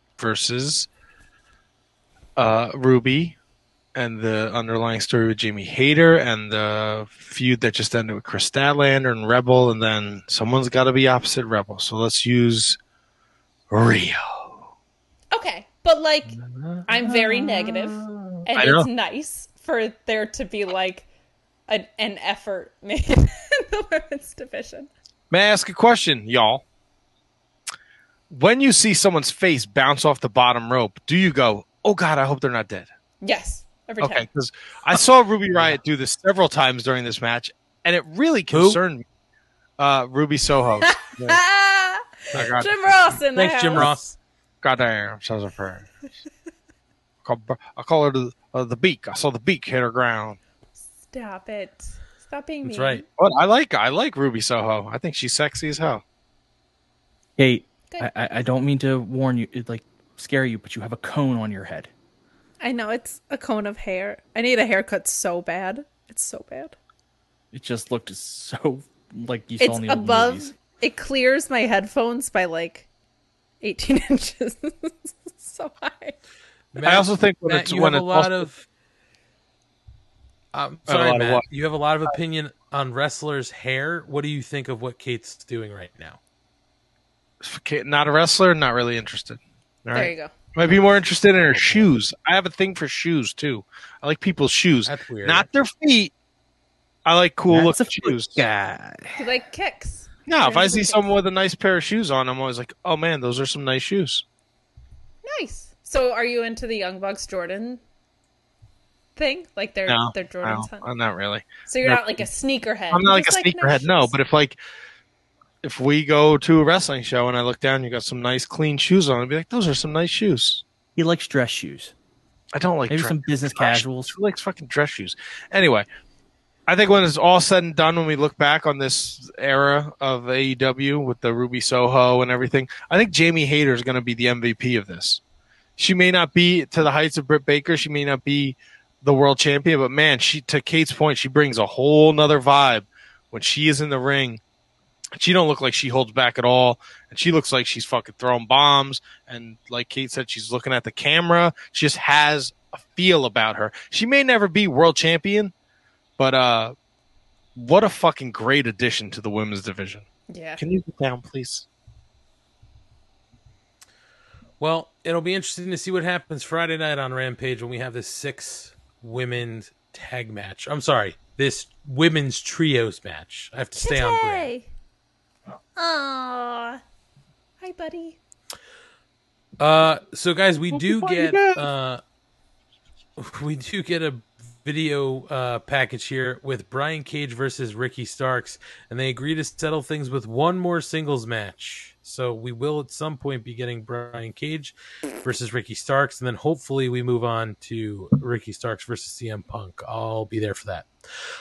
Ruby, and the underlying story with Jamie Hayter, and the feud that just ended with Chris Statlander and Rebel, and then someone's got to be opposite Rebel. So let's use Rio. Okay, but like, I'm very negative, and it's nice for there to be like an effort made in the women's division. May I ask a question, y'all? When you see someone's face bounce off the bottom rope, do you go, "Oh God, I hope they're not dead"? Yes, every time. Okay, because I saw Ruby Riott do this several times during this match, and it really concerned me. Ruby Soho. Jim Ross in the house. Thanks, Jim Ross. Goddamn, sounds a friend. I call her the beak. I saw the beak hit her ground. Stop it. Stop being mean. That's right. But I like Ruby Soho. I think she's sexy as hell. Hey, I don't mean to warn you, like scare you, but you have a cone on your head. I know, it's a cone of hair. I need a haircut so bad. It's so bad. It just looked so like you saw in the old above movies. It clears my headphones by like 18 inches. So high. I also think when Matt, it's you when have a it's lot also, of. Sorry, of Matt. what? You have a lot of opinion on wrestlers' hair. What do you think of what Kate's doing right now? not a wrestler, not really interested. All right? There you go. Might be more interested in her shoes. I have a thing for shoes too. I like people's shoes, That's weird. not their feet. I like cool That's looking shoes. guy. You like kicks. No, if I see someone with a nice pair of shoes on, I'm always like, "Oh man, those are some nice shoes." Nice. So are you into the Young Bucks Jordan thing? Like they're Jordan's hunt? I'm not really. So you're not like a sneakerhead. I'm not like a Just sneakerhead, no. But if we go to a wrestling show and I look down, you got some nice clean shoes on, I'd be like, "Those are some nice shoes." He likes dress shoes. I don't like maybe some business casuals. Who likes fucking dress shoes? Anyway, I think when it's all said and done, when we look back on this era of AEW with the Ruby Soho and everything, I think Jamie Hayter is going to be the MVP of this. She may not be to the heights of Britt Baker. She may not be the world champion, but man, to Kate's point, she brings a whole nother vibe when she is in the ring. She don't look like she holds back at all, and she looks like she's fucking throwing bombs. And like Kate said, she's looking at the camera. She just has a feel about her. She may never be world champion, but what a fucking great addition to the women's division. Yeah. Can you get down, please? Well, it'll be interesting to see what happens Friday night on Rampage when we have this 6 women's tag match. I'm sorry, this women's trios match. I have to stay on brand. Aww. Hi, buddy. So guys, we do get a video package here with Brian Cage versus Ricky Starks, and they agree to settle things with one more singles match. So we will at some point be getting Brian Cage versus Ricky Starks, and then hopefully we move on to Ricky Starks versus CM Punk. I'll be there for that.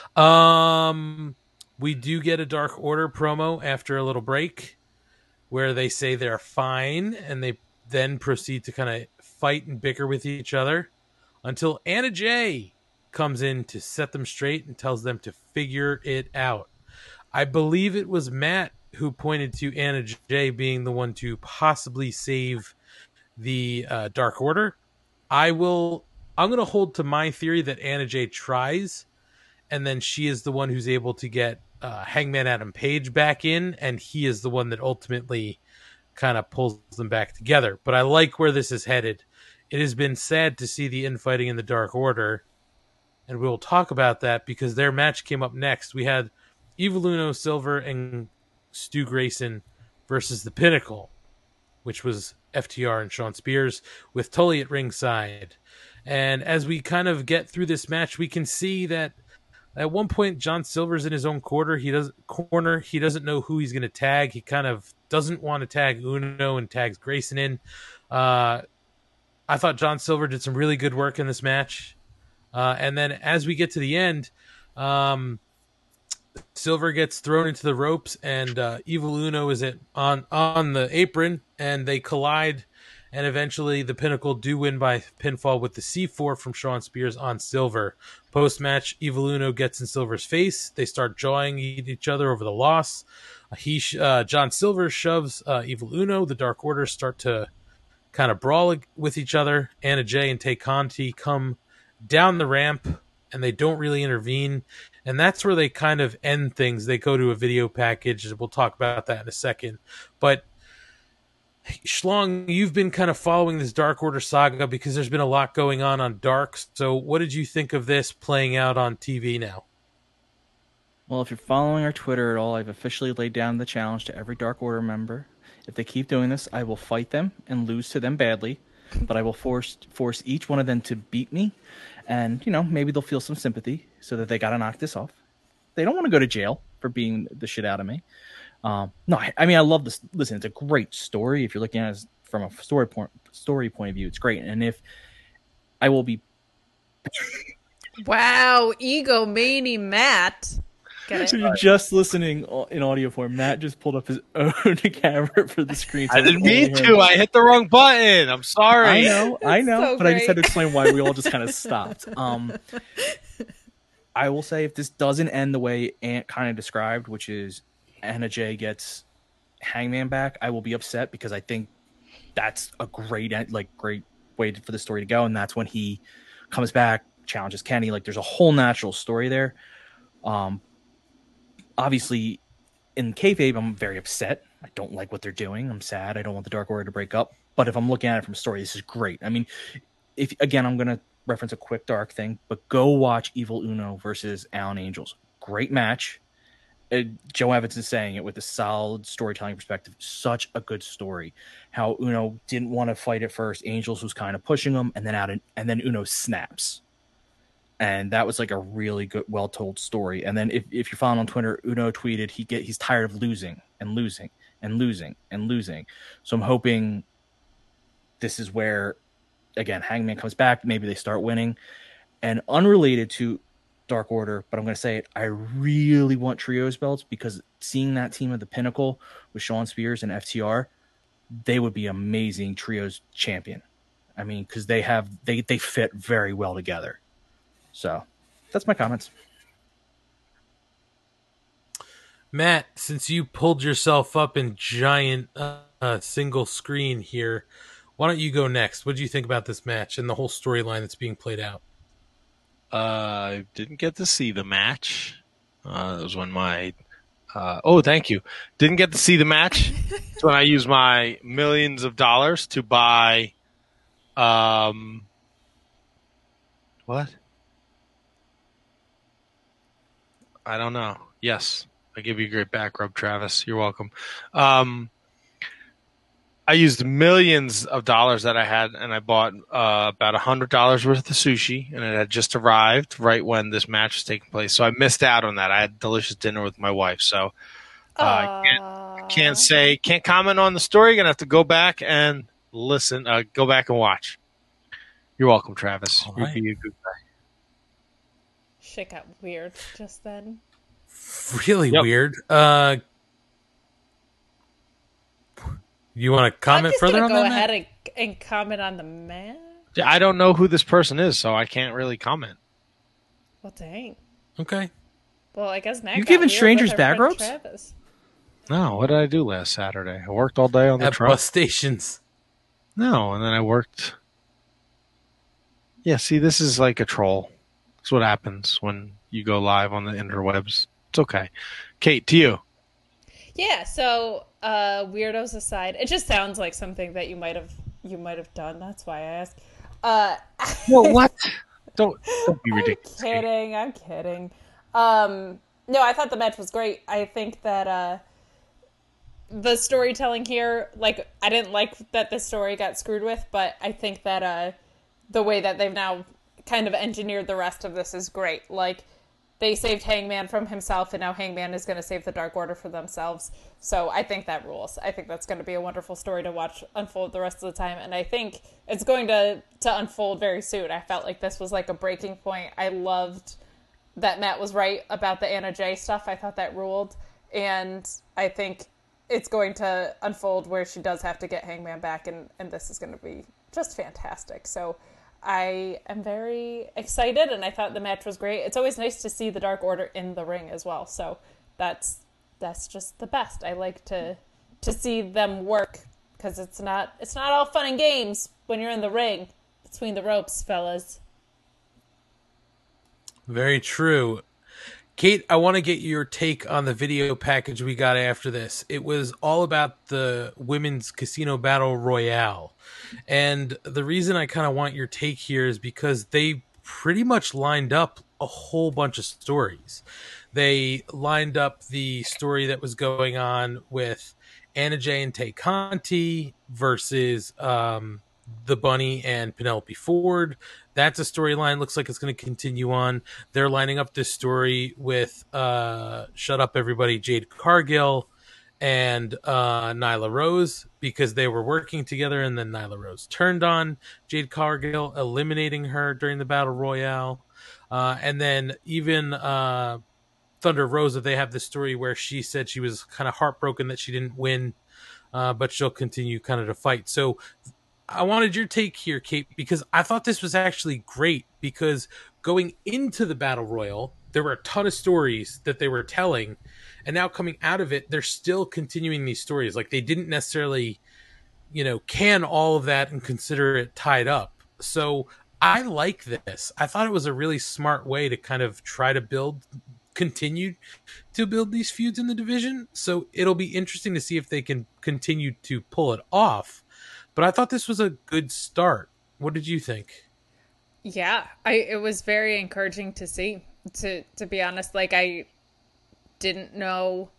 We do get a Dark Order promo after a little break where they say they're fine, and they then proceed to kind of fight and bicker with each other until Anna Jay comes in to set them straight and tells them to figure it out. I believe it was Matt who pointed to Anna Jay being the one to possibly save the Dark Order. I'm going to hold to my theory that Anna Jay tries, and then she is the one who's able to get Hangman Adam Page back in, and he is the one that ultimately kind of pulls them back together. But I like where this is headed. It has been sad to see the infighting in the Dark Order, and we'll talk about that because their match came up next. We had Evil Uno, Silver, and Stu Grayson versus the Pinnacle, which was FTR and Shawn Spears with Tully at ringside. And as we kind of get through this match, we can see that at one point John Silver's in his own corner. He doesn't know who he's going to tag. He kind of doesn't want to tag Uno and tags Grayson in. I thought John Silver did some really good work in this match. And then as we get to the end, Silver gets thrown into the ropes, and Evil Uno is on the apron, and they collide. And eventually the Pinnacle do win by pinfall with the C4 from Shawn Spears on Silver. Post-match, Evil Uno gets in Silver's face. They start jawing at each other over the loss. John Silver shoves Evil Uno. The Dark Order start to kind of brawl with each other. Anna Jay and Tay Conti come down the ramp, and they don't really intervene. And that's where they kind of end things. They go to a video package. We'll talk about that in a second. But Schlong, you've been kind of following this Dark Order saga because there's been a lot going on Dark. So what did you think of this playing out on TV now? Well, if you're following our Twitter at all, I've officially laid down the challenge to every Dark Order member. If they keep doing this, I will fight them and lose to them badly, but I will force each one of them to beat me, and maybe they'll feel some sympathy so that they got to knock this off. They don't want to go to jail for beating the shit out of me. No, I mean, I love this. Listen, it's a great story. If you're looking at it from a story point of view, it's great. And if I will be, wow, egomania Matt. So you're just listening in audio form. Matt just pulled up his own camera for the screen. So I didn't mean to. I hit the wrong button. I'm sorry. I know, so but great. I just had to explain why we all just kind of stopped. I will say, if this doesn't end the way Ant kind of described, which is Anna Jay gets Hangman back, I will be upset because I think that's a great way for the story to go, and that's when he comes back, challenges Kenny. Like, there's a whole natural story there. Obviously, in kayfabe, I'm very upset. I don't like what they're doing. I'm sad. I don't want the Dark Order to break up. But if I'm looking at it from a story, this is great. I mean, I'm going to reference a quick Dark thing, but go watch Evil Uno versus Allen Angels. Great match. Joe Evans is saying it with a solid storytelling perspective. Such a good story. How Uno didn't want to fight at first. Angels was kind of pushing him, and then Uno snaps. And that was like a really good, well-told story. And then if you're following on Twitter, Uno tweeted he's tired of losing and losing and losing and losing. So I'm hoping this is where, again, Hangman comes back. Maybe they start winning. And unrelated to Dark Order, but I'm going to say it, I really want trios belts, because seeing that team of the Pinnacle with Shawn Spears and FTR, they would be amazing trios champion. I mean, because they fit very well together. So that's my comments. Matt, since you pulled yourself up in giant single screen here, why don't you go next? What do you think about this match and the whole storyline that's being played out? I didn't get to see the match. It was when my thank you. Didn't get to see the match. It's when I used my millions of dollars to buy what? I don't know. Yes, I give you a great back rub, Travis. You're welcome. I used millions of dollars that I had, and I bought about $100 worth of sushi, and it had just arrived right when this match was taking place. So I missed out on that. I had delicious dinner with my wife, so can't comment on the story. Gonna have to go back and listen. Go back and watch. You're welcome, Travis. Right. You'd be a good guy. Shit got weird just then. Really weird. You want to comment further on that? Go ahead and comment on the match. I don't know who this person is, so I can't really comment. Well, dang. Okay. Well, I guess Matt. You giving strangers back ropes? Travis. No, what did I do last Saturday? I worked all day on the At truck. bus stations. No, and then I worked. Yeah, see, this is like a troll. That's what happens when you go live on the interwebs. It's okay. Kate, to you. Yeah, so weirdos aside, it just sounds like something that you might have done. That's why I asked. Well, what? Don't be ridiculous. I'm kidding. No, I thought the match was great. I think that the storytelling here, like, I didn't like that the story got screwed with, but I think that the way that they've now kind of engineered the rest of this is great. Like, they saved Hangman from himself, and now Hangman is going to save the Dark Order for themselves. So I think that rules. I think that's going to be a wonderful story to watch unfold the rest of the time, and I think it's going to unfold very soon. I felt like this was like a breaking point. I loved that Matt was right about the Anna Jay stuff. I thought that ruled, and I think it's going to unfold where she does have to get Hangman back, and this is going to be just fantastic. So I am very excited, and I thought the match was great. It's always nice to see the Dark Order in the ring as well, so that's just the best. I like to see them work, because it's not all fun and games when you're in the ring between the ropes, fellas. Very true. Kate, I want to get your take on the video package we got after this. It was all about the Women's Casino Battle Royale. And the reason I kind of want your take here is because they pretty much lined up a whole bunch of stories. They lined up the story that was going on with Anna Jay and Tay Conti versus the Bunny and Penelope Ford. That's a storyline. Looks like it's going to continue on. They're lining up this story with Shut Up Everybody, Jade Cargill, and Nyla Rose, because they were working together, and then Nyla Rose turned on Jade Cargill, eliminating her during the Battle Royale. And then even Thunder Rosa, they have this story where she said she was kind of heartbroken that she didn't win, but she'll continue kind of to fight. So I wanted your take here, Kate, because I thought this was actually great, because going into the Battle Royal, there were a ton of stories that they were telling, and now coming out of it, they're still continuing these stories. Like, they didn't necessarily, can all of that and consider it tied up. So I like this. I thought it was a really smart way to kind of try to continue to build these feuds in the division. So it'll be interesting to see if they can continue to pull it off. But I thought this was a good start. What did you think? Yeah, it was very encouraging to see, to be honest. Like, I didn't know,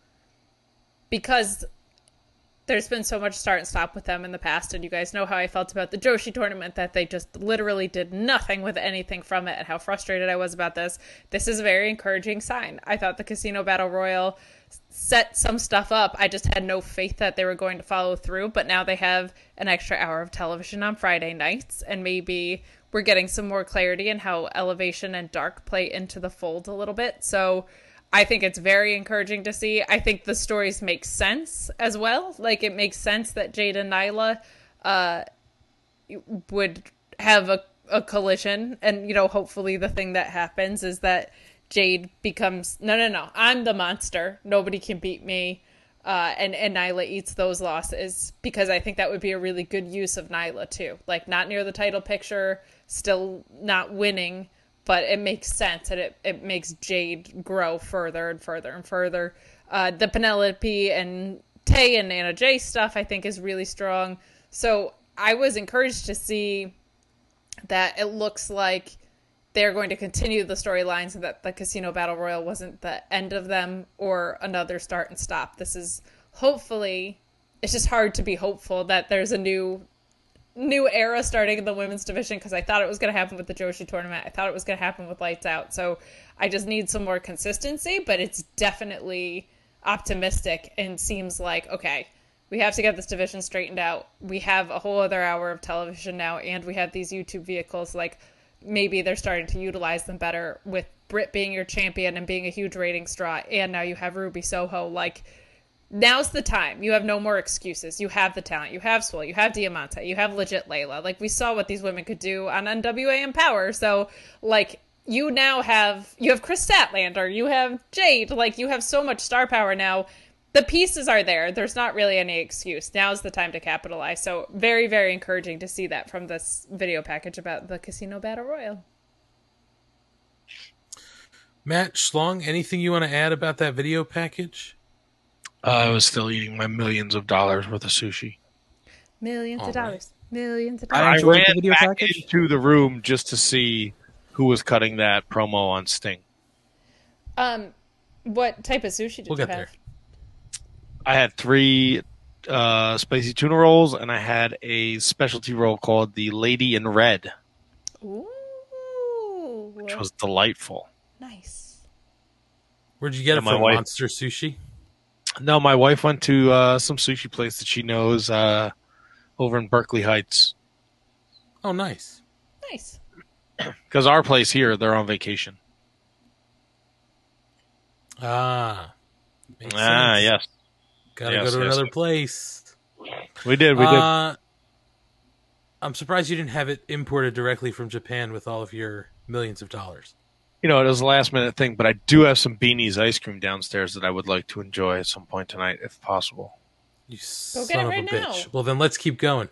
because there's been so much start and stop with them in the past, and you guys know how I felt about the Joshi tournament, that they just literally did nothing with anything from it, and how frustrated I was about this. This is a very encouraging sign. I thought the Casino Battle Royal set some stuff up. I just had no faith that they were going to follow through, but now they have an extra hour of television on Friday nights, and maybe we're getting some more clarity in how Elevation and Dark play into the fold a little bit. So I think it's very encouraging to see. I think the stories make sense as well. Like, it makes sense that Jade and Nyla would have a collision, and hopefully the thing that happens is that Jade becomes, no, I'm the monster, nobody can beat me, and Nyla eats those losses, because I think that would be a really good use of Nyla too. Like, not near the title picture, still not winning, but it makes sense, and it makes Jade grow further and further and further. The Penelope and Tay and Anna Jay stuff, I think, is really strong. So I was encouraged to see that it looks like they're going to continue the storylines, and that the Casino Battle Royal wasn't the end of them or another start and stop. This is, hopefully, it's just hard to be hopeful that there's a new era starting in the women's division, because I thought it was going to happen with the Joshi tournament. I thought it was going to happen with Lights Out. So I just need some more consistency, but it's definitely optimistic and seems like, okay, we have to get this division straightened out. We have a whole other hour of television now, and we have these YouTube vehicles. Like, maybe they're starting to utilize them better, with Britt being your champion and being a huge ratings draw, and now you have Ruby Soho. Like, now's the time. You have no more excuses. You have the talent. You have Swole. You have Diamante. You have legit Layla. Like, we saw what these women could do on NWA Empower. So, like, you have Chris Statlander. You have Jade. Like, you have so much star power now. The pieces are there. There's not really any excuse. Now's the time to capitalize. So very, very encouraging to see that from this video package about the Casino Battle Royal. Matt Schlong, anything you want to add about that video package? I was still eating my millions of dollars worth of sushi. Millions of dollars. Millions of I dollars. ran the video back package into the room just to see who was cutting that promo on Sting. What type of sushi did you have? There. I had 3 spicy tuna rolls, and I had a specialty roll called the Lady in Red, Ooh. which was delightful. Nice. Where'd you get it my from? wife- Monster Sushi? No, my wife went to some sushi place that she knows over in Berkeley Heights. Oh, nice. Nice. Because our place here, they're on vacation. Ah. Makes Ah, sense. yes. Gotta Yes, go to yes. another place. We did. I'm surprised you didn't have it imported directly from Japan with all of your millions of dollars. You know, it was a last minute thing, but I do have some Beanie's ice cream downstairs that I would like to enjoy at some point tonight, if possible. You Go son get it of right a bitch. now. Well, then let's keep going.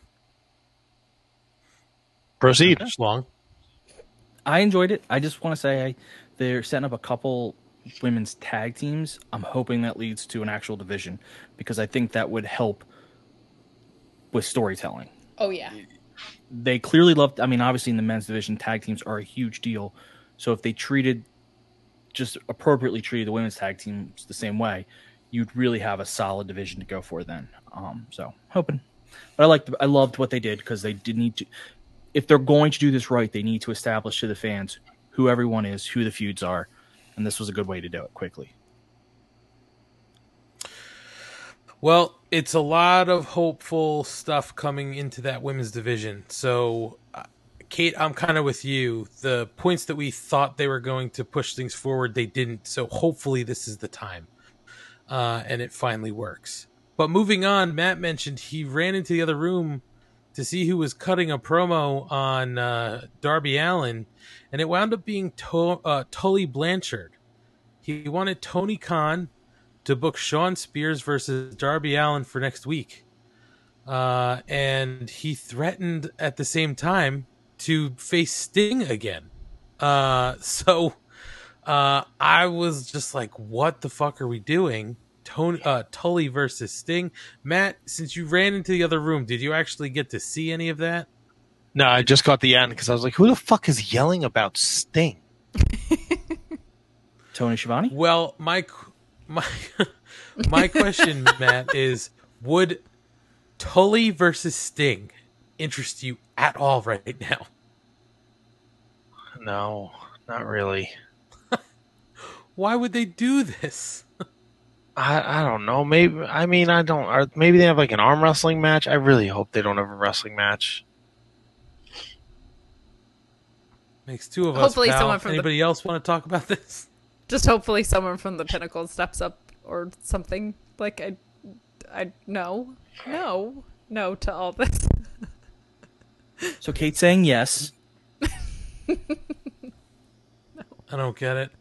Proceed. Schlong. I enjoyed it. I just want to say they're setting up a couple women's tag teams. I'm hoping that leads to an actual division because I think that would help with storytelling. Oh, yeah. They clearly loved, I mean, obviously in the men's division, tag teams are a huge deal. So if they just appropriately treated the women's tag teams the same way, you'd really have a solid division to go for then. So hoping. But I loved what they did because they did need to, if they're going to do this right, they need to establish to the fans who everyone is, who the feuds are. And this was a good way to do it quickly. Well, it's a lot of hopeful stuff coming into that women's division. So, Kate, I'm kind of with you. The points that we thought they were going to push things forward, they didn't. So hopefully this is the time. And it finally works. But moving on, Matt mentioned he ran into the other room to see who was cutting a promo on Darby Allin, and it wound up being Tully Blanchard. He wanted Tony Khan to book Shawn Spears versus Darby Allin for next week. And he threatened at the same time to face Sting again. So I was just like, what the fuck are we doing? Tully versus Sting. Matt, since you ran into the other room, did you actually get to see any of that? No, I just got the end because I was like, who the fuck is yelling about Sting? Tony Schiavone? Well, my question, Matt, is would Tully versus Sting interest you at all right now? No, not really. Why would they do this? I don't know. Maybe I don't. Or maybe they have like an arm wrestling match. I really hope they don't have a wrestling match. Makes two of us. Hopefully pal. someone from Anybody else want to talk about this? Just hopefully someone from the Pinnacle steps up or something. Like, I no to all this. So Kate's saying yes. I don't get it.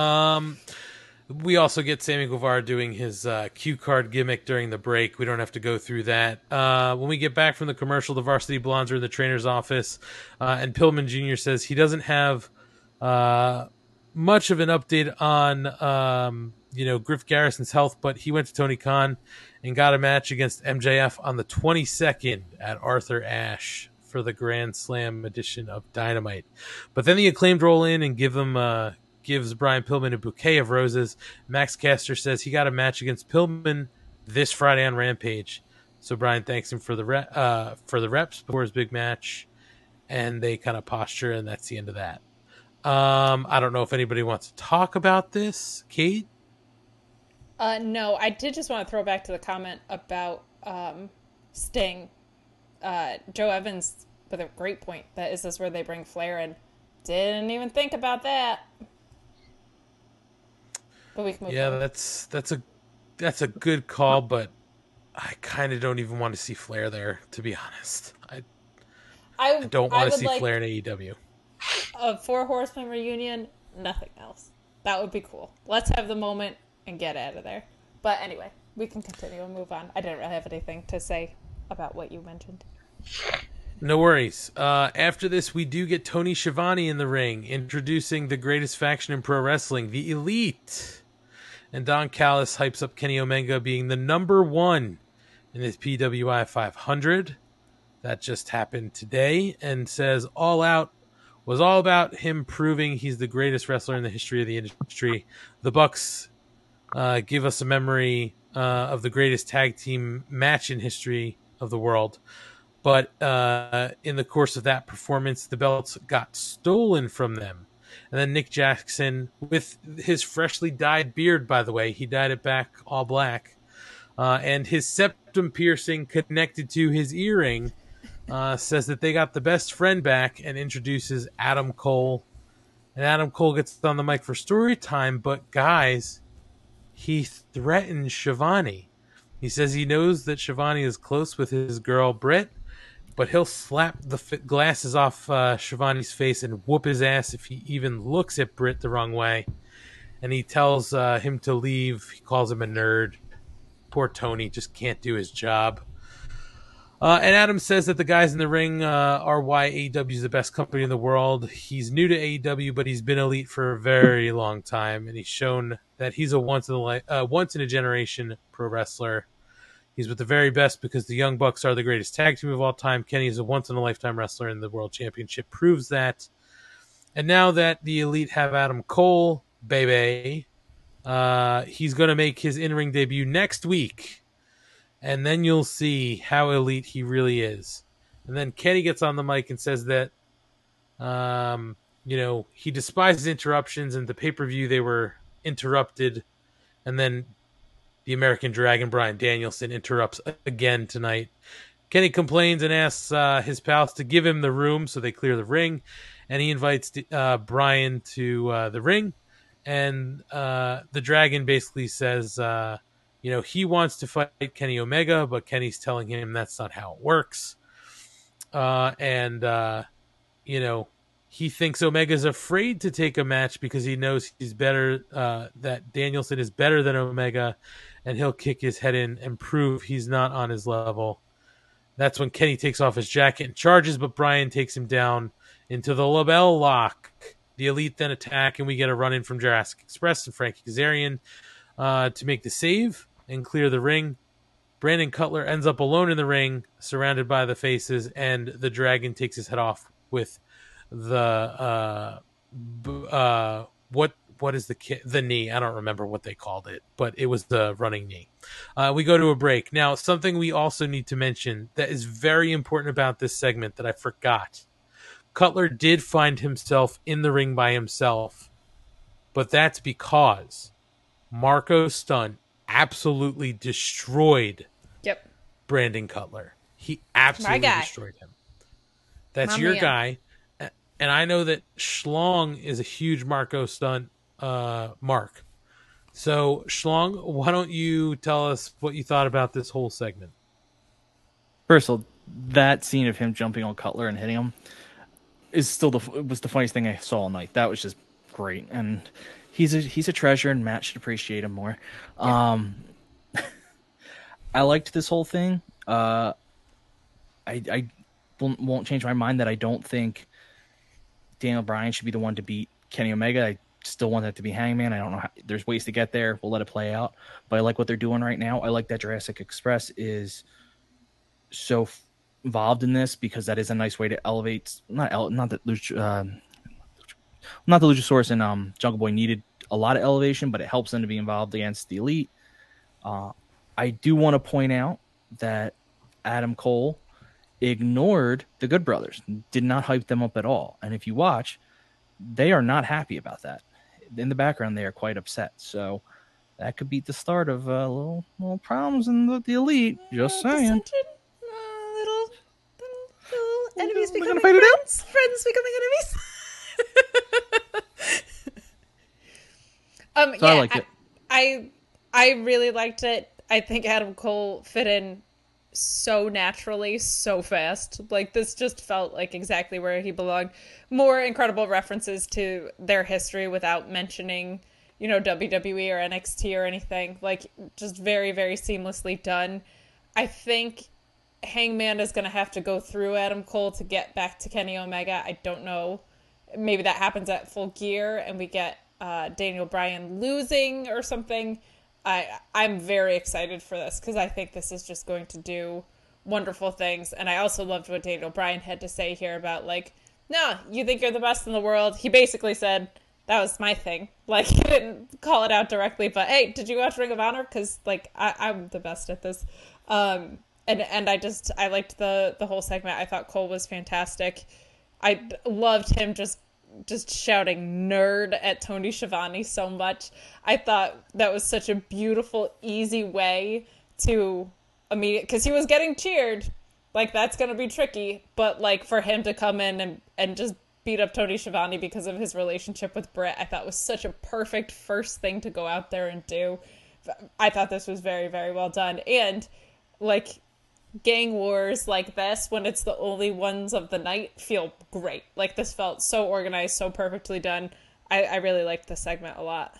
We also get Sammy Guevara doing his cue card gimmick during the break. We don't have to go through that. When we get back from the commercial, the Varsity Blondes are in the trainer's office, and Pillman Jr. says he doesn't have much of an update on Griff Garrison's health, but he went to Tony Khan and got a match against MJF on the 22nd at Arthur Ashe for the Grand Slam edition of Dynamite. But then the Acclaimed roll in and gives Brian Pillman a bouquet of roses. Max Caster says he got a match against Pillman this Friday on Rampage. So Brian thanks him for the reps before his big match, and they kind of posture, and that's the end of that. I don't know if anybody wants to talk about this. Kate? No, I did just want to throw back to the comment about Sting. Joe Evans with a great point. That is this where they bring Flair in. Didn't even think about that. But we can move on. that's a good call, but I kind of don't even want to see Flair there, to be honest. I don't want to see Flair in AEW. A 4 Horsemen reunion, nothing else. That would be cool. Let's have the moment and get out of there. But anyway, we can continue and move on. I didn't really have anything to say about what you mentioned. No worries. After this, we do get Tony Schiavone in the ring, introducing the greatest faction in pro wrestling, the Elite. And Don Callis hypes up Kenny Omega being the number 1 in his PWI 500. That just happened today, and says All Out was all about him proving he's the greatest wrestler in the history of the industry. The Bucks give us a memory of the greatest tag team match in history of the world. But in the course of that performance, the belts got stolen from them. And then Nick Jackson, with his freshly dyed beard, by the way, he dyed it back all black, and his septum piercing connected to his earring, says that they got the best friend back and introduces Adam Cole. And Adam Cole gets on the mic for story time, but guys, he threatens Shivani. He says he knows that Shivani is close with his girl Britt, but he'll slap the glasses off Shivani's face and whoop his ass if he even looks at Britt the wrong way. And he tells him to leave. He calls him a nerd. Poor Tony just can't do his job. And Adam says that the guys in the ring are why AEW is the best company in the world. He's new to AEW, but he's been elite for a very long time, and he's shown that he's a once in a generation pro wrestler. He's with the very best because the Young Bucks are the greatest tag team of all time. Kenny is a once in a lifetime wrestler, and the World Championship proves that. And now that the Elite have Adam Cole, baby, he's going to make his in-ring debut next week. And then you'll see how elite he really is. And then Kenny gets on the mic and says that, he despises interruptions, and the pay-per-view they were interrupted. And then the American Dragon, Bryan Danielson, interrupts again tonight. Kenny complains and asks his pals to give him the room so they clear the ring. And he invites Bryan to the ring. And the Dragon basically says, he wants to fight Kenny Omega, but Kenny's telling him that's not how it works. He thinks Omega's afraid to take a match because he knows he's better, that Danielson is better than Omega, and he'll kick his head in and prove he's not on his level. That's when Kenny takes off his jacket and charges, but Bryan takes him down into the label lock. The Elite then attack, and we get a run-in from Jurassic Express and Frankie Kazarian to make the save and clear the ring. Brandon Cutler ends up alone in the ring, surrounded by the faces, and the Dragon takes his head off with the what is the knee? I don't remember what they called it, but it was the running knee. We go to a break. Now, something we also need to mention that is very important about this segment that I forgot. Cutler did find himself in the ring by himself, but that's because Marco Stunt absolutely destroyed Brandon Cutler. He absolutely destroyed him. That's your guy. And I know that Schlong is a huge Marco Stunt mark. So, Schlong, why don't you tell us what you thought about this whole segment? First of all, that scene of him jumping on Cutler and hitting him is still was the funniest thing I saw all night. That was just great. And he's a treasure, and Matt should appreciate him more. Yeah. I liked this whole thing. I won't change my mind that I don't think Daniel Bryan should be the one to beat Kenny Omega. I still want that to be Hangman. I don't know how, there's ways to get there. We'll let it play out. But I like what they're doing right now. I like that Jurassic Express is so involved in this because that is a nice way to elevate. Not that Luchasaurus and Jungle Boy needed a lot of elevation, but it helps them to be involved against the Elite. I do want to point out that Adam Cole ignored the Good Brothers, did not hype them up at all. And if you watch, they are not happy about that. In the background, they are quite upset. So that could be the start of little problems in the Elite. Just saying. Little enemies becoming friends. Friends becoming enemies. So I liked it. I really liked it. I think Adam Cole fit in so naturally, so fast. Like, this just felt like exactly where he belonged. More incredible references to their history without mentioning, WWE or NXT or anything. Like, just very, very seamlessly done. I think Hangman is going to have to go through Adam Cole to get back to Kenny Omega. I don't know. Maybe that happens at Full Gear and we get Daniel Bryan losing or something. I'm very excited for this because I think this is just going to do wonderful things. And I also loved what Daniel Bryan had to say here about, like, no, you think you're the best in the world. He basically said, That was my thing. Like, he didn't call it out directly, but hey, did you watch Ring of Honor? Because like I'm the best at this. And I liked the whole segment. I thought Cole was fantastic. I loved him just shouting nerd at Tony Schiavone so much. I thought that was such a beautiful, easy way to because he was getting cheered. Like, that's going to be tricky. But, like, for him to come in and just beat up Tony Schiavone because of his relationship with Britt, I thought was such a perfect first thing to go out there and do. I thought this was very, very well done. And, like, gang wars like this, when it's the only ones of the night, feel great. Like, this felt so organized, so perfectly done. I really liked this segment a lot.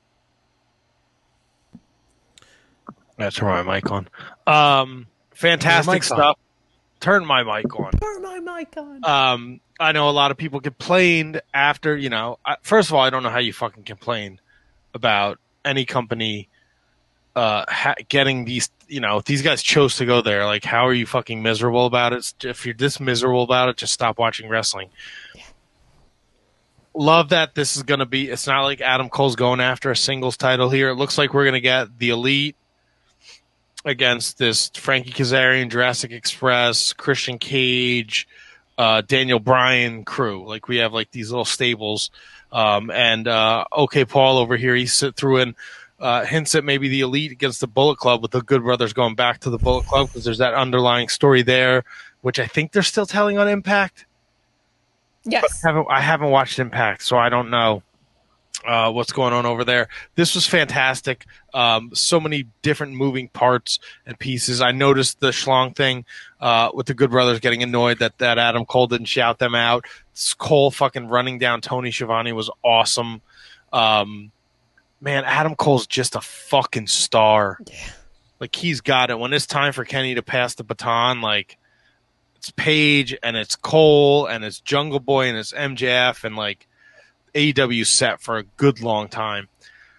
That's turn my mic on. Fantastic stuff. Turn my mic on. Turn my mic on. I know a lot of people complained after, first of all, I don't know how you fucking complain about any company getting these, these guys chose to go there. Like, how are you fucking miserable about it? If you're this miserable about it, just stop watching wrestling. Yeah. Love that this is going to be, it's not like Adam Cole's going after a singles title here. It looks like we're going to get the Elite against this Frankie Kazarian, Jurassic Express, Christian Cage, Daniel Bryan crew. Like, we have like these little stables. OK Paul over here, he threw in hints at maybe the Elite against the Bullet Club, with the Good Brothers going back to the Bullet Club, because there's that underlying story there, which I think they're still telling on Impact. Yes. I haven't watched Impact, so I don't know what's going on over there. This was fantastic. So many different moving parts and pieces. I noticed the Schlong thing with the Good Brothers getting annoyed that Adam Cole didn't shout them out. Cole fucking running down Tony Schiavone was awesome. Man, Adam Cole's just a fucking star. Yeah. Like, he's got it. When it's time for Kenny to pass the baton, like, it's Paige and it's Cole and it's Jungle Boy and it's MJF, and like, AEW set for a good long time.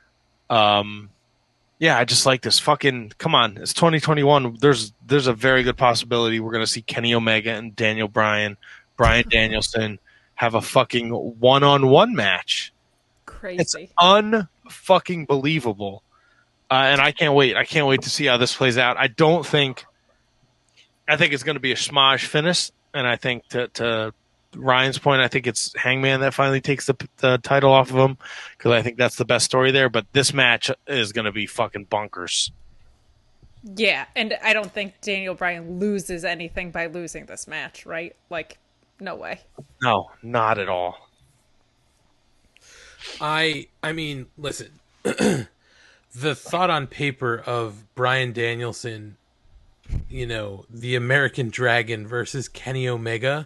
Yeah, I just like this. Fucking come on, it's 2021. There's a very good possibility we're gonna see Kenny Omega and Daniel Bryan Danielson have a fucking one-on-one match. Crazy. It's unfucking believable. And I can't wait. I can't wait to see how this plays out. I think it's going to be a smash finish, and I think to Ryan's point, I think it's Hangman that finally takes the title off of him, because I think that's the best story there. But this match is going to be fucking bonkers. Yeah, and I don't think Daniel Bryan loses anything by losing this match, right? Like, no way. No, not at all. I mean, listen, the thought on paper of Bryan Danielson, the American Dragon versus Kenny Omega,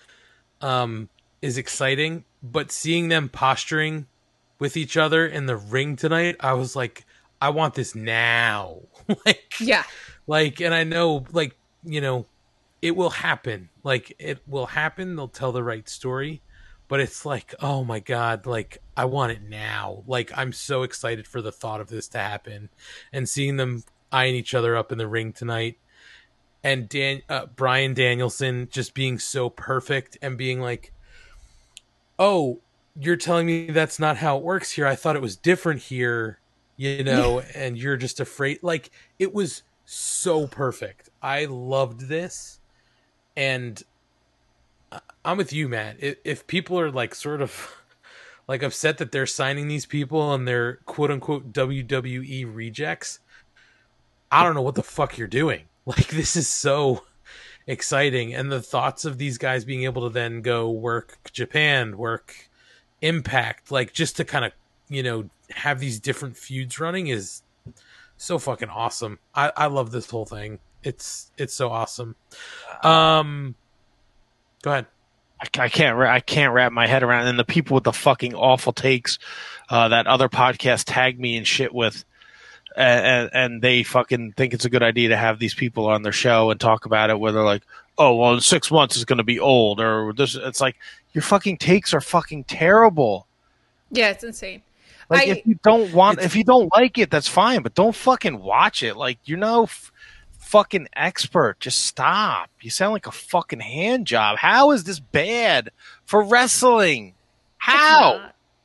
is exciting, but seeing them posturing with each other in the ring tonight, I was like, I want this now. And I know, it will happen. It will happen. They'll tell the right story, but it's like, oh my God, I want it now. I'm so excited for the thought of this to happen, and seeing them eyeing each other up in the ring tonight. And Bryan Danielson just being so perfect and being like, oh, you're telling me that's not how it works here. I thought it was different here, and you're just afraid. It was so perfect. I loved this. And I'm with you, Matt. If people are sort of upset that they're signing these people and they're quote unquote WWE rejects, I don't know what the fuck you're doing. This is so exciting. And the thoughts of these guys being able to then go work Japan, work Impact, just to kind of, have these different feuds running is so fucking awesome. I love this whole thing. It's so awesome. Go ahead. I can't wrap my head around it. And the people with the fucking awful takes that other podcast tagged me and shit with, and they fucking think it's a good idea to have these people on their show and talk about it, where they're like, oh, well, in 6 months it's going to be old, or this. It's like, your fucking takes are fucking terrible. Yeah, it's insane. If you don't like it, that's fine, but don't fucking watch it. You're fucking expert. Just stop. You sound like a fucking hand job. How is this bad for wrestling? How?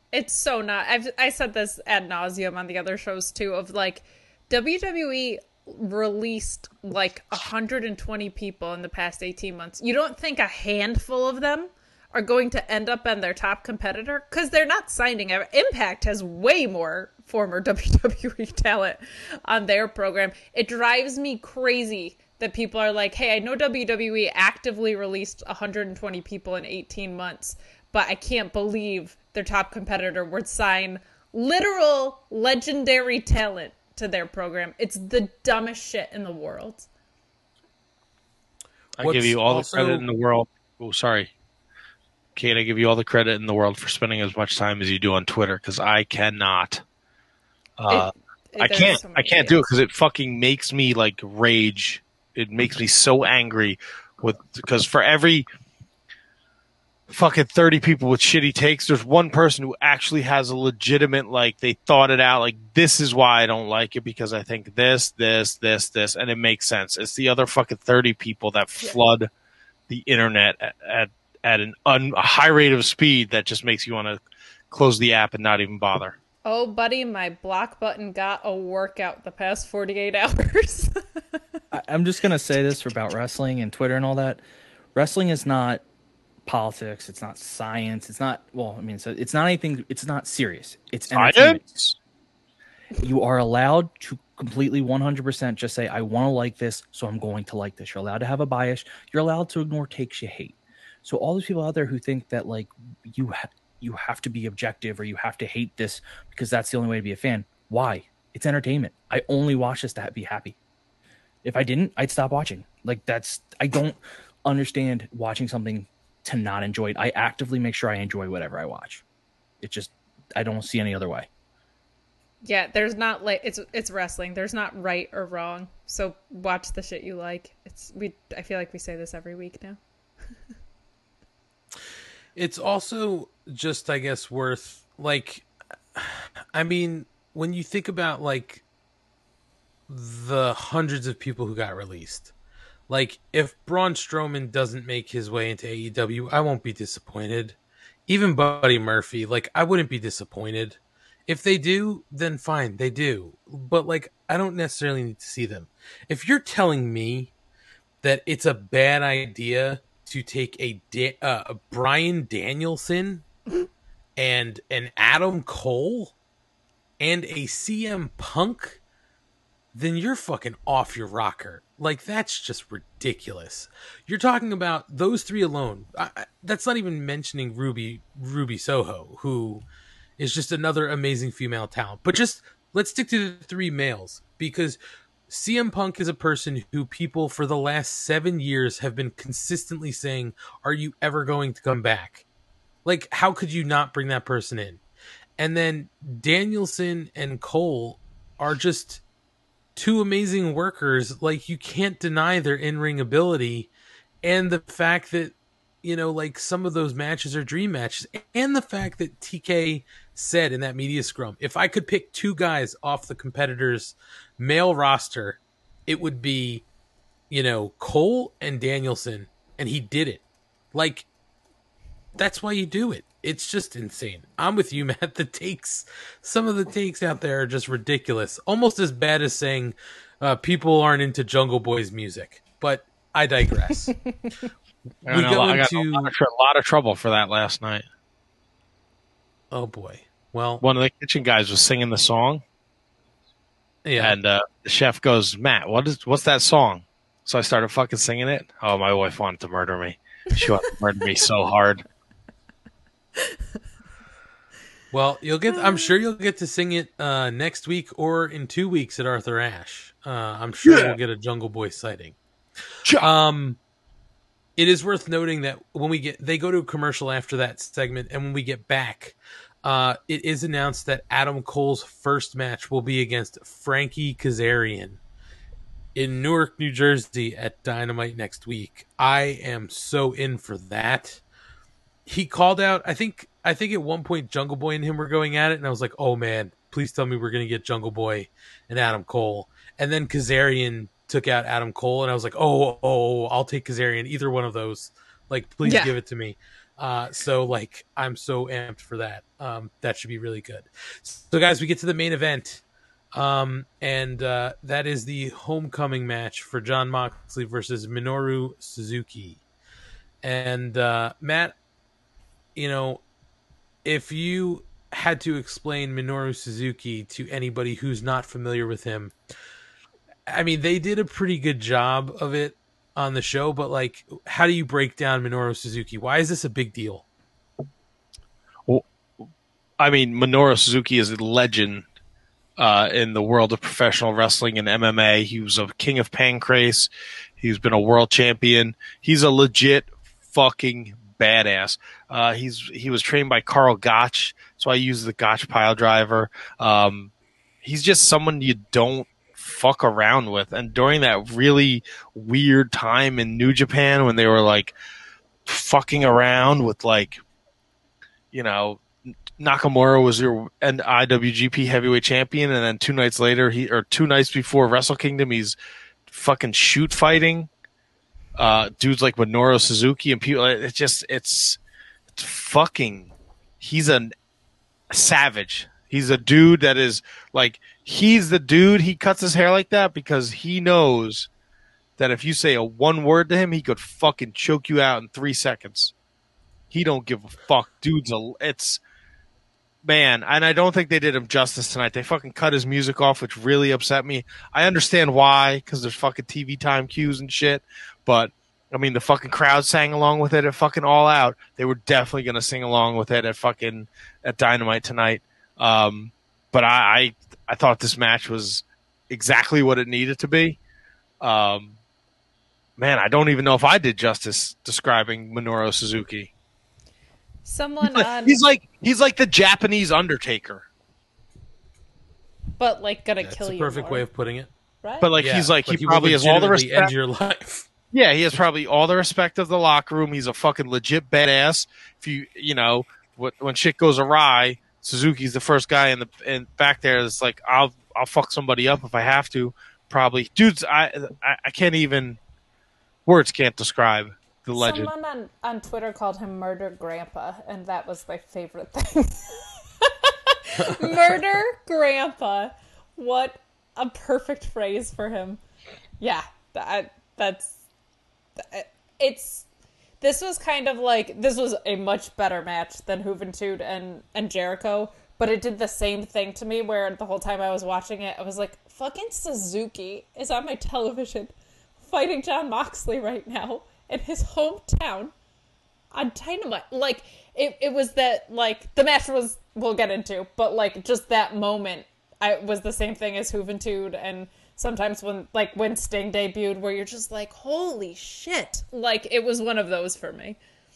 It's so not. I said this ad nauseum on the other shows too. Of like, WWE released like 120 people in the past 18 months. You don't think a handful of them are going to end up on their top competitor? Because they're not signing. Impact has way more former WWE talent on their program. It drives me crazy that people are like, hey, I know WWE actively released 120 people in 18 months, but I can't believe their top competitor would sign literal legendary talent to their program. It's the dumbest shit in the world. I give you all the credit in the world. Oh, sorry. Kate, I give you all the credit in the world for spending as much time as you do on Twitter, because I cannot. I can't do it because it fucking makes me like rage. It makes me so angry because for every fucking 30 people with shitty takes, there's one person who actually has a legitimate, like, they thought it out, like, this is why I don't like it, because I think this, and it makes sense. It's the other fucking 30 people that flood the internet at a high rate of speed that just makes you want to close the app and not even bother. Oh, buddy, my block button got a workout the past 48 hours. I'm just going to say this about wrestling and Twitter and all that. Wrestling is not politics. It's not science. It's not, well, I mean, so it's not anything. It's not serious. It's entertainment. Science? You are allowed to completely 100% just say, I want to like this, so I'm going to like this. You're allowed to have a bias. You're allowed to ignore takes you hate. So all these people out there who think that like you have to be objective or you have to hate this because that's the only way to be a fan. Why? It's entertainment. I only watch this to be happy. If I didn't, I'd stop watching. Like I don't understand watching something to not enjoy it. I actively make sure I enjoy whatever I watch. It just, I don't see any other way. Yeah, there's not like it's wrestling. There's not right or wrong. So watch the shit you like. I feel like we say this every week now. It's also just, I guess, worth, like, I mean, when you think about, like, the hundreds of people who got released, like, if Braun Strowman doesn't make his way into AEW, I won't be disappointed. Even Buddy Murphy, like, I wouldn't be disappointed. If they do, then fine, they do. But, like, I don't necessarily need to see them. If you're telling me that it's a bad idea to take a Bryan Danielson and an Adam Cole and a CM Punk, then you're fucking off your rocker. Like, that's just ridiculous. You're talking about those three alone. That's not even mentioning Ruby Soho, who is just another amazing female talent. But just, let's stick to the three males, because CM Punk is a person who people for the last 7 years have been consistently saying, are you ever going to come back? Like, how could you not bring that person in? And then Danielson and Cole are just two amazing workers. Like, you can't deny their in-ring ability and the fact that, you know, like, some of those matches are dream matches, and the fact that TK said in that media scrum, if I could pick two guys off the competitors' male roster, it would be, you know, Cole and Danielson, and he did it. Like, that's why you do it. It's just insane. I'm with you, Matt. Some of the takes out there are just ridiculous. Almost as bad as saying people aren't into Jungle Boy's music. But I digress. I got a lot of trouble for that last night. Oh boy. Well, one of the kitchen guys was singing the song. Yeah. And the chef goes, Matt, what's that song? So I started fucking singing it. Oh, my wife wanted to murder me. She wanted to murder me so hard. Well, I'm sure you'll get to sing it next week or in 2 weeks at Arthur Ashe. I'm sure we'll get a Jungle Boy sighting. It is worth noting that when they go to a commercial after that segment, and when we get back, it is announced that Adam Cole's first match will be against Frankie Kazarian in Newark, New Jersey at Dynamite next week. I am so in for that. He called out, I think at one point Jungle Boy and him were going at it, and I was like, oh man, please tell me we're going to get Jungle Boy and Adam Cole. And then Kazarian took out Adam Cole, and I was like, oh, I'll take Kazarian, either one of those. Like, please give it to me. So like I'm so amped for that. That should be really good. So guys, we get to the main event. And that is the homecoming match for Jon Moxley versus Minoru Suzuki. And Matt, if you had to explain Minoru Suzuki to anybody who's not familiar with him, I mean, they did a pretty good job of it on the show, but like, how do you break down Minoru Suzuki? Why is this a big deal? Well, I mean, Minoru Suzuki is a legend in the world of professional wrestling and MMA. He was a king of Pancrase. He's been a world champion. He's a legit fucking badass. He was trained by Karl Gotch, so I use the Gotch pile driver. He's just someone you don't fuck around with. And during that really weird time in New Japan when they were like fucking around with like, Nakamura was your IWGP heavyweight champion, and then 2 nights later, 2 nights before Wrestle Kingdom, he's fucking shoot fighting dudes like Minoru Suzuki and people. It's fucking. He's a savage. He's a dude that is like, he's the dude. He cuts his hair like that because he knows that if you say a one word to him, he could fucking choke you out in 3 seconds. He don't give a fuck, dude's man, and I don't think they did him justice tonight. They fucking cut his music off, which really upset me. I understand why, because there's fucking TV time cues and shit, but, I mean, the fucking crowd sang along with it at fucking All Out. They were definitely going to sing along with it at Dynamite tonight. But I thought this match was exactly what it needed to be. Man, I don't even know if I did justice describing Minoru Suzuki. He's like the Japanese Undertaker, but like gonna kill you. That's a perfect more. way of putting it. Right? But like he probably has all the respect. End your life. Yeah, he has probably all the respect of the locker room. He's a fucking legit badass. If when shit goes awry, Suzuki's the first guy in back there that's like, I'll fuck somebody up if I have to. Probably, dudes. I can't even. Words can't describe the legend. Someone on Twitter called him Murder Grandpa, and that was my favorite thing. Murder Grandpa. What a perfect phrase for him. Yeah, this was kind of like, this was a much better match than Juventud and Jericho, but it did the same thing to me where the whole time I was watching it, I was like, fucking Suzuki is on my television fighting Jon Moxley right now in his hometown on Dynamite. Like, it was that, like, the match was, we'll get into, but, like, just that moment was the same thing as Juventud, and sometimes when Sting debuted, where you're just like, holy shit. Like, it was one of those for me.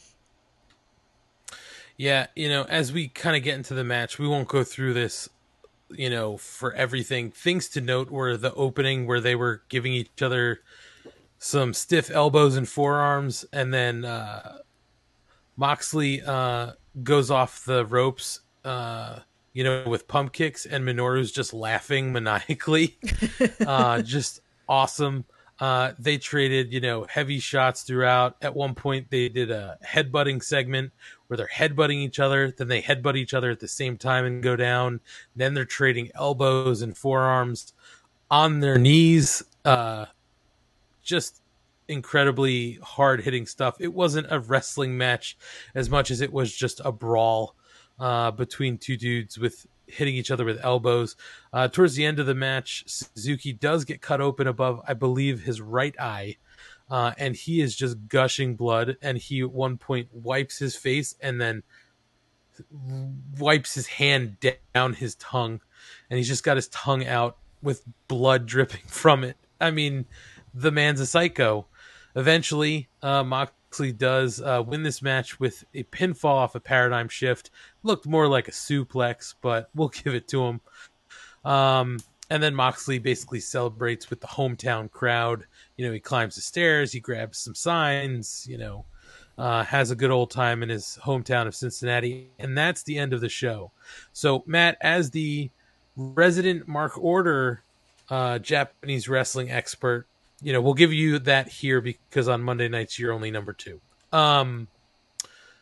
Yeah, as we kind of get into the match, we won't go through this, for everything. Things to note were the opening where they were giving each other some stiff elbows and forearms, and then Moxley goes off the ropes, with pump kicks, and Minoru's just laughing maniacally. Just awesome. They traded, heavy shots throughout. At one point, they did a headbutting segment where they're headbutting each other, then they headbutt each other at the same time and go down. Then they're trading elbows and forearms on their knees. Just incredibly hard-hitting stuff. It wasn't a wrestling match as much as it was just a brawl between two dudes with hitting each other with elbows. Towards the end of the match, Suzuki does get cut open above, I believe, his right eye, and he is just gushing blood, and he at one point wipes his face and then wipes his hand down his tongue, and he's just got his tongue out with blood dripping from it. I mean, the man's a psycho. Eventually, Moxley does win this match with a pinfall off a Paradigm Shift. Looked more like a suplex, but we'll give it to him. And then Moxley basically celebrates with the hometown crowd. He climbs the stairs, he grabs some signs, has a good old time in his hometown of Cincinnati. And that's the end of the show. So, Matt, as the resident Mark Order Japanese wrestling expert, we'll give you that here because on Monday nights you're only number 2.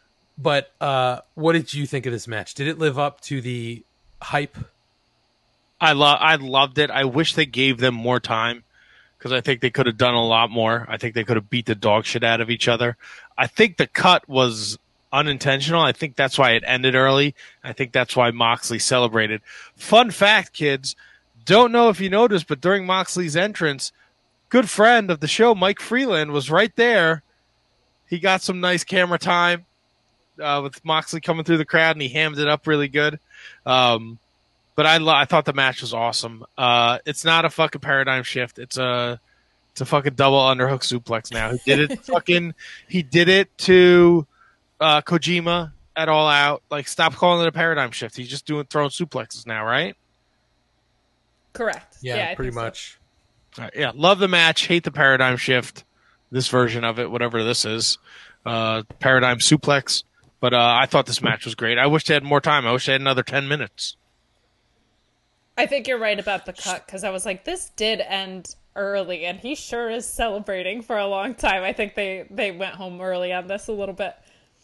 But what did you think of this match? Did it live up to the hype? I loved it. I wish they gave them more time because I think they could have done a lot more. I think they could have beat the dog shit out of each other. I think the cut was unintentional. I think that's why it ended early. I think that's why Moxley celebrated. Fun fact, kids, don't know if you noticed, but during Moxley's entrance, good friend of the show, Mike Freeland, was right there. He got some nice camera time with Moxley coming through the crowd, and he hammed it up really good. But I thought the match was awesome. It's not a fucking paradigm shift. It's a fucking double underhook suplex now. He did it to Kojima at All Out. Like, stop calling it a paradigm shift. He's just throwing suplexes now, right? Correct. Yeah, pretty much. So. Right, yeah, love the match. Hate the paradigm shift. This version of it, whatever this is, paradigm suplex. But I thought this match was great. I wish they had more time. I wish they had another 10 minutes. I think you're right about the cut, because I was like, this did end early, and he sure is celebrating for a long time. I think they went home early on this a little bit.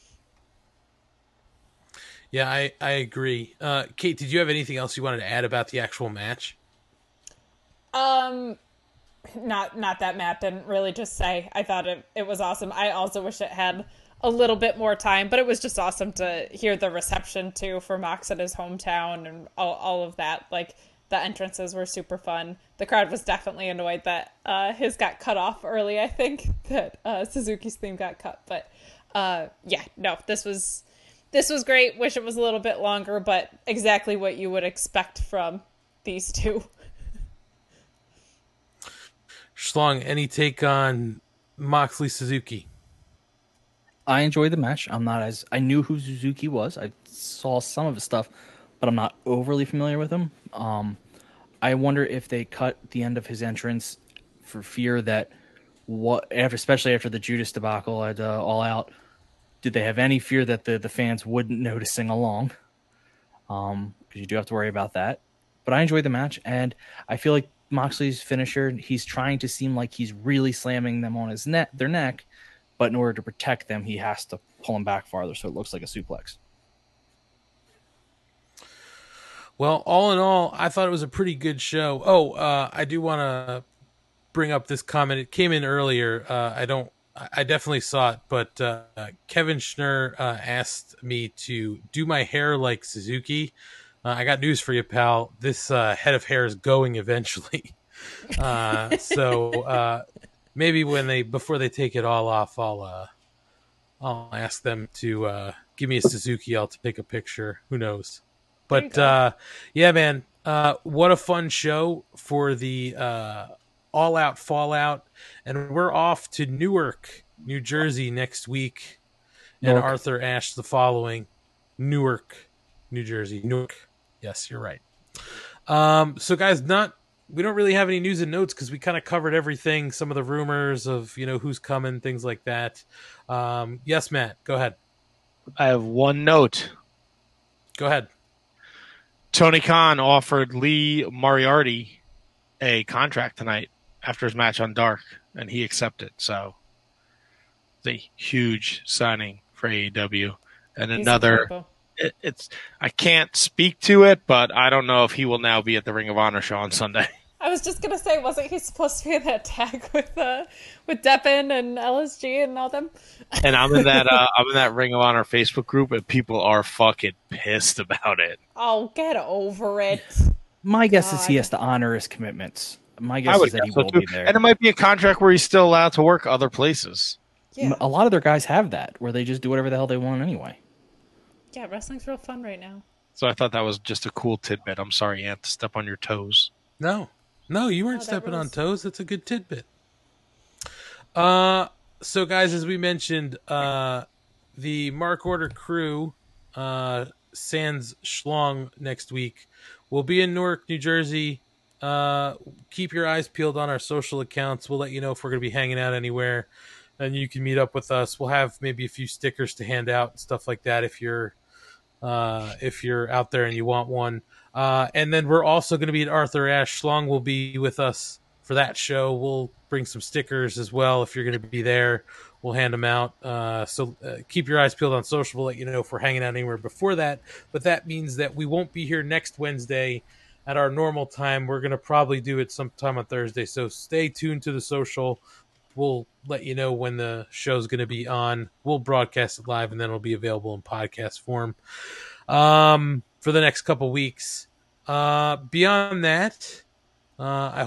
Yeah, I agree. Kate, did you have anything else you wanted to add about the actual match? Not that Matt didn't really just say. I thought it was awesome. I also wish it had a little bit more time, but it was just awesome to hear the reception too for Mox in his hometown and all of that. Like, the entrances were super fun. The crowd was definitely annoyed that his got cut off early. I think that Suzuki's theme got cut, but this was great. Wish it was a little bit longer, but exactly what you would expect from these two. Schlong, any take on Moxley Suzuki? I enjoyed the match. I knew who Suzuki was. I saw some of his stuff, but I'm not overly familiar with him. I wonder if they cut the end of his entrance for fear that especially after the Judas debacle at All Out, did they have any fear that the fans wouldn't know to sing along? Because you do have to worry about that. But I enjoyed the match, and I feel like Moxley's finisher, he's trying to seem like he's really slamming them on their neck, but in order to protect them, he has to pull them back farther, so it looks like a suplex. Well, all in all, I thought it was a pretty good show. Oh, I do want to bring up this comment. It came in earlier. I definitely saw it, but Kevin Schnurr asked me to do my hair like Suzuki. I got news for you, pal. This head of hair is going eventually. So maybe before they take it all off, I'll ask them to give me a Suzuki. I'll take a picture. Who knows? But yeah, man, what a fun show for the All Out Fallout, and we're off to Newark, New Jersey next week, and Arthur Ashe the following. Newark, New Jersey. Newark. Yes, you're right. So guys, we don't really have any news and notes because we kind of covered everything, some of the rumors of, who's coming, things like that. Yes, Matt, go ahead. I have one note. Go ahead. Tony Khan offered Lee Moriarty a contract tonight after his match on Dark, and he accepted. So it's a huge signing for AEW. And another... I can't speak to it, but I don't know if he will now be at the Ring of Honor show on Sunday. I was just gonna say, wasn't he supposed to be in that tag with Deppen and LSG and all them? And I'm in that Ring of Honor Facebook group, and people are fucking pissed about it. Oh, get over it! My guess is he has to honor his commitments. My guess is that he will be there, and it might be a contract where he's still allowed to work other places. Yeah. A lot of their guys have that, where they just do whatever the hell they want anyway. Yeah, wrestling's real fun right now. So I thought that was just a cool tidbit. I'm sorry, Ant, to step on your toes. No, you weren't stepping on toes. That's a good tidbit. So guys, as we mentioned, the Mark Order crew, sans Schlong next week, will be in Newark, New Jersey. Keep your eyes peeled on our social accounts. We'll let you know if we're going to be hanging out anywhere, and you can meet up with us. We'll have maybe a few stickers to hand out and stuff like that if you're out there and you want one. And then we're also going to be at Arthur Ashe. Schlong will be with us for that show. We'll bring some stickers as well. If you're going to be there, we'll hand them out. So keep your eyes peeled on social. We'll let you know if we're hanging out anywhere before that. But that means that we won't be here next Wednesday at our normal time. We're going to probably do it sometime on Thursday. So stay tuned to the social. We'll let you know when the show's going to be on. We'll broadcast it live, and then it'll be available in podcast form for the next couple weeks. Beyond that, I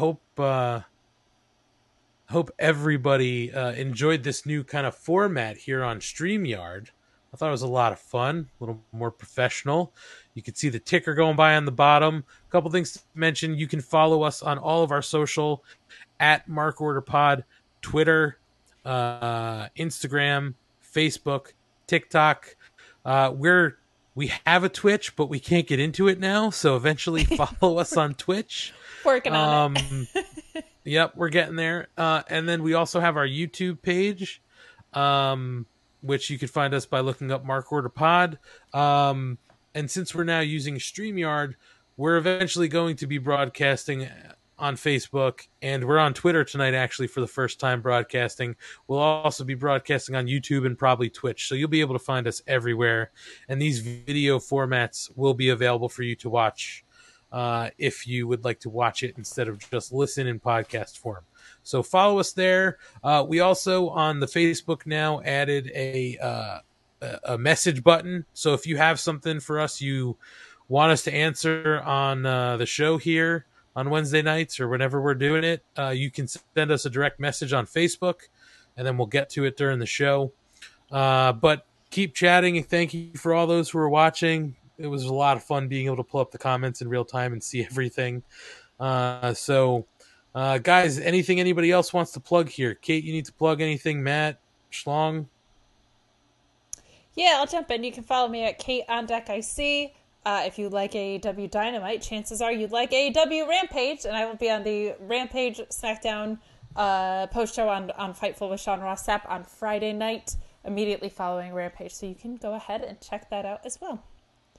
hope everybody enjoyed this new kind of format here on StreamYard. I thought it was a lot of fun, a little more professional. You can see the ticker going by on the bottom. A couple things to mention. You can follow us on all of our social at Mark Order Pod, Twitter, Instagram, Facebook, TikTok. We have a Twitch, but we can't get into it now. So eventually follow us on Twitch. Working on it. Yep, we're getting there. And then we also have our YouTube page, which you can find us by looking up Mark Order Pod. And since we're now using StreamYard, we're eventually going to be broadcasting on Facebook, and we're on Twitter tonight, actually, for the first time broadcasting. We'll also be broadcasting on YouTube and probably Twitch, so you'll be able to find us everywhere. And these video formats will be available for you to watch if you would like to watch it instead of just listen in podcast form. So follow us there. We also, on the Facebook now, added a message button. So if you have something for us you want us to answer on the show here on Wednesday nights or whenever we're doing it, you can send us a direct message on Facebook, and then we'll get to it during the show. But keep chatting, and thank you for all those who are watching. It was a lot of fun being able to pull up the comments in real time and see everything. So, guys, anything anybody else wants to plug here? Kate, you need to plug anything? Matt, Schlong? Yeah, I'll jump in. You can follow me at Kate on Deck IC. If you like AEW Dynamite, chances are you'd like AEW Rampage, and I will be on the Rampage SmackDown post show on Fightful with Sean Ross Sapp on Friday night, immediately following Rampage. So you can go ahead and check that out as well.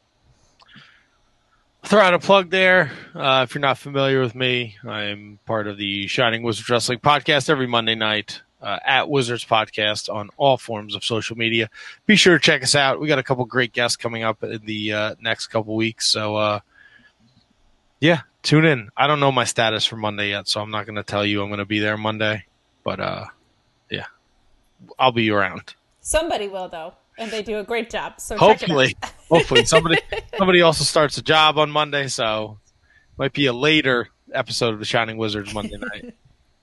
Throw out a plug there. If you're not familiar with me, I'm part of the Shining Wizards Wrestling podcast every Monday night at Wizards Podcast on all forms of social media. Be sure to check us out. We got a couple great guests coming up in the next couple weeks. So, yeah, tune in. I don't know my status for Monday yet, so I'm not going to tell you I'm going to be there Monday. But, yeah, I'll be around. Somebody will, though, and they do a great job. So hopefully, check it out. hopefully somebody also starts a job on Monday, so might be a later episode of the Shining Wizards Monday night.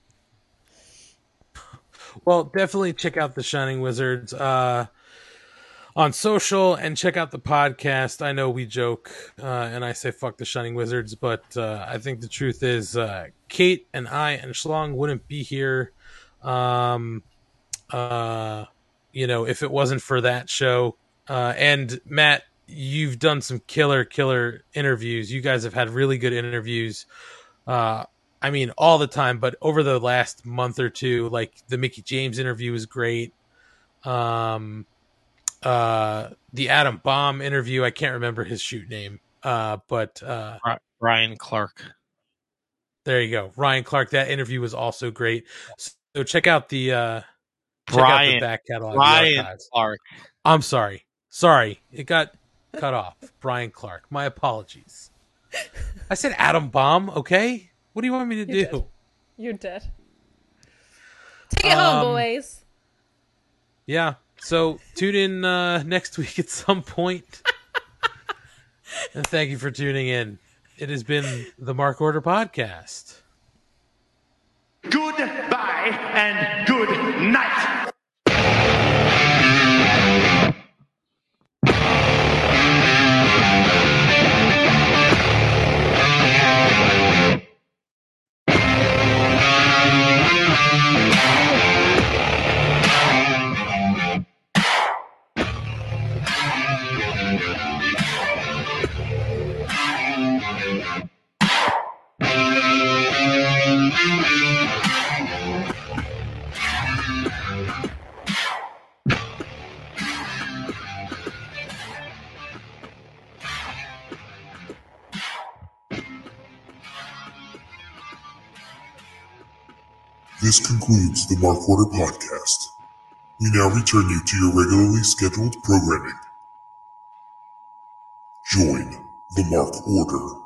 Well, definitely check out the Shining Wizards on social, and check out the podcast. I know we joke and I say fuck the Shining Wizards, but I think the truth is Kate and I and Schlong wouldn't be here if it wasn't for that show. And Matt, you've done some killer interviews. You guys have had really good interviews. I mean, all the time, but over the last month or two, like the Mickie James interview was great. The Adam Bomb interview, I can't remember his shoot name, but Ryan Clark. There you go, Ryan Clark. That interview was also great. So check out the back catalog. Ryan Clark. I'm sorry, it got cut off. Brian Clark. My apologies. I said Adam Bomb. Okay. What do you want me to do? You're dead. Take it home, boys. Yeah. So tune in next week at some point. And thank you for tuning in. It has been the Mark Order Podcast. Goodbye and good night. This concludes the Mark Order podcast. We now return you to your regularly scheduled programming. Join the Mark Order.